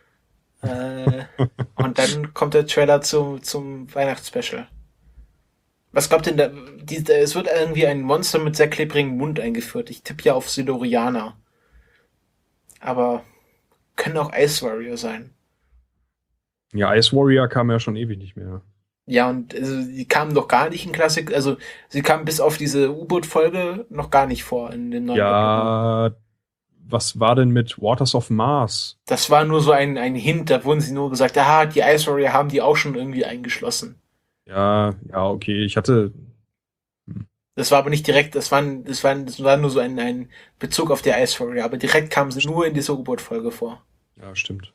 Und dann kommt der Trailer zum Weihnachtsspecial. Was glaubt denn es wird irgendwie ein Monster mit sehr klebrigem Mund eingeführt. Ich tippe ja auf Silurianer. Aber können auch Ice Warrior sein. Ja, Ice Warrior kam ja schon ewig nicht mehr. Ja, und also, die kamen doch gar nicht in Klassik, also sie kamen bis auf diese U-Boot-Folge noch gar nicht vor in den neuen Episoden. Was war denn mit Waters of Mars? Das war nur so ein Hint, da wurden sie nur gesagt, die Ice Warrior haben die auch schon irgendwie eingeschlossen. Ja, okay, ich hatte... Das war aber nicht direkt, das war nur so ein Bezug auf die Ice Warrior, aber direkt kamen sie nur in dieser U-Boot-Folge vor. Ja, stimmt.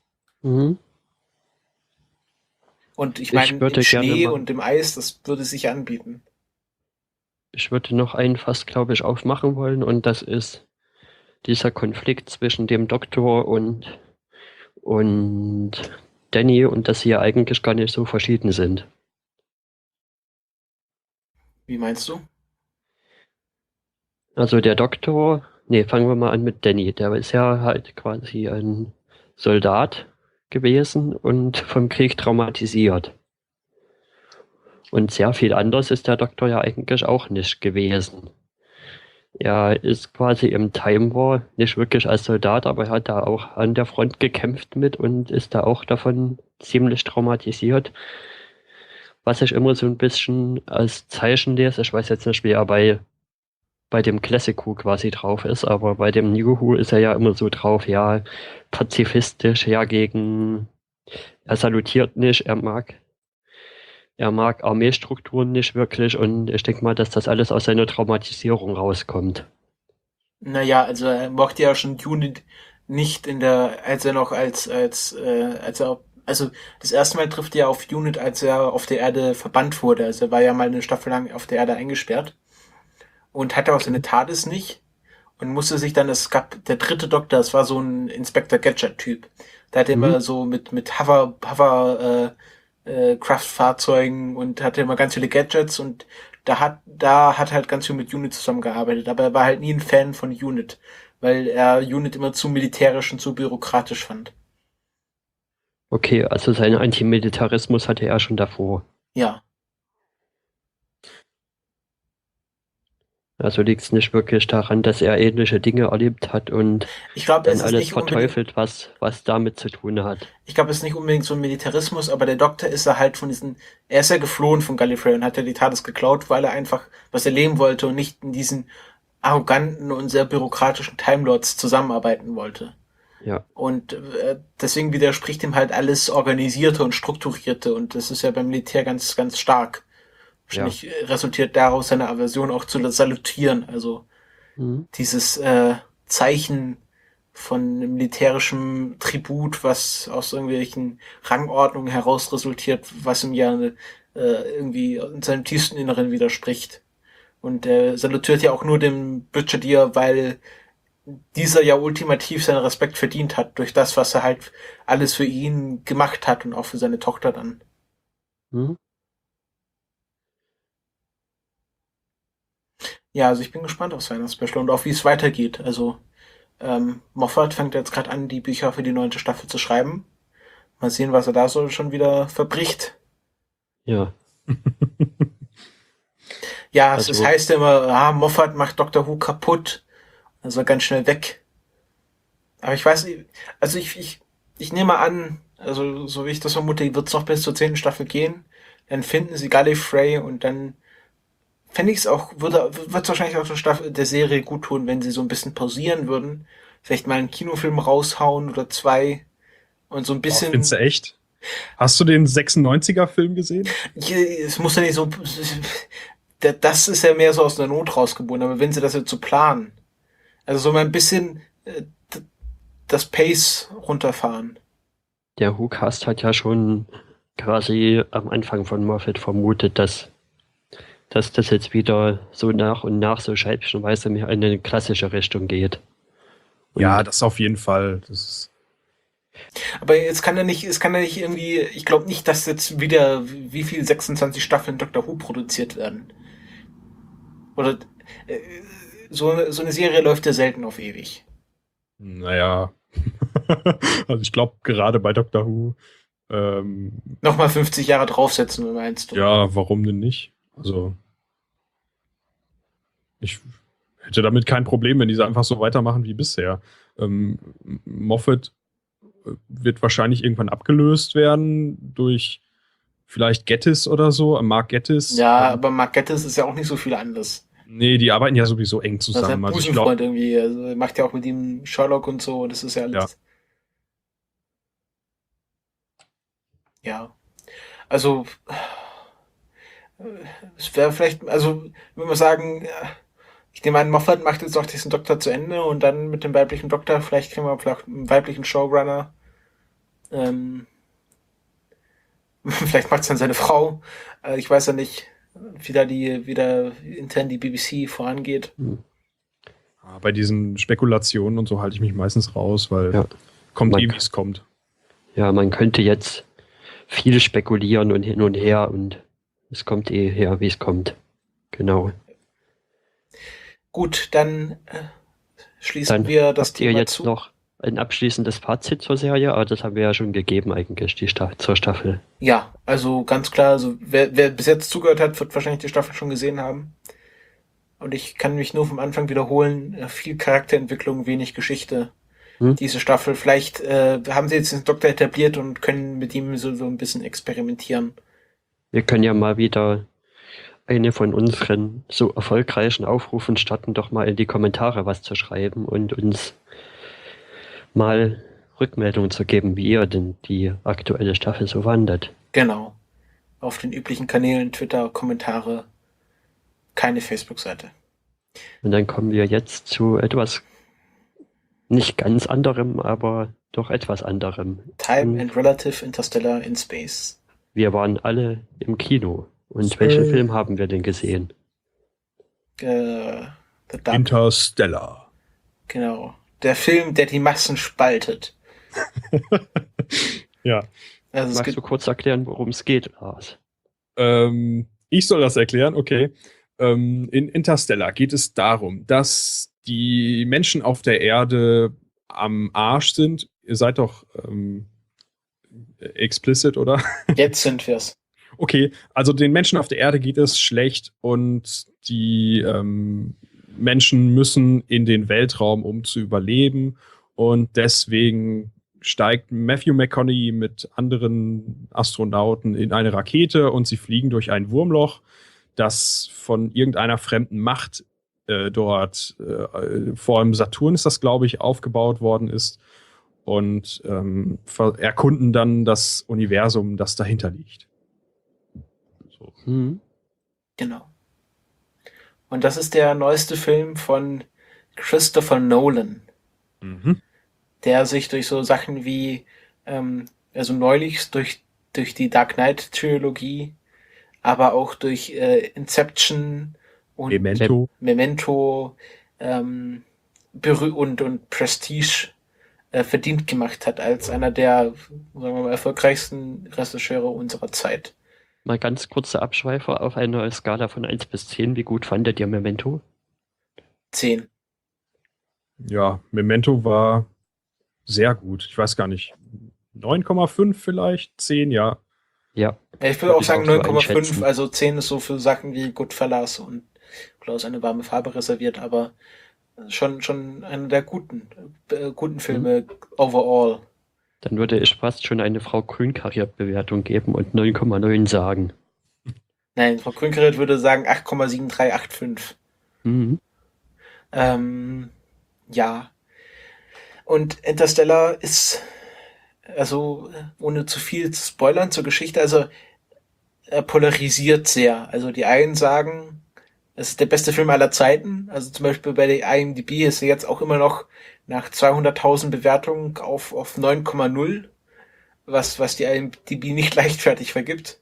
Und ich meine, im Schnee und im Eis, das würde sich anbieten. Ich würde noch einen Fass, glaube ich, aufmachen wollen und das ist dieser Konflikt zwischen dem Doktor und Danny und dass sie ja eigentlich gar nicht so verschieden sind. Wie meinst du? Also der Doktor Nee, fangen wir mal an mit Danny. Der ist ja halt quasi ein Soldat gewesen und vom Krieg traumatisiert. Und sehr viel anders ist der Doktor ja eigentlich auch nicht gewesen. Er ist quasi im Time War nicht wirklich als Soldat, aber er hat da auch an der Front gekämpft mit und ist da auch davon ziemlich traumatisiert. Was ich immer so ein bisschen als Zeichen lese, ich weiß jetzt nicht, wie er bei dem Classic Who quasi drauf ist, aber bei dem New Who ist er ja immer so drauf, ja, pazifistisch, ja, er salutiert nicht, er mag Armeestrukturen nicht wirklich und ich denke mal, dass das alles aus seiner Traumatisierung rauskommt. Naja, also er mochte ja schon Unit nicht als das erste Mal trifft er auf Unit, als er auf der Erde verbannt wurde. Also er war ja mal eine Staffel lang auf der Erde eingesperrt und hatte auch seine TARDIS nicht und musste sich dann, es gab der dritte Doktor, das war so ein Inspector Gadget-Typ. Da hat er immer so mit Kraftfahrzeugen und hatte immer ganz viele Gadgets und da hat halt ganz viel mit Unit zusammengearbeitet, aber er war halt nie ein Fan von Unit, weil er Unit immer zu militärisch und zu bürokratisch fand. Okay, also seinen Antimilitarismus hatte er schon davor. Ja. Also liegt es nicht wirklich daran, dass er ähnliche Dinge erlebt hat und Ich glaube, dann es ist alles nicht verteufelt, was damit zu tun hat. Ich glaube, es ist nicht unbedingt so ein Militarismus, aber der Doktor ist er halt er ist ja geflohen von Gallifrey und hat ja die TARDIS geklaut, weil er einfach was erleben wollte und nicht in diesen arroganten und sehr bürokratischen Timelords zusammenarbeiten wollte. Ja. Und deswegen widerspricht ihm halt alles Organisierte und Strukturierte und das ist ja beim Militär ganz, ganz stark. Wahrscheinlich resultiert daraus seine Aversion auch zu salutieren, also dieses Zeichen von militärischem Tribut, was aus irgendwelchen Rangordnungen heraus resultiert, was ihm ja irgendwie in seinem tiefsten Inneren widerspricht. Und er salutiert ja auch nur dem Brigadier, weil dieser ja ultimativ seinen Respekt verdient hat, durch das, was er halt alles für ihn gemacht hat und auch für seine Tochter dann. Mhm. Ja, also ich bin gespannt auf seine Special und auch wie es weitergeht. Also Moffat fängt jetzt gerade an, die Bücher für die 9. Staffel zu schreiben. Mal sehen, was er da so schon wieder verbricht. Ja. Ja, Also- es heißt ja immer, Moffat macht Doctor Who kaputt. Also ganz schnell weg. Aber ich weiß nicht, also ich nehme an, also so wie ich das vermute, wird es noch bis zur 10. Staffel gehen. Dann finden sie Gallifrey und dann fände ich es auch, wird es wahrscheinlich auch der Serie gut tun, wenn sie so ein bisschen pausieren würden. Vielleicht mal einen Kinofilm raushauen oder 2 und so ein bisschen. Findest du echt? Hast du den 96er-Film gesehen? Es muss ja nicht so. Das ist ja mehr so aus der Not rausgeboren, aber wenn sie das jetzt so planen, also so mal ein bisschen das Pace runterfahren. Der Who-Cast hat ja schon quasi am Anfang von Moffat vermutet, dass das jetzt wieder so nach und nach so scheibchenweise mehr in eine klassische Richtung geht. Und Ja, das auf jeden Fall. Das ist Aber es kann ja nicht irgendwie, ich glaube nicht, dass jetzt wieder wie viel 26 Staffeln Doctor Who produziert werden. Oder so eine Serie läuft ja selten auf ewig. naja. Also ich glaube, gerade bei Doctor Who, Nochmal 50 Jahre draufsetzen, meinst du? ja, warum denn nicht? Also ich hätte damit kein Problem, wenn diese einfach so weitermachen wie bisher. Moffat wird wahrscheinlich irgendwann abgelöst werden durch vielleicht Gatiss oder so, Mark Gatiss. Ja, aber Mark Gatiss ist ja auch nicht so viel anders. Nee, die arbeiten ja sowieso eng Das ist ein zusammen. Also ich Busenfreund glaube, irgendwie. Also er macht ja auch mit ihm Sherlock und so. Das ist ja alles. Ja. Also es wäre vielleicht, also wenn wir sagen, ich nehme an, Moffat macht jetzt auch diesen Doktor zu Ende und dann mit dem weiblichen Doktor, vielleicht kriegen wir vielleicht einen weiblichen Showrunner. Vielleicht macht es dann seine Frau. Ich weiß ja nicht, wie da intern die BBC vorangeht. bei diesen Spekulationen und so halte ich mich meistens raus, weil Ja. kommt Man- wie es kommt. Ja, man könnte jetzt viel spekulieren und hin und her und es kommt her, wie es kommt. Genau. Gut, dann schließen Dann wir das habt ihr Thema jetzt zu. noch ein abschließendes Fazit zur Serie, aber das haben wir ja schon gegeben eigentlich, zur Staffel. Ja, also ganz klar, also wer bis jetzt zugehört hat, wird wahrscheinlich die Staffel schon gesehen haben. Und ich kann mich nur vom Anfang wiederholen, viel Charakterentwicklung, wenig Geschichte. Diese Staffel, vielleicht haben sie jetzt den Doktor etabliert und können mit ihm so ein bisschen experimentieren. Wir können ja mal wieder eine von unseren so erfolgreichen Aufrufen starten, doch mal in die Kommentare was zu schreiben und uns mal Rückmeldungen zu geben, wie ihr denn die aktuelle Staffel so wandert. Genau. Auf den üblichen Kanälen, Twitter, Kommentare, keine Facebook-Seite. Und dann kommen wir jetzt zu etwas nicht ganz anderem, aber doch etwas anderem. Time and Relative Interstellar in Space. Wir waren alle im Kino. Und welchen Film haben wir denn gesehen? The Dark. Interstellar. Genau. Der Film, der die Massen spaltet. Ja. Also es Magst du kurz erklären, worum es geht, Lars? Ich soll das erklären, okay. In Interstellar geht es darum, dass die Menschen auf der Erde am Arsch sind. Ihr seid doch explicit, oder? Jetzt sind wir's. Okay, also den Menschen auf der Erde geht es schlecht und die Menschen müssen in den Weltraum, um zu überleben. Und deswegen steigt Matthew McConaughey mit anderen Astronauten in eine Rakete und sie fliegen durch ein Wurmloch, das von irgendeiner fremden Macht dort vor dem Saturn ist das, glaube ich, aufgebaut worden ist und erkunden dann das Universum, das dahinter liegt. So. Genau. Und das ist der neueste Film von Christopher Nolan, der sich durch so Sachen wie, also neulich durch die Dark Knight Trilogie, aber auch durch Inception und Memento und Prestige verdient gemacht hat als einer der, sagen wir mal, erfolgreichsten Regisseure unserer Zeit. Mal ganz kurzer Abschweifer auf einer Skala von 1 bis 10. Wie gut fandet ihr Memento? 10. Ja, Memento war sehr gut. Ich weiß gar nicht. 9,5 vielleicht? 10, ja. Ja. Ich würde auch sagen so 9,5. Also 10 ist so für Sachen wie Goodfellas und Klaus eine warme Farbe reserviert, aber schon einer der guten Filme overall. Dann würde ich fast schon eine Frau Grünkariert-Bewertung geben und 9,9 sagen. Nein, Frau Grünkariert würde sagen 8,7385. Ja. Und Interstellar ist, also ohne zu viel zu spoilern zur Geschichte, also er polarisiert sehr. Also die einen sagen, es ist der beste Film aller Zeiten. Also zum Beispiel bei der IMDb ist er jetzt auch immer noch nach 200.000 Bewertungen auf 9,0, was die IMDb nicht leichtfertig vergibt.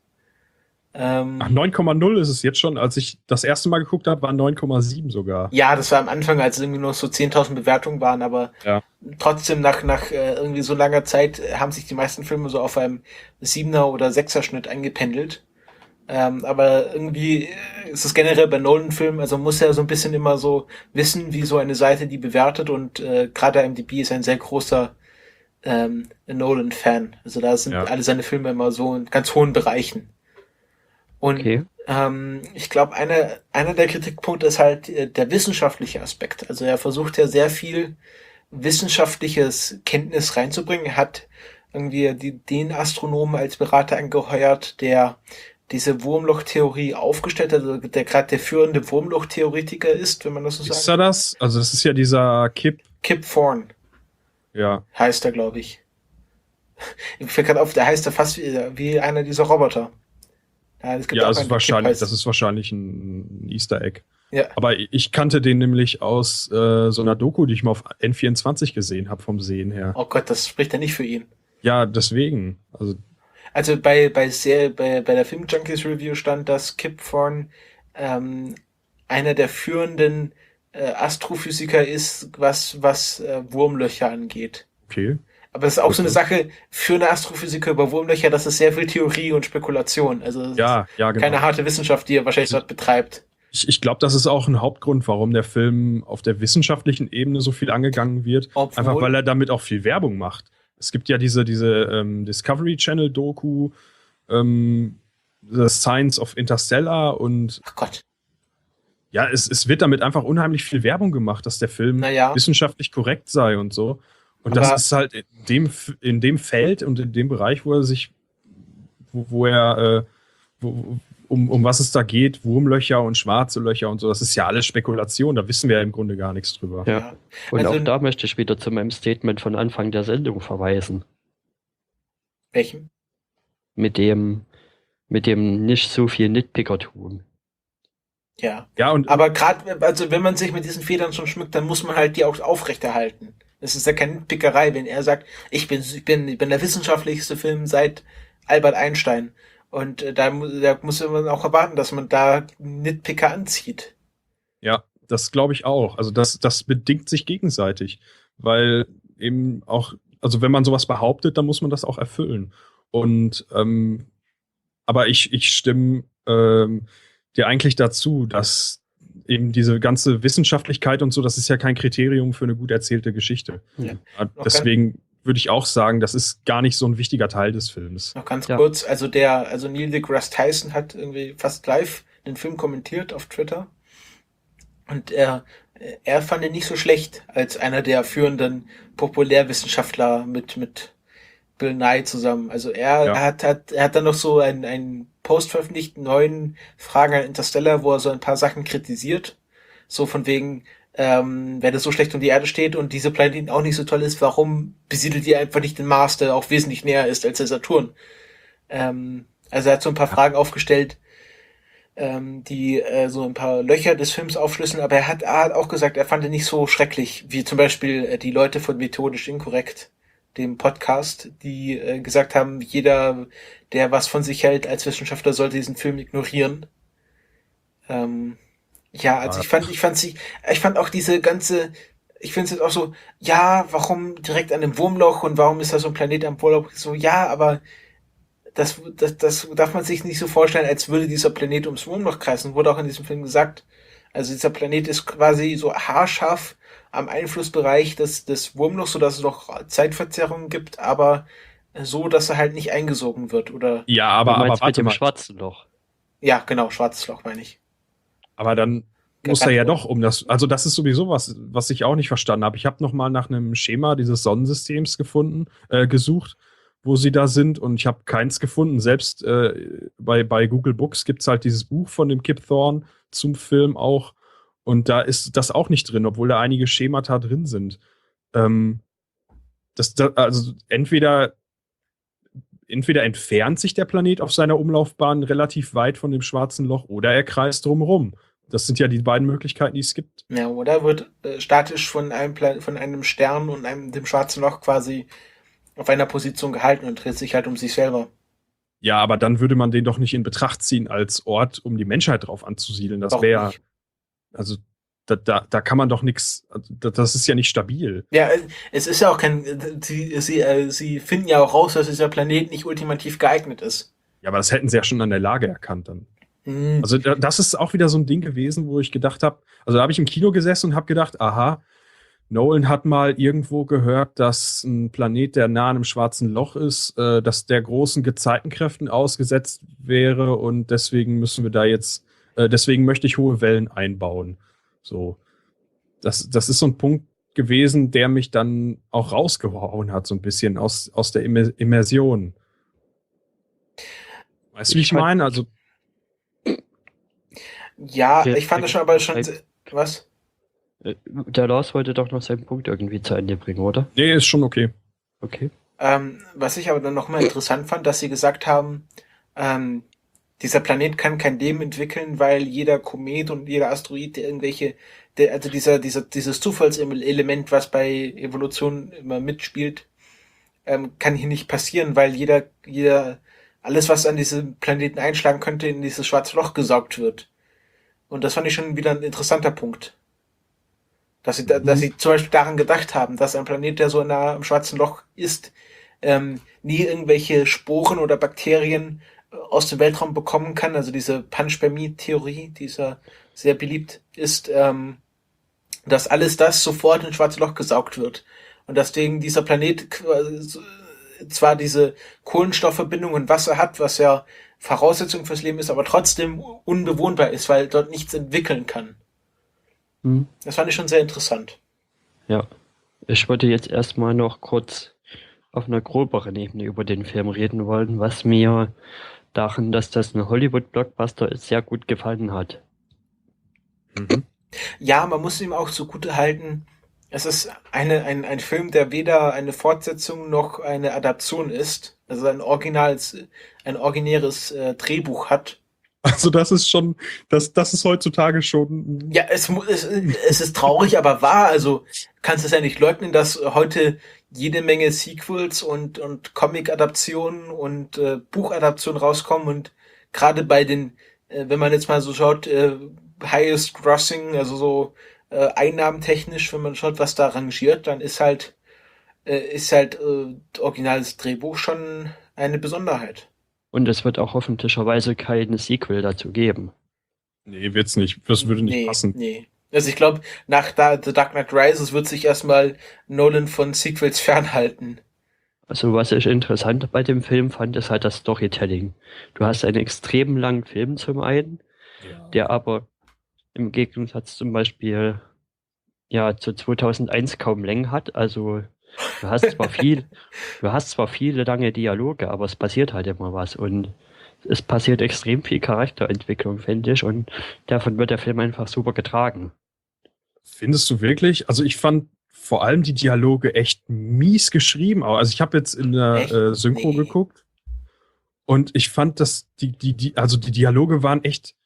9,0 ist es jetzt schon. Als ich das erste Mal geguckt habe, waren 9,7 sogar. Ja, das war am Anfang, als es irgendwie nur so 10.000 Bewertungen waren, aber trotzdem nach irgendwie so langer Zeit haben sich die meisten Filme so auf einem 7er oder 6er Schnitt eingependelt. Aber irgendwie ist es generell bei Nolan-Filmen, also muss er so ein bisschen immer so wissen, wie so eine Seite die bewertet und gerade IMDb ist ein sehr großer Nolan-Fan. Also da sind alle seine Filme immer so in ganz hohen Bereichen. Und ich glaube, einer der Kritikpunkte ist halt der wissenschaftliche Aspekt. Also er versucht ja sehr viel wissenschaftliches Kenntnis reinzubringen. Er hat irgendwie den Astronomen als Berater angeheuert, der diese Wurmloch-Theorie aufgestellt hat, also der gerade der führende Wurmloch-Theoretiker ist, wenn man das so sagt. Ist er das? Also das ist ja dieser Kip Thorne. Ja. Heißt er, glaube ich. Ich fällt gerade auf, der heißt ja fast wie einer dieser Roboter. Es gibt das ist wahrscheinlich ein Easter Egg. Ja. Aber ich kannte den nämlich aus so einer Doku, die ich mal auf N24 gesehen habe, vom Sehen her. Oh Gott, das spricht ja nicht für ihn. Ja, deswegen. Also bei der Film Junkies Review stand, dass Kip Thorne einer der führenden Astrophysiker ist, was Wurmlöcher angeht. Okay. Aber das ist auch so eine Sache für eine Astrophysiker über Wurmlöcher, das ist sehr viel Theorie und Spekulation. Also genau. keine harte Wissenschaft, die er wahrscheinlich dort betreibt. Ich glaube, das ist auch ein Hauptgrund, warum der Film auf der wissenschaftlichen Ebene so viel angegangen wird. Obwohl- Einfach weil er damit auch viel Werbung macht. Es gibt ja diese Discovery Channel Doku, The Science of Interstellar und Ach Gott. ja, es wird damit einfach unheimlich viel Werbung gemacht, dass der Film Naja. wissenschaftlich korrekt sei und so. Und Aber- das ist halt in dem Feld und in dem Bereich, wo er sich, um was es da geht, Wurmlöcher und schwarze Löcher und so, das ist ja alles Spekulation, da wissen wir ja im Grunde gar nichts drüber. Ja. Und Also- auch da möchte ich wieder zu meinem Statement von Anfang der Sendung verweisen. Welchen? Mit dem nicht so viel Nitpickertum. Ja. Ja, und Aber gerade, also wenn man sich mit diesen Federn schon schmückt, dann muss man halt die auch aufrechterhalten. Es ist ja keine Pickerei, wenn er sagt, ich bin der wissenschaftlichste Film seit Albert Einstein. Und da muss man auch erwarten, dass man da Nitpicker anzieht. ja, das glaube ich auch. Also das bedingt sich gegenseitig, weil eben auch, also wenn man sowas behauptet, dann muss man das auch erfüllen. Und aber ich stimme dir eigentlich dazu, dass eben diese ganze Wissenschaftlichkeit und so, das ist ja kein Kriterium für eine gut erzählte Geschichte. Ja. Deswegen würde ich auch sagen, das ist gar nicht so ein wichtiger Teil des Films. Noch ganz Ja. kurz, also Neil deGrasse Tyson hat irgendwie fast live den Film kommentiert auf Twitter. Und er fand ihn nicht so schlecht als einer der führenden Populärwissenschaftler mit Bill Nye zusammen. Also er hat dann noch so einen Post veröffentlicht, 9 Fragen an Interstellar, wo er so ein paar Sachen kritisiert. So von wegen, wenn es so schlecht um die Erde steht und diese Planet auch nicht so toll ist, warum besiedelt ihr einfach nicht den Mars, der auch wesentlich näher ist als der Saturn? Also er hat so ein paar Fragen aufgestellt, die so ein paar Löcher des Films aufschlüsseln, aber er hat auch gesagt, er fand ihn nicht so schrecklich, wie zum Beispiel die Leute von Methodisch Inkorrekt, dem Podcast, die gesagt haben, jeder, der was von sich hält als Wissenschaftler, sollte diesen Film ignorieren. Ja, also ich fand auch diese ganze, ich finde es jetzt auch so, ja, warum direkt an dem Wurmloch und warum ist da so ein Planet am Wurmloch? So, ja, aber das darf man sich nicht so vorstellen, als würde dieser Planet ums Wurmloch kreisen, wurde auch in diesem Film gesagt. Also dieser Planet ist quasi so haarscharf am Einflussbereich des Wurmlochs, sodass es noch Zeitverzerrungen gibt, aber so, dass er halt nicht eingesogen wird, oder? Ja, Du aber meinst mit warte dem mal. schwarzen Loch. Ja, genau, schwarzes Loch meine ich. Aber dann muss er ja doch also das ist sowieso was ich auch nicht verstanden habe. Ich habe noch mal nach einem Schema dieses Sonnensystems gesucht, wo sie da sind, und ich habe keins gefunden. Selbst bei Google Books gibt's halt dieses Buch von dem Kip Thorne zum Film auch, und da ist das auch nicht drin, obwohl da einige Schemata drin sind. Also entweder entfernt sich der Planet auf seiner Umlaufbahn relativ weit von dem schwarzen Loch, oder er kreist drumherum. Das sind ja die beiden Möglichkeiten, die es gibt. Ja, oder wird statisch von einem Stern und dem schwarzen Loch quasi auf einer Position gehalten und dreht sich halt um sich selber. Ja, aber dann würde man den doch nicht in Betracht ziehen als Ort, um die Menschheit drauf anzusiedeln. Das Warum wäre, nicht? also da kann man doch nichts, das ist ja nicht stabil. Ja, es ist ja auch sie finden ja auch raus, dass dieser Planet nicht ultimativ geeignet ist. Ja, aber das hätten sie ja schon an der Lage erkannt dann. Hm. Also das ist auch wieder so ein Ding gewesen, wo ich gedacht habe, also da habe ich im Kino gesessen und habe gedacht, aha, Nolan hat mal irgendwo gehört, dass ein Planet, der nah an einem schwarzen Loch ist, dass der großen Gezeitenkräften ausgesetzt wäre, und deswegen müssen wir da jetzt, deswegen möchte ich hohe Wellen einbauen. So, das ist so ein Punkt gewesen, der mich dann auch rausgehauen hat, so ein bisschen aus der Immersion. Weißt du, wie ich meine? Also Ja, Okay, ich fand das schon aber schon. Was? Der Lars wollte doch noch seinen Punkt irgendwie zu Ende bringen, oder? nee, ist schon okay. Okay. Was ich aber dann nochmal interessant fand, dass sie gesagt haben, dieser Planet kann kein Leben entwickeln, weil jeder Komet und jeder Asteroid, also dieses Zufallselement, was bei Evolution immer mitspielt, kann hier nicht passieren, weil alles, was an diesem Planeten einschlagen könnte, in dieses schwarze Loch gesaugt wird. Und das fand ich schon wieder ein interessanter Punkt. Dass sie zum Beispiel daran gedacht haben, dass ein Planet, der so nah am schwarzen Loch ist, nie irgendwelche Sporen oder Bakterien aus dem Weltraum bekommen kann. Also diese Panspermie-Theorie, dieser sehr beliebt, ist, dass alles das sofort in ein schwarzes Loch gesaugt wird. Und deswegen dieser Planet zwar diese Kohlenstoffverbindung und Wasser hat, was ja Voraussetzung fürs Leben ist, aber trotzdem unbewohnbar ist, weil dort nichts entwickeln kann. Das fand ich schon sehr interessant. Ja, ich würde jetzt erstmal noch kurz auf einer groberen Ebene über den Film reden wollen, was mir daran, dass das ein Hollywood-Blockbuster ist, sehr gut gefallen hat. Ja, man muss ihm auch zugute halten, es ist ein Film, der weder eine Fortsetzung noch eine Adaption ist, also ein originäres Drehbuch hat. Also das ist schon, das ist heutzutage schon. Ja, es ist traurig, aber wahr. Also kannst es ja nicht leugnen, dass heute jede Menge Sequels und Comic-Adaptionen und Buchadaptionen rauskommen und gerade bei den, wenn man jetzt mal so schaut, Highest Grossing, also so einnahmentechnisch, wenn man schaut, was da rangiert, dann ist originales Drehbuch schon eine Besonderheit. Und es wird auch hoffentlicherweise kein Sequel dazu geben. Nee, wird's nicht. Das würde nicht passen. Nee. Also ich glaube, nach The Dark Knight Rises wird sich erstmal Nolan von Sequels fernhalten. Also was ich interessant bei dem Film fand, ist halt das Storytelling. Du hast einen extrem langen Film zum einen, der aber im Gegensatz zum Beispiel zu 2001 kaum Längen hat. Also du hast zwar viele lange Dialoge, aber es passiert halt immer was und es passiert extrem viel Charakterentwicklung, finde ich, und davon wird der Film einfach super getragen. Findest du wirklich? Also ich fand vor allem die Dialoge echt mies geschrieben. Also ich habe jetzt in der Synchro geguckt und ich fand, dass die Dialoge waren echt,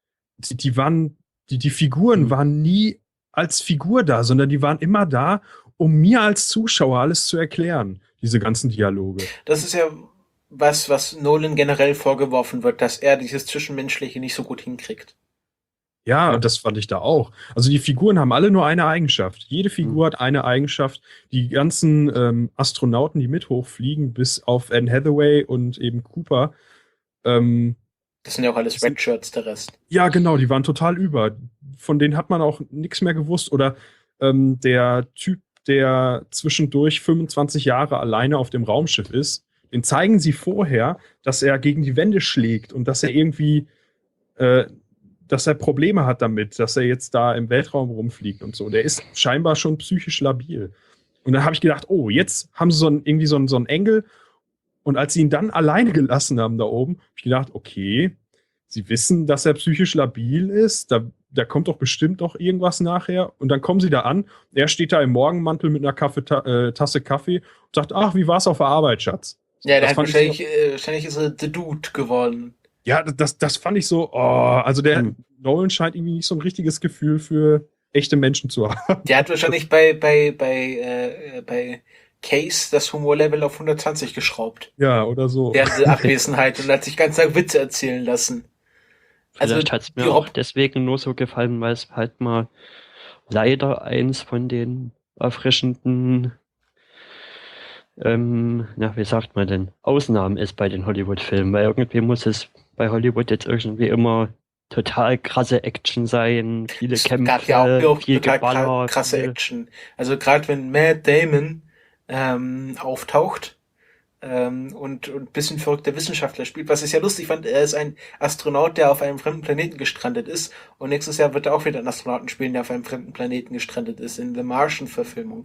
die Figuren waren nie als Figur da, sondern die waren immer da, um mir als Zuschauer alles zu erklären, diese ganzen Dialoge. Das ist ja was Nolan generell vorgeworfen wird, dass er dieses Zwischenmenschliche nicht so gut hinkriegt. Ja, das fand ich da auch. Also die Figuren haben alle nur eine Eigenschaft. Jede Figur hat eine Eigenschaft. Die ganzen Astronauten, die mit hochfliegen, bis auf Anne Hathaway und eben Cooper. Das sind ja auch alles Redshirts, der Rest. Ja, genau, die waren total über. Von denen hat man auch nichts mehr gewusst. Oder der Typ, der zwischendurch 25 Jahre alleine auf dem Raumschiff ist, den zeigen sie vorher, dass er gegen die Wände schlägt und dass er irgendwie dass er Probleme hat damit, dass er jetzt da im Weltraum rumfliegt und so. Der ist scheinbar schon psychisch labil. Und dann habe ich gedacht, oh, jetzt haben sie irgendwie so einen Engel. Und als sie ihn dann alleine gelassen haben da oben, habe ich gedacht, okay, sie wissen, dass er psychisch labil ist. Da kommt doch bestimmt noch irgendwas nachher. Und dann kommen sie da an. Er steht da im Morgenmantel mit einer Tasse Kaffee und sagt, ach, wie war's auf der Arbeit, Schatz? Ja, der hat wahrscheinlich ist er The Dude geworden. Ja, das fand ich so, also der Nolan scheint irgendwie nicht so ein richtiges Gefühl für echte Menschen zu haben. Der hat wahrscheinlich bei Case das Humorlevel auf 120 geschraubt. Ja, oder so. Während der Abwesenheit und hat sich ganz lang Witze erzählen lassen. Vielleicht hat es mir auch deswegen nur so gefallen, weil es halt mal leider eins von den erfrischenden wie sagt man denn, Ausnahmen ist bei den Hollywood-Filmen, weil irgendwie muss es bei Hollywood jetzt irgendwie immer total krasse Action sein, viele Kämpfe, gab ja auch viel total Geballer, krasse Action. Also gerade wenn Matt Damon auftaucht und ein bisschen verrückter Wissenschaftler spielt, was ich ja lustig fand, er ist ein Astronaut, der auf einem fremden Planeten gestrandet ist und nächstes Jahr wird er auch wieder einen Astronauten spielen, der auf einem fremden Planeten gestrandet ist, in The Martian-Verfilmung.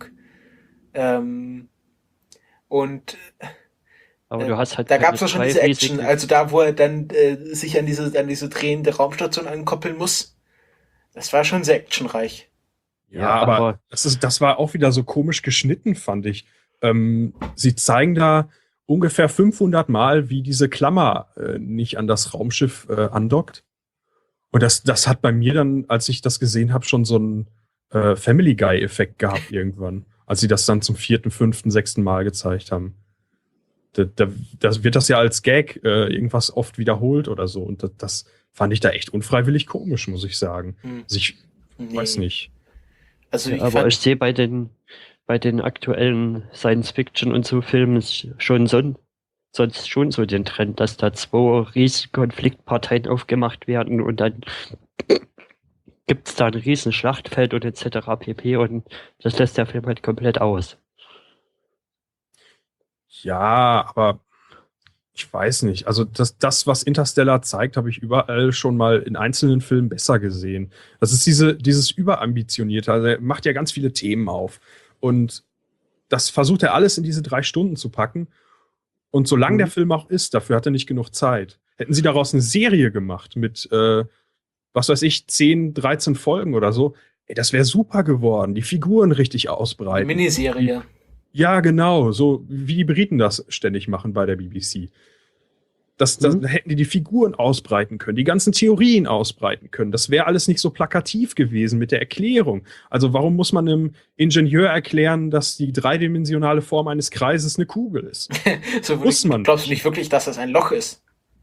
Aber du hast halt da gab es ja schon diese Action, also da, wo er dann sich an diese drehende Raumstation ankoppeln muss. Das war schon sehr actionreich. Ja, aber das war auch wieder so komisch geschnitten, fand ich. Sie zeigen da ungefähr 500 Mal, wie diese Klammer nicht an das Raumschiff andockt. Und das hat bei mir dann, als ich das gesehen habe, schon so einen Family Guy-Effekt gehabt irgendwann. Als sie das dann zum 4., 5., 6. Mal gezeigt haben. Das wird das ja als Gag irgendwas oft wiederholt oder so. Und das fand ich da echt unfreiwillig komisch, muss ich sagen. Also ich weiß nicht. Also ich sehe bei den aktuellen Science-Fiction und so Filmen schon so den Trend, dass da 2 riesige Konfliktparteien aufgemacht werden und dann gibt es da ein riesen Schlachtfeld und etc. pp. Und das lässt der Film halt komplett aus. Ja, aber ich weiß nicht. Also das, was Interstellar zeigt, habe ich überall schon mal in einzelnen Filmen besser gesehen. Das ist dieses Überambitionierte. Also er macht ja ganz viele Themen auf. Und das versucht er alles in diese 3 Stunden zu packen. Und solange der Film auch ist, dafür hat er nicht genug Zeit. Hätten sie daraus eine Serie gemacht mit, was weiß ich, 10, 13 Folgen oder so, ey, das wäre super geworden. Die Figuren richtig ausbreiten. Miniserie. Ja, genau, so wie die Briten das ständig machen bei der BBC. Das hätten die Figuren ausbreiten können, die ganzen Theorien ausbreiten können. Das wäre alles nicht so plakativ gewesen mit der Erklärung. Also warum muss man einem Ingenieur erklären, dass die dreidimensionale Form eines Kreises eine Kugel ist? So Muss man. Glaubst du nicht wirklich, dass das ein Loch ist?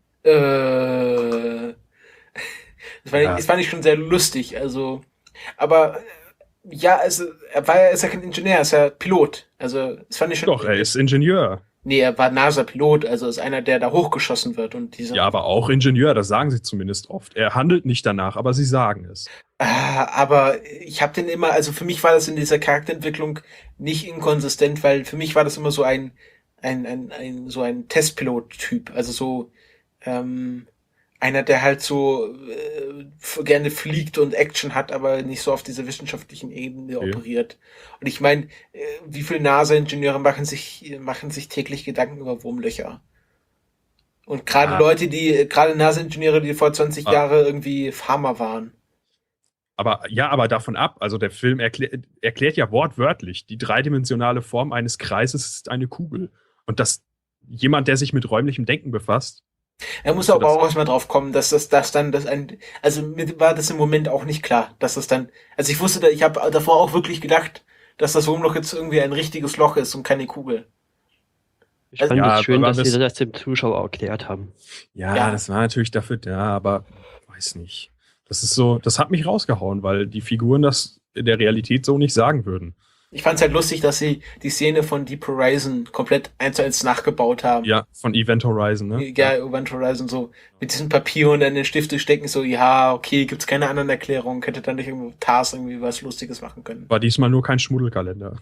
Das fand ich schon sehr lustig. Also, aber ja, also er ist ja kein Ingenieur, er ist ja Pilot. Also, das fand ich schon. Doch, er ist Ingenieur. Nee, er war NASA-Pilot, also ist einer, der da hochgeschossen wird. Und Ja, aber auch Ingenieur, das sagen sie zumindest oft. Er handelt nicht danach, aber sie sagen es. Aber ich habe den immer, also für mich war das in dieser Charakterentwicklung nicht inkonsistent, weil für mich war das immer so ein Testpilot-Typ. Also so einer, der halt so gerne fliegt und Action hat, aber nicht so auf dieser wissenschaftlichen Ebene operiert. Und ich meine, wie viele NASA-Ingenieure machen sich täglich Gedanken über Wurmlöcher? Und gerade gerade NASA-Ingenieure, die vor 20 Jahren irgendwie Farmer waren. Aber davon ab, also der Film erklärt ja wortwörtlich, die dreidimensionale Form eines Kreises ist eine Kugel. Und dass jemand, der sich mit räumlichem Denken befasst, er muss aber auch erstmal drauf kommen, dass also mir war das im Moment auch nicht klar, dass das dann, also ich wusste, ich habe davor auch wirklich gedacht, dass das Wurmloch jetzt irgendwie ein richtiges Loch ist und keine Kugel. Ich fand es schön, dass sie das dem Zuschauer erklärt haben. Ja, das war natürlich dafür da, aber weiß nicht. Das ist so, das hat mich rausgehauen, weil die Figuren das in der Realität so nicht sagen würden. Ich fand es halt lustig, dass sie die Szene von Deep Horizon komplett 1:1 nachgebaut haben. Ja, von Event Horizon, ne? Ja, Event Horizon so mit diesem Papier und dann den Stifte stecken, so, ja, okay, gibt's keine anderen Erklärungen, hätte dann nicht irgendwo TARS irgendwie was Lustiges machen können. War diesmal nur kein Schmuddelkalender.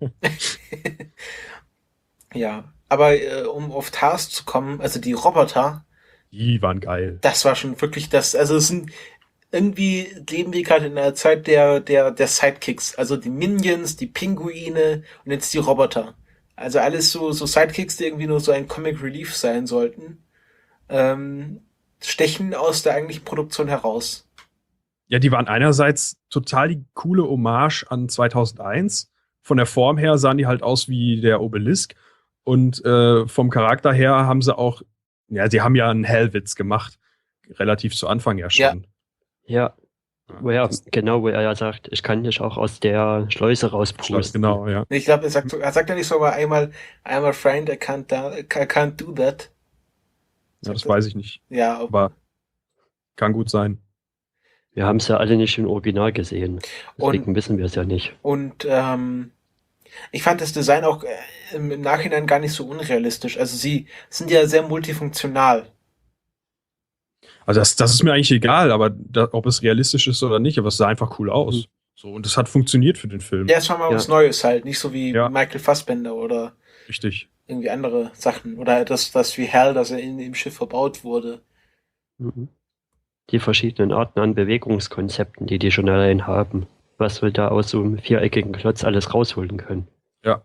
Ja, aber um auf TARS zu kommen, also die Roboter, die waren geil. Das war schon wirklich also es sind irgendwie leben wir gerade in einer Zeit der Sidekicks, also die Minions, die Pinguine und jetzt die Roboter. Also alles so Sidekicks, die irgendwie nur so ein Comic Relief sein sollten, stechen aus der eigentlichen Produktion heraus. Ja, die waren einerseits total die coole Hommage an 2001. Von der Form her sahen die halt aus wie der Obelisk und vom Charakter her haben sie auch, ja, sie haben ja einen Hellwitz gemacht, relativ zu Anfang ja schon. Ja, wo er ja sagt, ich kann dich auch aus der Schleuse rauspusten. Genau, ja. Ich glaube, er sagt ja nicht so mal einmal, I'm a friend, I can't do that. Ja, das weiß ich nicht. Ja, aber kann gut sein. Wir haben es ja alle nicht im Original gesehen. Deswegen wissen wir es ja nicht. Und ich fand das Design auch im Nachhinein gar nicht so unrealistisch. Also sie sind ja sehr multifunktional. Also das ist mir eigentlich egal, aber ob es realistisch ist oder nicht, aber es sah einfach cool aus. So, und es hat funktioniert für den Film. Ja, es war mal was Neues halt, nicht so wie Michael Fassbender oder richtig. Irgendwie andere Sachen. Oder das wie Hell, dass er in dem Schiff verbaut wurde. Die verschiedenen Arten an Bewegungskonzepten, die schon allein haben. Was wir da aus so einem viereckigen Klotz alles rausholen können. Ja.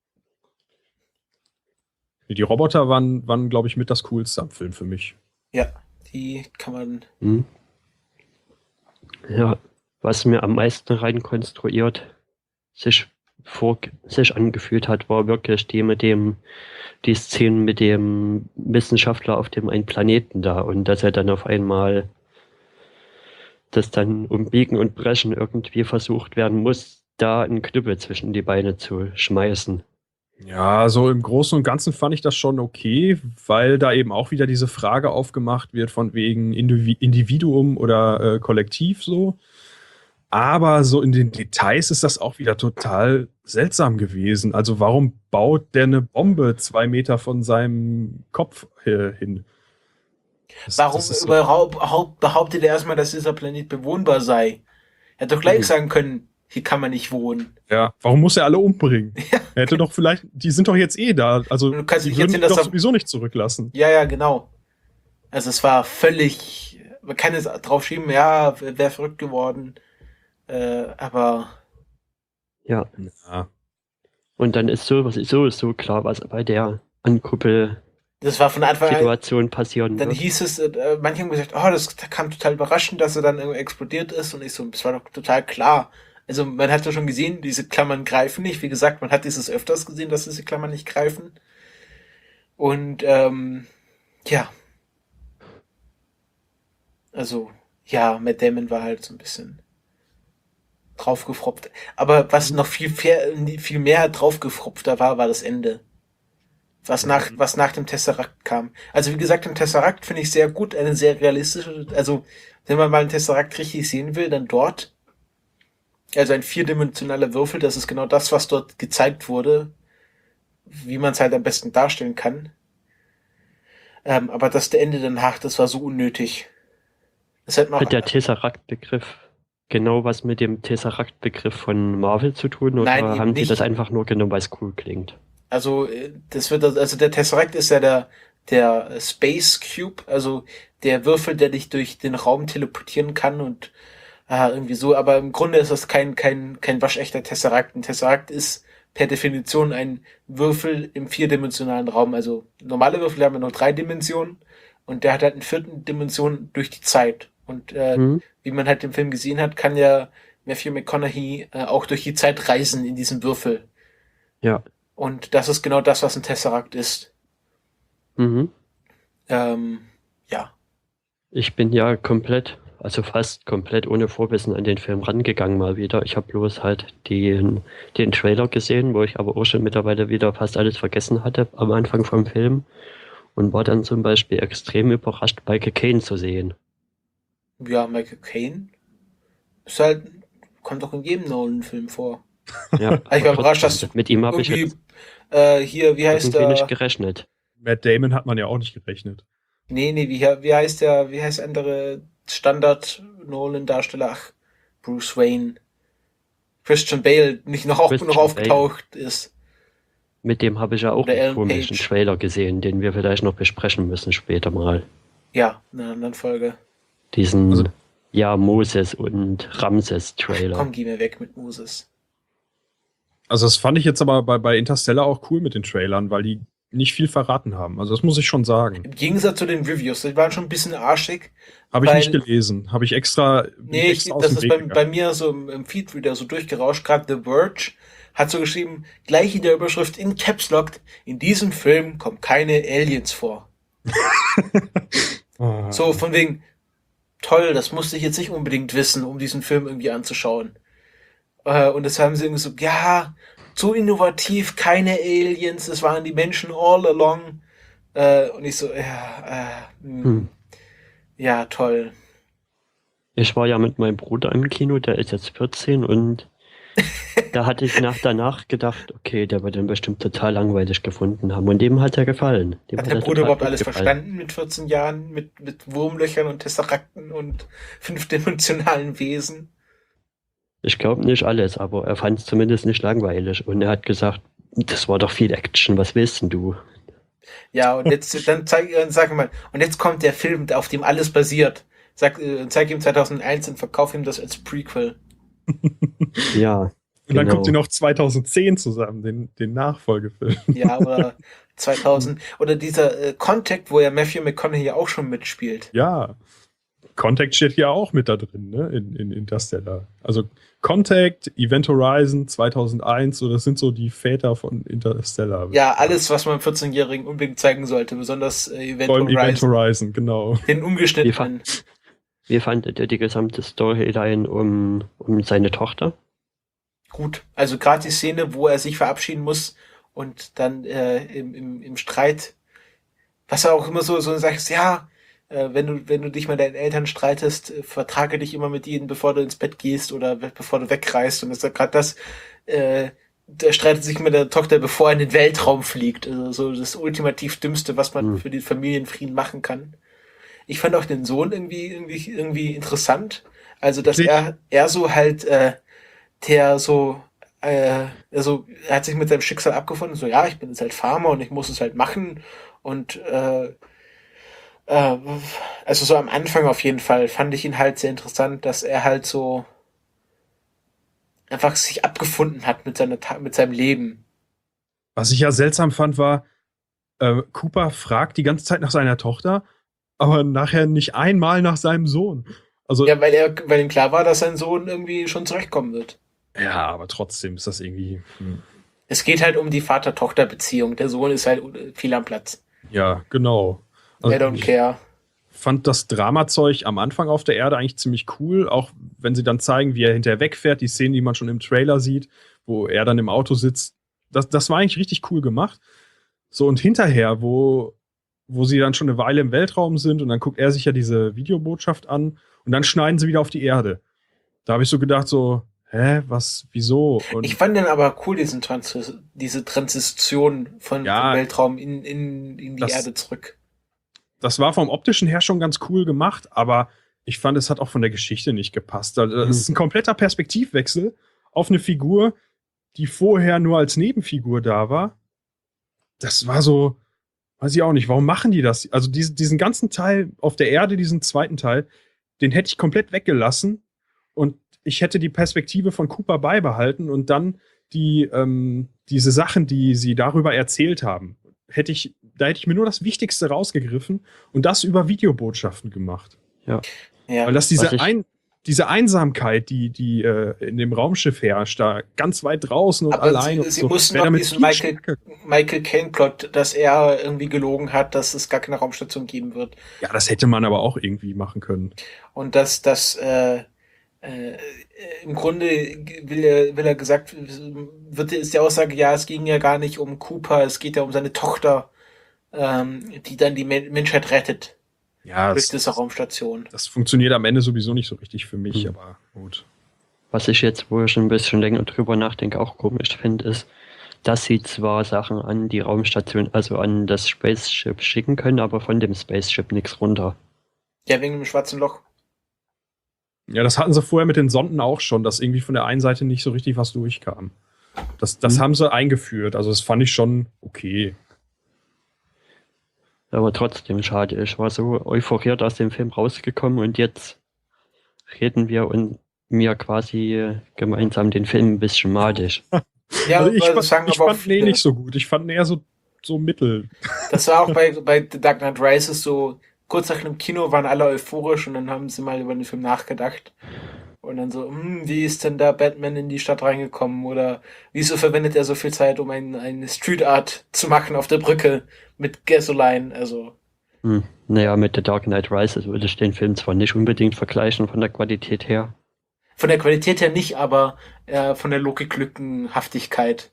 Die Roboter waren glaube ich, mit das Coolste am Film für mich. Ja. Die kann man. Ja, was mir am meisten reinkonstruiert sich angefühlt hat, war wirklich die Szene mit dem Wissenschaftler auf dem einen Planeten da und dass er dann auf einmal das dann um Biegen und Brechen irgendwie versucht werden muss, da einen Knüppel zwischen die Beine zu schmeißen. Ja, so im Großen und Ganzen fand ich das schon okay, weil da eben auch wieder diese Frage aufgemacht wird von wegen Individuum oder Kollektiv so. Aber so in den Details ist das auch wieder total seltsam gewesen. Also warum baut der eine Bombe 2 Meter von seinem Kopf hin? Warum überhaupt behauptet er erstmal, dass dieser Planet bewohnbar sei? Er hätte doch gleich sagen können, hier kann man nicht wohnen. Ja, warum muss er alle umbringen? Er hätte doch vielleicht, die sind doch jetzt da, also Du kannst die nicht würden erzählen, ihn dass doch er- sowieso nicht zurücklassen. Ja, genau. Also es war völlig, man kann jetzt drauf schieben, ja, wäre verrückt geworden. Aber Ja. Ja. Und dann ist so klar, was bei der Ankuppel-Situation das war von Anfang an, passieren dann wird. hieß es, manche haben gesagt, das kam total überraschend, dass er dann irgendwie explodiert ist. Und ich so, das war doch total klar. Also man hat ja schon gesehen, diese Klammern greifen nicht. Wie gesagt, man hat dieses öfters gesehen, dass diese Klammern nicht greifen. Und ja. Also, ja, Matt Damon war halt so ein bisschen draufgefropft. Aber was noch viel mehr draufgefropfter war das Ende. Was nach dem Tesseract kam. Also wie gesagt, im Tesseract finde ich sehr gut, eine sehr realistische, also wenn man mal einen Tesseract richtig sehen will, dann dort. Also ein 4-dimensionaler Würfel, das ist genau das, was dort gezeigt wurde, wie man es halt am besten darstellen kann. Aber das Ende danach, das war so unnötig. Das hätte man Hat der Tesseract-Begriff genau was mit dem Tesseract-Begriff von Marvel zu tun? Oder Nein, eben haben die nicht. das einfach nur genommen, weil es cool klingt? Also der Tesseract ist ja der Space Cube, also der Würfel, der dich durch den Raum teleportieren kann und irgendwie so, aber im Grunde ist das kein waschechter Tesseract. Ein Tesseract ist per Definition ein Würfel im 4-dimensionalen Raum. Also normale Würfel haben ja nur 3 Dimensionen und der hat halt eine 4. Dimension durch die Zeit. Und wie man halt im Film gesehen hat, kann ja Matthew McConaughey auch durch die Zeit reisen in diesem Würfel. Ja. Und das ist genau das, was ein Tesseract ist. Mhm. Ja. Ich bin ja fast komplett ohne Vorwissen an den Film rangegangen mal wieder. Ich habe bloß halt den Trailer gesehen, wo ich aber auch schon mittlerweile wieder fast alles vergessen hatte am Anfang vom Film und war dann zum Beispiel extrem überrascht, Michael Caine zu sehen. Ja, Michael Caine ist halt, kommt doch in jedem Nolan-Film vor. Ja, Ich war überrascht, dass mit ihm habe ich irgendwie, jetzt hier, wie heißt irgendwie nicht der? gerechnet. Matt Damon hat man ja auch nicht gerechnet. Nee, wie heißt der andere Standard-Nolan-Darsteller? Ach, Bruce Wayne. Christian Bale, nicht noch Christian aufgetaucht ist. Mit dem habe ich ja auch Oder einen Ellen komischen Page. Trailer gesehen, den wir vielleicht noch besprechen müssen später mal. Ja, in einer anderen Folge. Diesen Also- Moses und Ramses-Trailer. Komm, geh mir weg mit Moses. Also das fand ich jetzt aber bei Interstellar auch cool mit den Trailern, weil die nicht viel verraten haben. Also das muss ich schon sagen. Im Gegensatz zu den Reviews, die waren schon ein bisschen arschig. Habe ich Weil- nicht gelesen. Habe ich extra, bin Nee, extra aus das dem ist Weg bei gegangen. mir so im Feedreader so durchgerauscht. Gerade The Verge hat so geschrieben, gleich in der Überschrift in Caps Lock, in diesem Film kommen keine Aliens vor. Ah. So von wegen, toll, das musste ich jetzt nicht unbedingt wissen, um diesen Film irgendwie anzuschauen. Und das haben sie irgendwie so, ja, zu innovativ, keine Aliens, es waren die Menschen all along. Und ich so, ja, toll. Ich war ja mit meinem Bruder im Kino, der ist jetzt 14 und da hatte ich danach gedacht, okay, der wird den bestimmt total langweilig gefunden haben und dem hat er gefallen. Dem Hat der er Bruder total überhaupt gut alles gefallen. verstanden mit 14 Jahren, mit Wurmlöchern und Tesserakten und 5-dimensionalen Wesen? Ich glaube nicht alles, aber er fand es zumindest nicht langweilig und er hat gesagt, das war doch viel Action, was willst denn du? Ja, und jetzt, sag mal, und jetzt kommt der Film, auf dem alles basiert. Zeig ihm 2001 und verkauf ihm das als Prequel. Ja, Und dann genau. kommt sie noch 2010 zusammen, den Nachfolgefilm. Ja, oder 2000, oder dieser Contact, wo ja Matthew McConaughey auch schon mitspielt. Ja. Contact steht hier auch mit da drin, ne? In Interstellar. Also Contact, Event Horizon 2001, so das sind so die Väter von Interstellar. Ja, alles, was man 14-Jährigen unbedingt zeigen sollte, besonders Event Vor allem Event Horizon. Horizon, genau. Den umgeschnittenen. Wie fandet ihr die gesamte Storyline um seine Tochter? Gut, also gerade die Szene, wo er sich verabschieden muss und dann im Streit, was er auch immer so sagt, ja, wenn du dich mit deinen Eltern streitest, vertrage dich immer mit ihnen, bevor du ins Bett gehst oder bevor du wegreist. Und das ist gerade das, der streitet sich mit der Tochter, bevor er in den Weltraum fliegt. Also so das ultimativ Dümmste, was man für den Familienfrieden machen kann. Ich fand auch den Sohn irgendwie interessant, Also, dass er so halt, der so, also er hat sich mit seinem Schicksal abgefunden, so ja, ich bin jetzt halt Farmer und ich muss es halt machen und also so am Anfang auf jeden Fall fand ich ihn halt sehr interessant, dass er halt so einfach sich abgefunden hat mit seinem Leben. Was ich ja seltsam fand, war, Cooper fragt die ganze Zeit nach seiner Tochter, aber nachher nicht einmal nach seinem Sohn. Also, Ja, weil ihm klar war, dass sein Sohn irgendwie schon zurechtkommen wird. ja, aber trotzdem ist das irgendwie. Es geht halt um die Vater-Tochter-Beziehung. Der Sohn ist halt viel am Platz. Ja, genau. I don't care. Fand das Dramazeug am Anfang auf der Erde eigentlich ziemlich cool, auch wenn sie dann zeigen, wie er hinterher wegfährt, die Szenen, die man schon im Trailer sieht, wo er dann im Auto sitzt. Das war eigentlich richtig cool gemacht. So, und hinterher, wo sie dann schon eine Weile im Weltraum sind und dann guckt er sich ja diese Videobotschaft an und dann schneiden sie wieder auf die Erde. Da habe ich so gedacht, so, was, wieso? Und Ich fand den aber cool, diese Transition vom Weltraum in die Erde zurück. das war vom optischen her schon ganz cool gemacht, aber ich fand, es hat auch von der Geschichte nicht gepasst. Also, es ist ein kompletter Perspektivwechsel auf eine Figur, die vorher nur als Nebenfigur da war. Das war so, weiß ich auch nicht, warum machen die das? Also diesen ganzen Teil auf der Erde, diesen zweiten Teil, den hätte ich komplett weggelassen und ich hätte die Perspektive von Cooper beibehalten und dann diese Sachen, die sie darüber erzählt haben, da hätte ich mir nur das Wichtigste rausgegriffen und das über Videobotschaften gemacht. Ja. Weil das diese Einsamkeit, die in dem Raumschiff herrscht, da ganz weit draußen und Aber allein. sie mussten noch diesen Michael Caine-Plot, dass er irgendwie gelogen hat, dass es gar keine Raumstation geben wird. Ja, das hätte man aber auch irgendwie machen können. Und dass im Grunde will er gesagt, ist die Aussage, ja, es ging ja gar nicht um Cooper, es geht ja um seine Tochter, die dann die Menschheit rettet. Ja, durch diese Raumstation. Das funktioniert am Ende sowieso nicht so richtig für mich, aber gut. Was ich jetzt, wo ich ein bisschen länger drüber nachdenke, auch komisch finde, ist, dass sie zwar Sachen an die Raumstation, also an das Spaceship schicken können, aber von dem Spaceship nichts runter. Ja, wegen dem schwarzen Loch. Ja, das hatten sie vorher mit den Sonden auch schon, dass irgendwie von der einen Seite nicht so richtig was durchkam. Das haben sie eingeführt, also das fand ich schon okay. Aber trotzdem schade. Ich war so euphoriert aus dem Film rausgekommen und jetzt reden wir und mir quasi gemeinsam den Film ein bisschen madig. Ja, also ich fand ihn nicht so gut. Ich fand ihn eher so mittel. Das war auch bei The Dark Knight Rises so, kurz nach dem Kino waren alle euphorisch und dann haben sie mal über den Film nachgedacht. Und dann so, wie ist denn da Batman in die Stadt reingekommen? Oder wieso verwendet er so viel Zeit, um eine Street Art zu machen auf der Brücke mit Gasoline? Also. Naja, mit The Dark Knight Rises würde ich den Film zwar nicht unbedingt vergleichen von der Qualität her. Von der Qualität her nicht, aber von der Logiklückenhaftigkeit.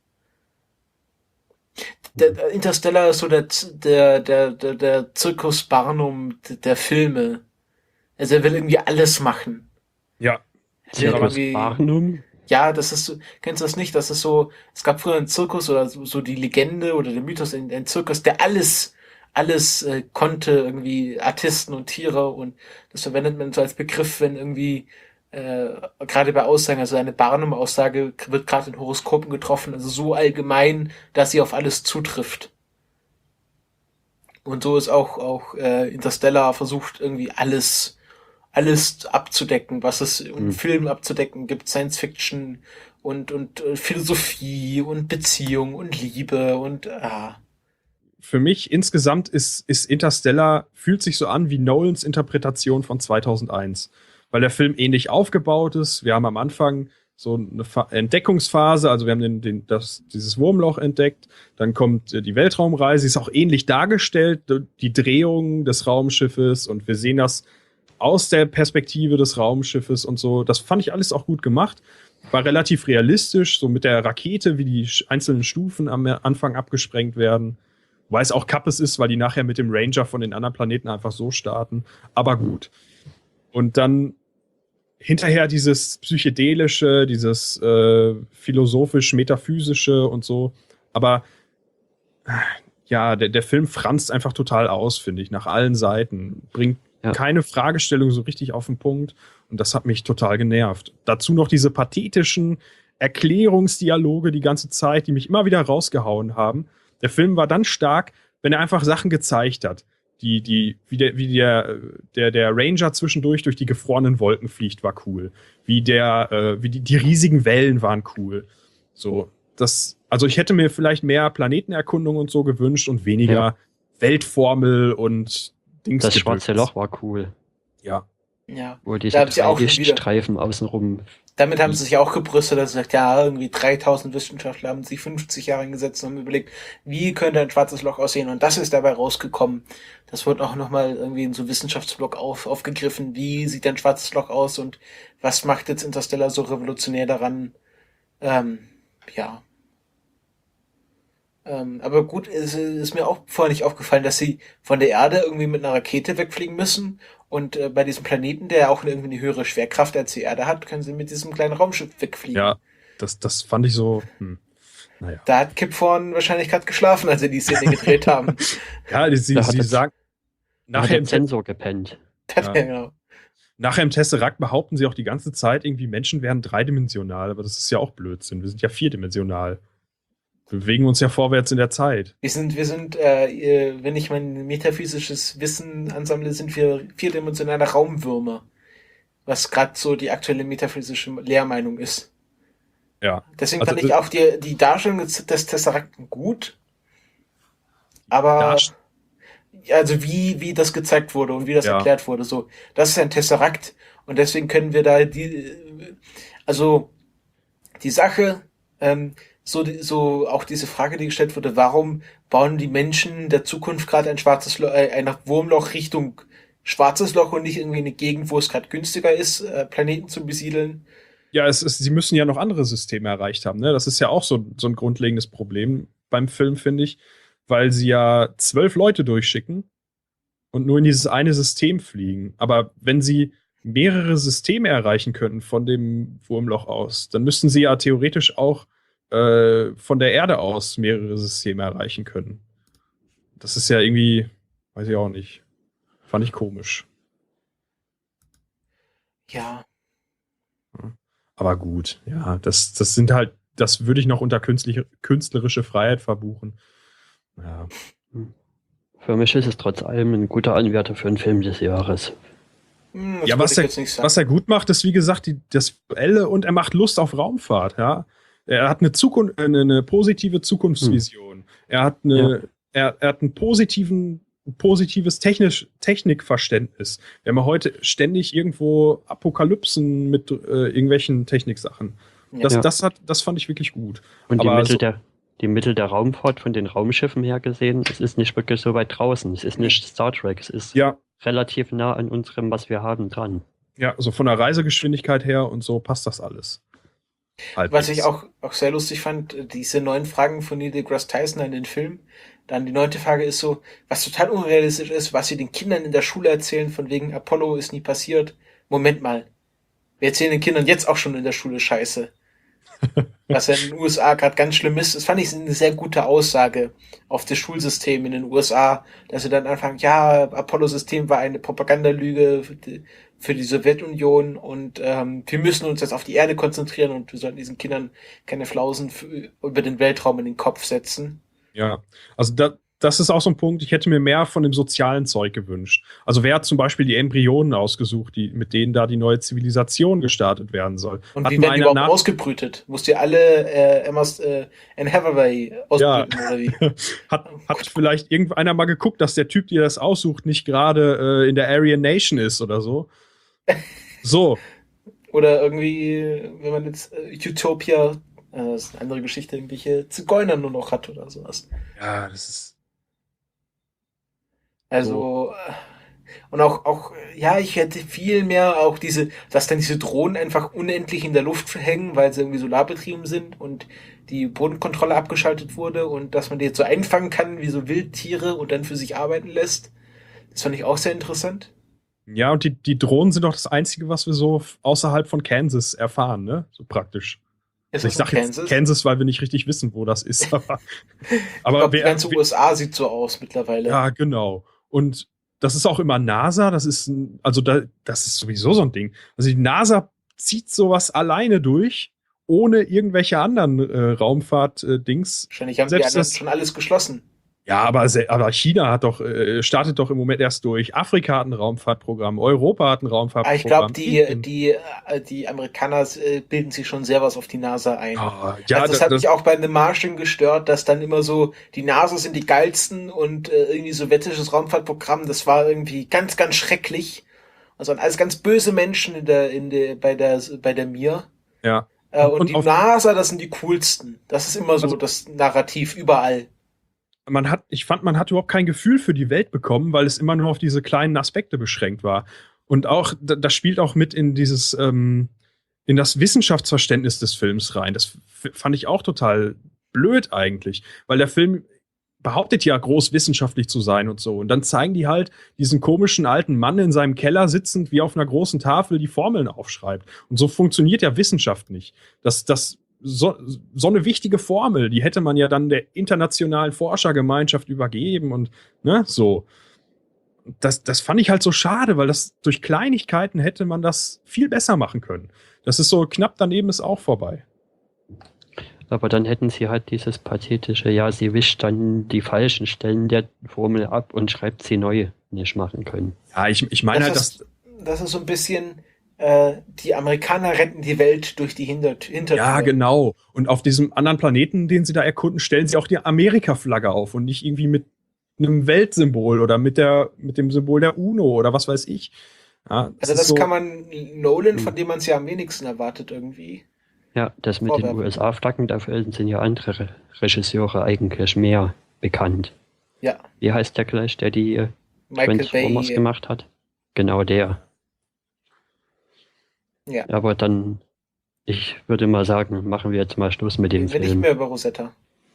Der Interstellar ist so der Circus Barnum der Filme. Also er will irgendwie alles machen. Ja. Barnum? Ja, das ist, kennst du das nicht? Das ist so, es gab früher einen Zirkus oder so die Legende oder der Mythos, ein Zirkus, der alles konnte, irgendwie Artisten und Tiere, und das verwendet man so als Begriff, wenn irgendwie gerade bei Aussagen, also eine Barnum-Aussage wird gerade in Horoskopen getroffen, also so allgemein, dass sie auf alles zutrifft. Und so ist auch Interstellar versucht irgendwie alles abzudecken, was es in Filmen abzudecken gibt, Science Fiction und Philosophie und Beziehung und Liebe und Für mich insgesamt ist Interstellar, fühlt sich so an wie Nolans Interpretation von 2001, weil der Film ähnlich aufgebaut ist. Wir haben am Anfang so eine Entdeckungsphase, also wir haben dieses Wurmloch entdeckt, dann kommt die Weltraumreise, ist auch ähnlich dargestellt, die Drehung des Raumschiffes, und wir sehen das aus der Perspektive des Raumschiffes und so. Das fand ich alles auch gut gemacht. War relativ realistisch, so mit der Rakete, wie die einzelnen Stufen am Anfang abgesprengt werden. Wobei es auch Kappes ist, weil die nachher mit dem Ranger von den anderen Planeten einfach so starten. Aber gut. Und dann hinterher dieses psychedelische, dieses philosophisch-metaphysische und so. Aber ja, der Film franzt einfach total aus, finde ich, nach allen Seiten. Bringt Ja. keine Fragestellung so richtig auf den Punkt. Und das hat mich total genervt. Dazu noch diese pathetischen Erklärungsdialoge die ganze Zeit, die mich immer wieder rausgehauen haben. Der Film war dann stark, wenn er einfach Sachen gezeigt hat. Wie der Ranger zwischendurch durch die gefrorenen Wolken fliegt, war cool. Wie die riesigen Wellen waren cool. So, also ich hätte mir vielleicht mehr Planetenerkundung und so gewünscht und weniger Weltformel und Dings. Das schwarze Loch war cool. Ja. Ja. Wo Da diese haben sie auch drei schon wieder- Lichtstreifen außenrum. Damit haben sie sich auch gebrüstet, dass sie sagt, ja, irgendwie 3000 Wissenschaftler haben sich 50 Jahre hingesetzt und haben überlegt, wie könnte ein schwarzes Loch aussehen? Und das ist dabei rausgekommen. Das wird auch nochmal irgendwie in so Wissenschaftsblock aufgegriffen. Wie sieht ein schwarzes Loch aus und was macht jetzt Interstellar so revolutionär daran? Ja. Aber gut, es ist mir auch vorher nicht aufgefallen, dass sie von der Erde irgendwie mit einer Rakete wegfliegen müssen. Und bei diesem Planeten, der auch irgendwie eine höhere Schwerkraft als die Erde hat, können sie mit diesem kleinen Raumschiff wegfliegen. Ja, das fand ich so, naja. Da hat Kip Thorne wahrscheinlich gerade geschlafen, als sie die Szene gedreht haben. Ja, sie Da hat sagen, Da hat nachher der im, Sensor gepennt. Ja. Genau. nachher im Tesseract behaupten sie auch die ganze Zeit, irgendwie Menschen wären dreidimensional, aber das ist ja auch Blödsinn. Wir sind ja vierdimensional. Wir bewegen uns ja vorwärts in der Zeit. Wir sind, wenn ich mein metaphysisches Wissen ansammle, sind wir vierdimensionale Raumwürmer. Was gerade so die aktuelle metaphysische Lehrmeinung ist. Ja. Deswegen Also fand ich auch die Darstellung des Tesserakten gut. Aber also wie das gezeigt wurde und wie das Ja. erklärt wurde, so, das ist ein Tesserakt und deswegen können wir da die Sache, so auch diese Frage, die gestellt wurde, warum bauen die Menschen der Zukunft gerade ein schwarzes Loch, ein Wurmloch Richtung schwarzes Loch und nicht irgendwie eine Gegend, wo es gerade günstiger ist, Planeten zu besiedeln? Ja, sie müssen ja noch andere Systeme erreicht haben. Ne? Das ist ja auch so ein grundlegendes Problem beim Film, finde ich, weil sie ja 12 Leute durchschicken und nur in dieses eine System fliegen. Aber wenn sie mehrere Systeme erreichen könnten von dem Wurmloch aus, dann müssten sie ja theoretisch auch von der Erde aus mehrere Systeme erreichen können. Das ist ja irgendwie, weiß ich auch nicht. Fand ich komisch. Ja. Aber gut, ja, das sind halt, das würde ich noch unter künstlerische Freiheit verbuchen. Ja. Für mich ist es trotz allem ein guter Anwärter für einen Film des Jahres. Das Ja, würde ich jetzt nicht sagen. was er gut macht, ist wie gesagt das Visuelle und er macht Lust auf Raumfahrt, ja. Er hat eine positive Zukunftsvision. Er hat er hat ein positives Technikverständnis. Wir haben ja heute ständig irgendwo Apokalypsen mit irgendwelchen Techniksachen. Ja. Das fand ich wirklich gut. Und Aber die Mittel der Raumfahrt von den Raumschiffen her gesehen, es ist nicht wirklich so weit draußen. Es ist nicht Star Trek. Es ist ja, relativ nah an unserem, was wir haben, dran. ja, so von der Reisegeschwindigkeit her und so passt das alles. Was ich auch sehr lustig fand, diese 9 Fragen von Neil deGrasse Tyson in den Film. Dann die 9. Frage ist so, was total unrealistisch ist, was sie den Kindern in der Schule erzählen, von wegen Apollo ist nie passiert. Moment mal, wir erzählen den Kindern jetzt auch schon in der Schule Scheiße. Was ja in den USA gerade ganz schlimm ist. Das fand ich eine sehr gute Aussage auf das Schulsystem in den USA, dass sie dann anfangen, ja, Apollo-System war eine Propagandalüge für die Sowjetunion und wir müssen uns jetzt auf die Erde konzentrieren und wir sollten diesen Kindern keine Flausen über den Weltraum in den Kopf setzen. Ja, also das ist auch so ein Punkt, ich hätte mir mehr von dem sozialen Zeug gewünscht. Also wer hat zum Beispiel die Embryonen ausgesucht, mit denen da die neue Zivilisation gestartet werden soll? Und Hat wie mal werden die einer überhaupt ausgebrütet? Musst ihr alle Anne Hathaway ausbrüten oder wie? hat vielleicht irgendeiner mal geguckt, dass der Typ, der das aussucht, nicht gerade in der Aryan Nation ist oder so? So. Oder irgendwie, wenn man jetzt Utopia, das ist eine andere Geschichte, irgendwelche Zigeuner nur noch hat oder sowas. Ja, das ist. Also, und auch, ja, ich hätte viel mehr auch dass dann diese Drohnen einfach unendlich in der Luft hängen, weil sie irgendwie solarbetrieben sind und die Bodenkontrolle abgeschaltet wurde und dass man die jetzt so einfangen kann wie so Wildtiere und dann für sich arbeiten lässt. Das fand ich auch sehr interessant. Ja, und die Drohnen sind doch das Einzige, was wir so außerhalb von Kansas erfahren, ne? So praktisch. Ist Also ich das sage Kansas? jetzt Kansas, weil wir nicht richtig wissen, wo das ist. Aber Ich glaube, die ganze USA sieht so aus mittlerweile. ja, genau. Und das ist auch immer NASA, das ist sowieso so ein Ding. Also die NASA zieht sowas alleine durch, ohne irgendwelche anderen Raumfahrt-Dings. Wahrscheinlich haben die anderen schon alles geschlossen. Ja, aber China startet doch im Moment erst durch. Afrika hat ein Raumfahrtprogramm, Europa hat ein Raumfahrtprogramm. Ich glaube, die Amerikaner bilden sich schon sehr was auf die NASA ein. Das hat mich auch bei The Martian gestört, dass dann immer so, die NASA sind die geilsten und irgendwie sowjetisches Raumfahrtprogramm, das war irgendwie ganz, ganz schrecklich. Also alles ganz böse Menschen bei der Mir. Ja. Und die NASA, das sind die coolsten. Das ist immer so das Narrativ überall. Ich fand, man hat überhaupt kein Gefühl für die Welt bekommen, weil es immer nur auf diese kleinen Aspekte beschränkt war. Und auch, das spielt auch mit in in das Wissenschaftsverständnis des Films rein. Das fand ich auch total blöd eigentlich, weil der Film behauptet ja groß wissenschaftlich zu sein und so. Und dann zeigen die halt diesen komischen alten Mann in seinem Keller sitzend, wie auf einer großen Tafel die Formeln aufschreibt. Und so funktioniert ja Wissenschaft nicht. So eine wichtige Formel, die hätte man ja dann der internationalen Forschergemeinschaft übergeben und so. Das fand ich halt so schade, weil das durch Kleinigkeiten hätte man das viel besser machen können. Das ist so knapp daneben ist auch vorbei. Aber dann hätten sie halt dieses pathetische, ja, sie wischt dann die falschen Stellen der Formel ab und schreibt sie neu nicht machen können. Ja, ich meine halt, das ist so ein bisschen die Amerikaner retten die Welt durch die Hintertür. Ja, genau. Und auf diesem anderen Planeten, den sie da erkunden, stellen sie auch die Amerika-Flagge auf und nicht irgendwie mit einem Weltsymbol oder mit dem Symbol der UNO oder was weiß ich. Ja, das kann man Nolan, von dem man es ja am wenigsten erwartet irgendwie. Ja, das mit den USA-Flaggen, dafür sind ja andere Regisseure eigentlich mehr bekannt. Ja. Wie heißt der gleich, der die Transformers gemacht hat? Genau der. Ja. Aber dann, ich würde mal sagen, machen wir jetzt mal Schluss mit dem Film. Nicht mehr über Rosetta.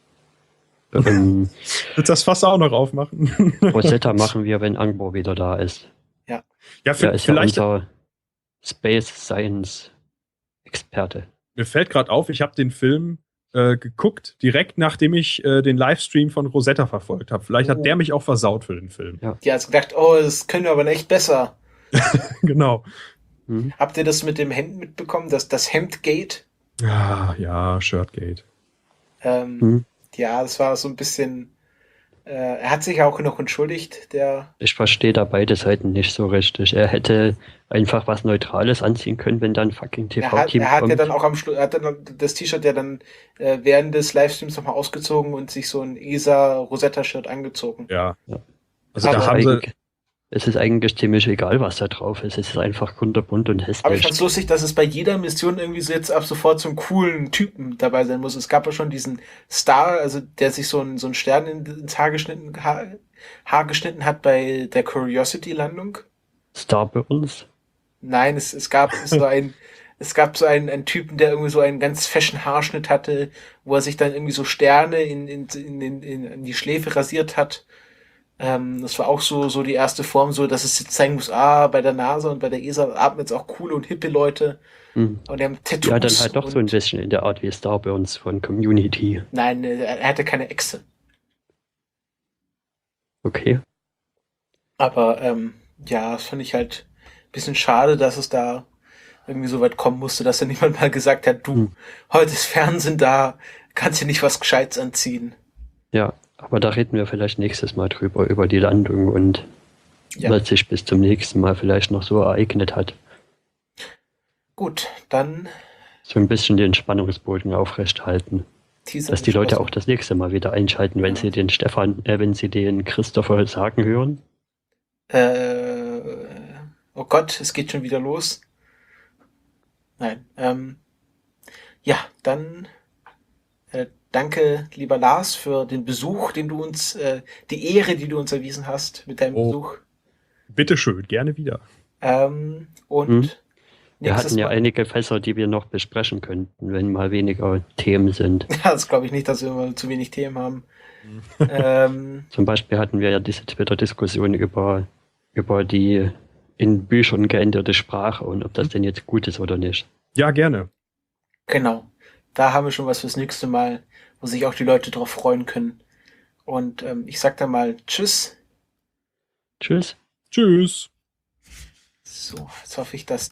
Willst du das Fass auch noch aufmachen? Rosetta machen wir, wenn Angbor wieder da ist. Ja. Der ist ja unser Space Science Experte. Mir fällt gerade auf, ich habe den Film geguckt, direkt nachdem ich den Livestream von Rosetta verfolgt habe. Vielleicht hat der mich auch versaut für den Film. Ja, hast gedacht, das können wir aber echt besser. Genau. Habt ihr das mit dem Hemd mitbekommen, das Hemdgate? Ja, Shirtgate. Ja, das war so ein bisschen. Er hat sich auch noch entschuldigt, Ich verstehe da beide Seiten nicht so richtig. Er hätte einfach was Neutrales anziehen können, wenn dann fucking TV-Team kommt. Er hat ja dann auch am Schluss, das T-Shirt ja dann während des Livestreams nochmal ausgezogen und sich so ein ESA-Rosetta-Shirt angezogen. Ja. Also da haben sie. Es ist eigentlich ziemlich egal, was da drauf ist. Es ist einfach kunterbunt und hässlich. Aber ich fand's lustig, dass es bei jeder Mission irgendwie so jetzt ab sofort so einen coolen Typen dabei sein muss. Es gab ja schon diesen Star, also der sich so einen Stern ins Haar geschnitten hat bei der Curiosity-Landung. Starburns? Nein, es gab so einen Typen, der irgendwie so einen ganz fashion Haarschnitt hatte, wo er sich dann irgendwie so Sterne in die Schläfe rasiert hat. Das war auch so die erste Form, so dass es jetzt zeigen muss, bei der NASA und bei der ESA atmen jetzt auch coole und hippe Leute. Und die haben Tattoos. Ja, dann halt doch so ein bisschen in der Art wie Starburns von Community. Nein, er hatte keine Echse. Okay. Aber das fand ich halt ein bisschen schade, dass es da irgendwie so weit kommen musste, dass da niemand mal gesagt hat, heute ist Fernsehen da, kannst dir nicht was Gescheites anziehen. Ja. Aber da reden wir vielleicht nächstes Mal drüber, über die Landung und was sich bis zum nächsten Mal vielleicht noch so ereignet hat. Gut, dann so ein bisschen den Spannungsbogen aufrechthalten. Dass die Leute auch das nächste Mal wieder einschalten, wenn sie den wenn sie den Christopher sagen hören. Oh Gott, es geht schon wieder los. Nein. Dann danke, lieber Lars, für den Besuch, den du uns, die Ehre, die du uns erwiesen hast mit deinem Besuch. Bitteschön, gerne wieder. Wir hatten ja einige Fässer, die wir noch besprechen könnten, wenn mal weniger Themen sind. Das glaube ich nicht, dass wir immer zu wenig Themen haben. Zum Beispiel hatten wir ja diese Twitter-Diskussion über die in Büchern geänderte Sprache und ob das denn jetzt gut ist oder nicht. Ja, gerne. Genau. Da haben wir schon was fürs nächste Mal, wo sich auch die Leute drauf freuen können. Und ich sag dann mal Tschüss. Tschüss. Tschüss. So, jetzt hoffe ich, dass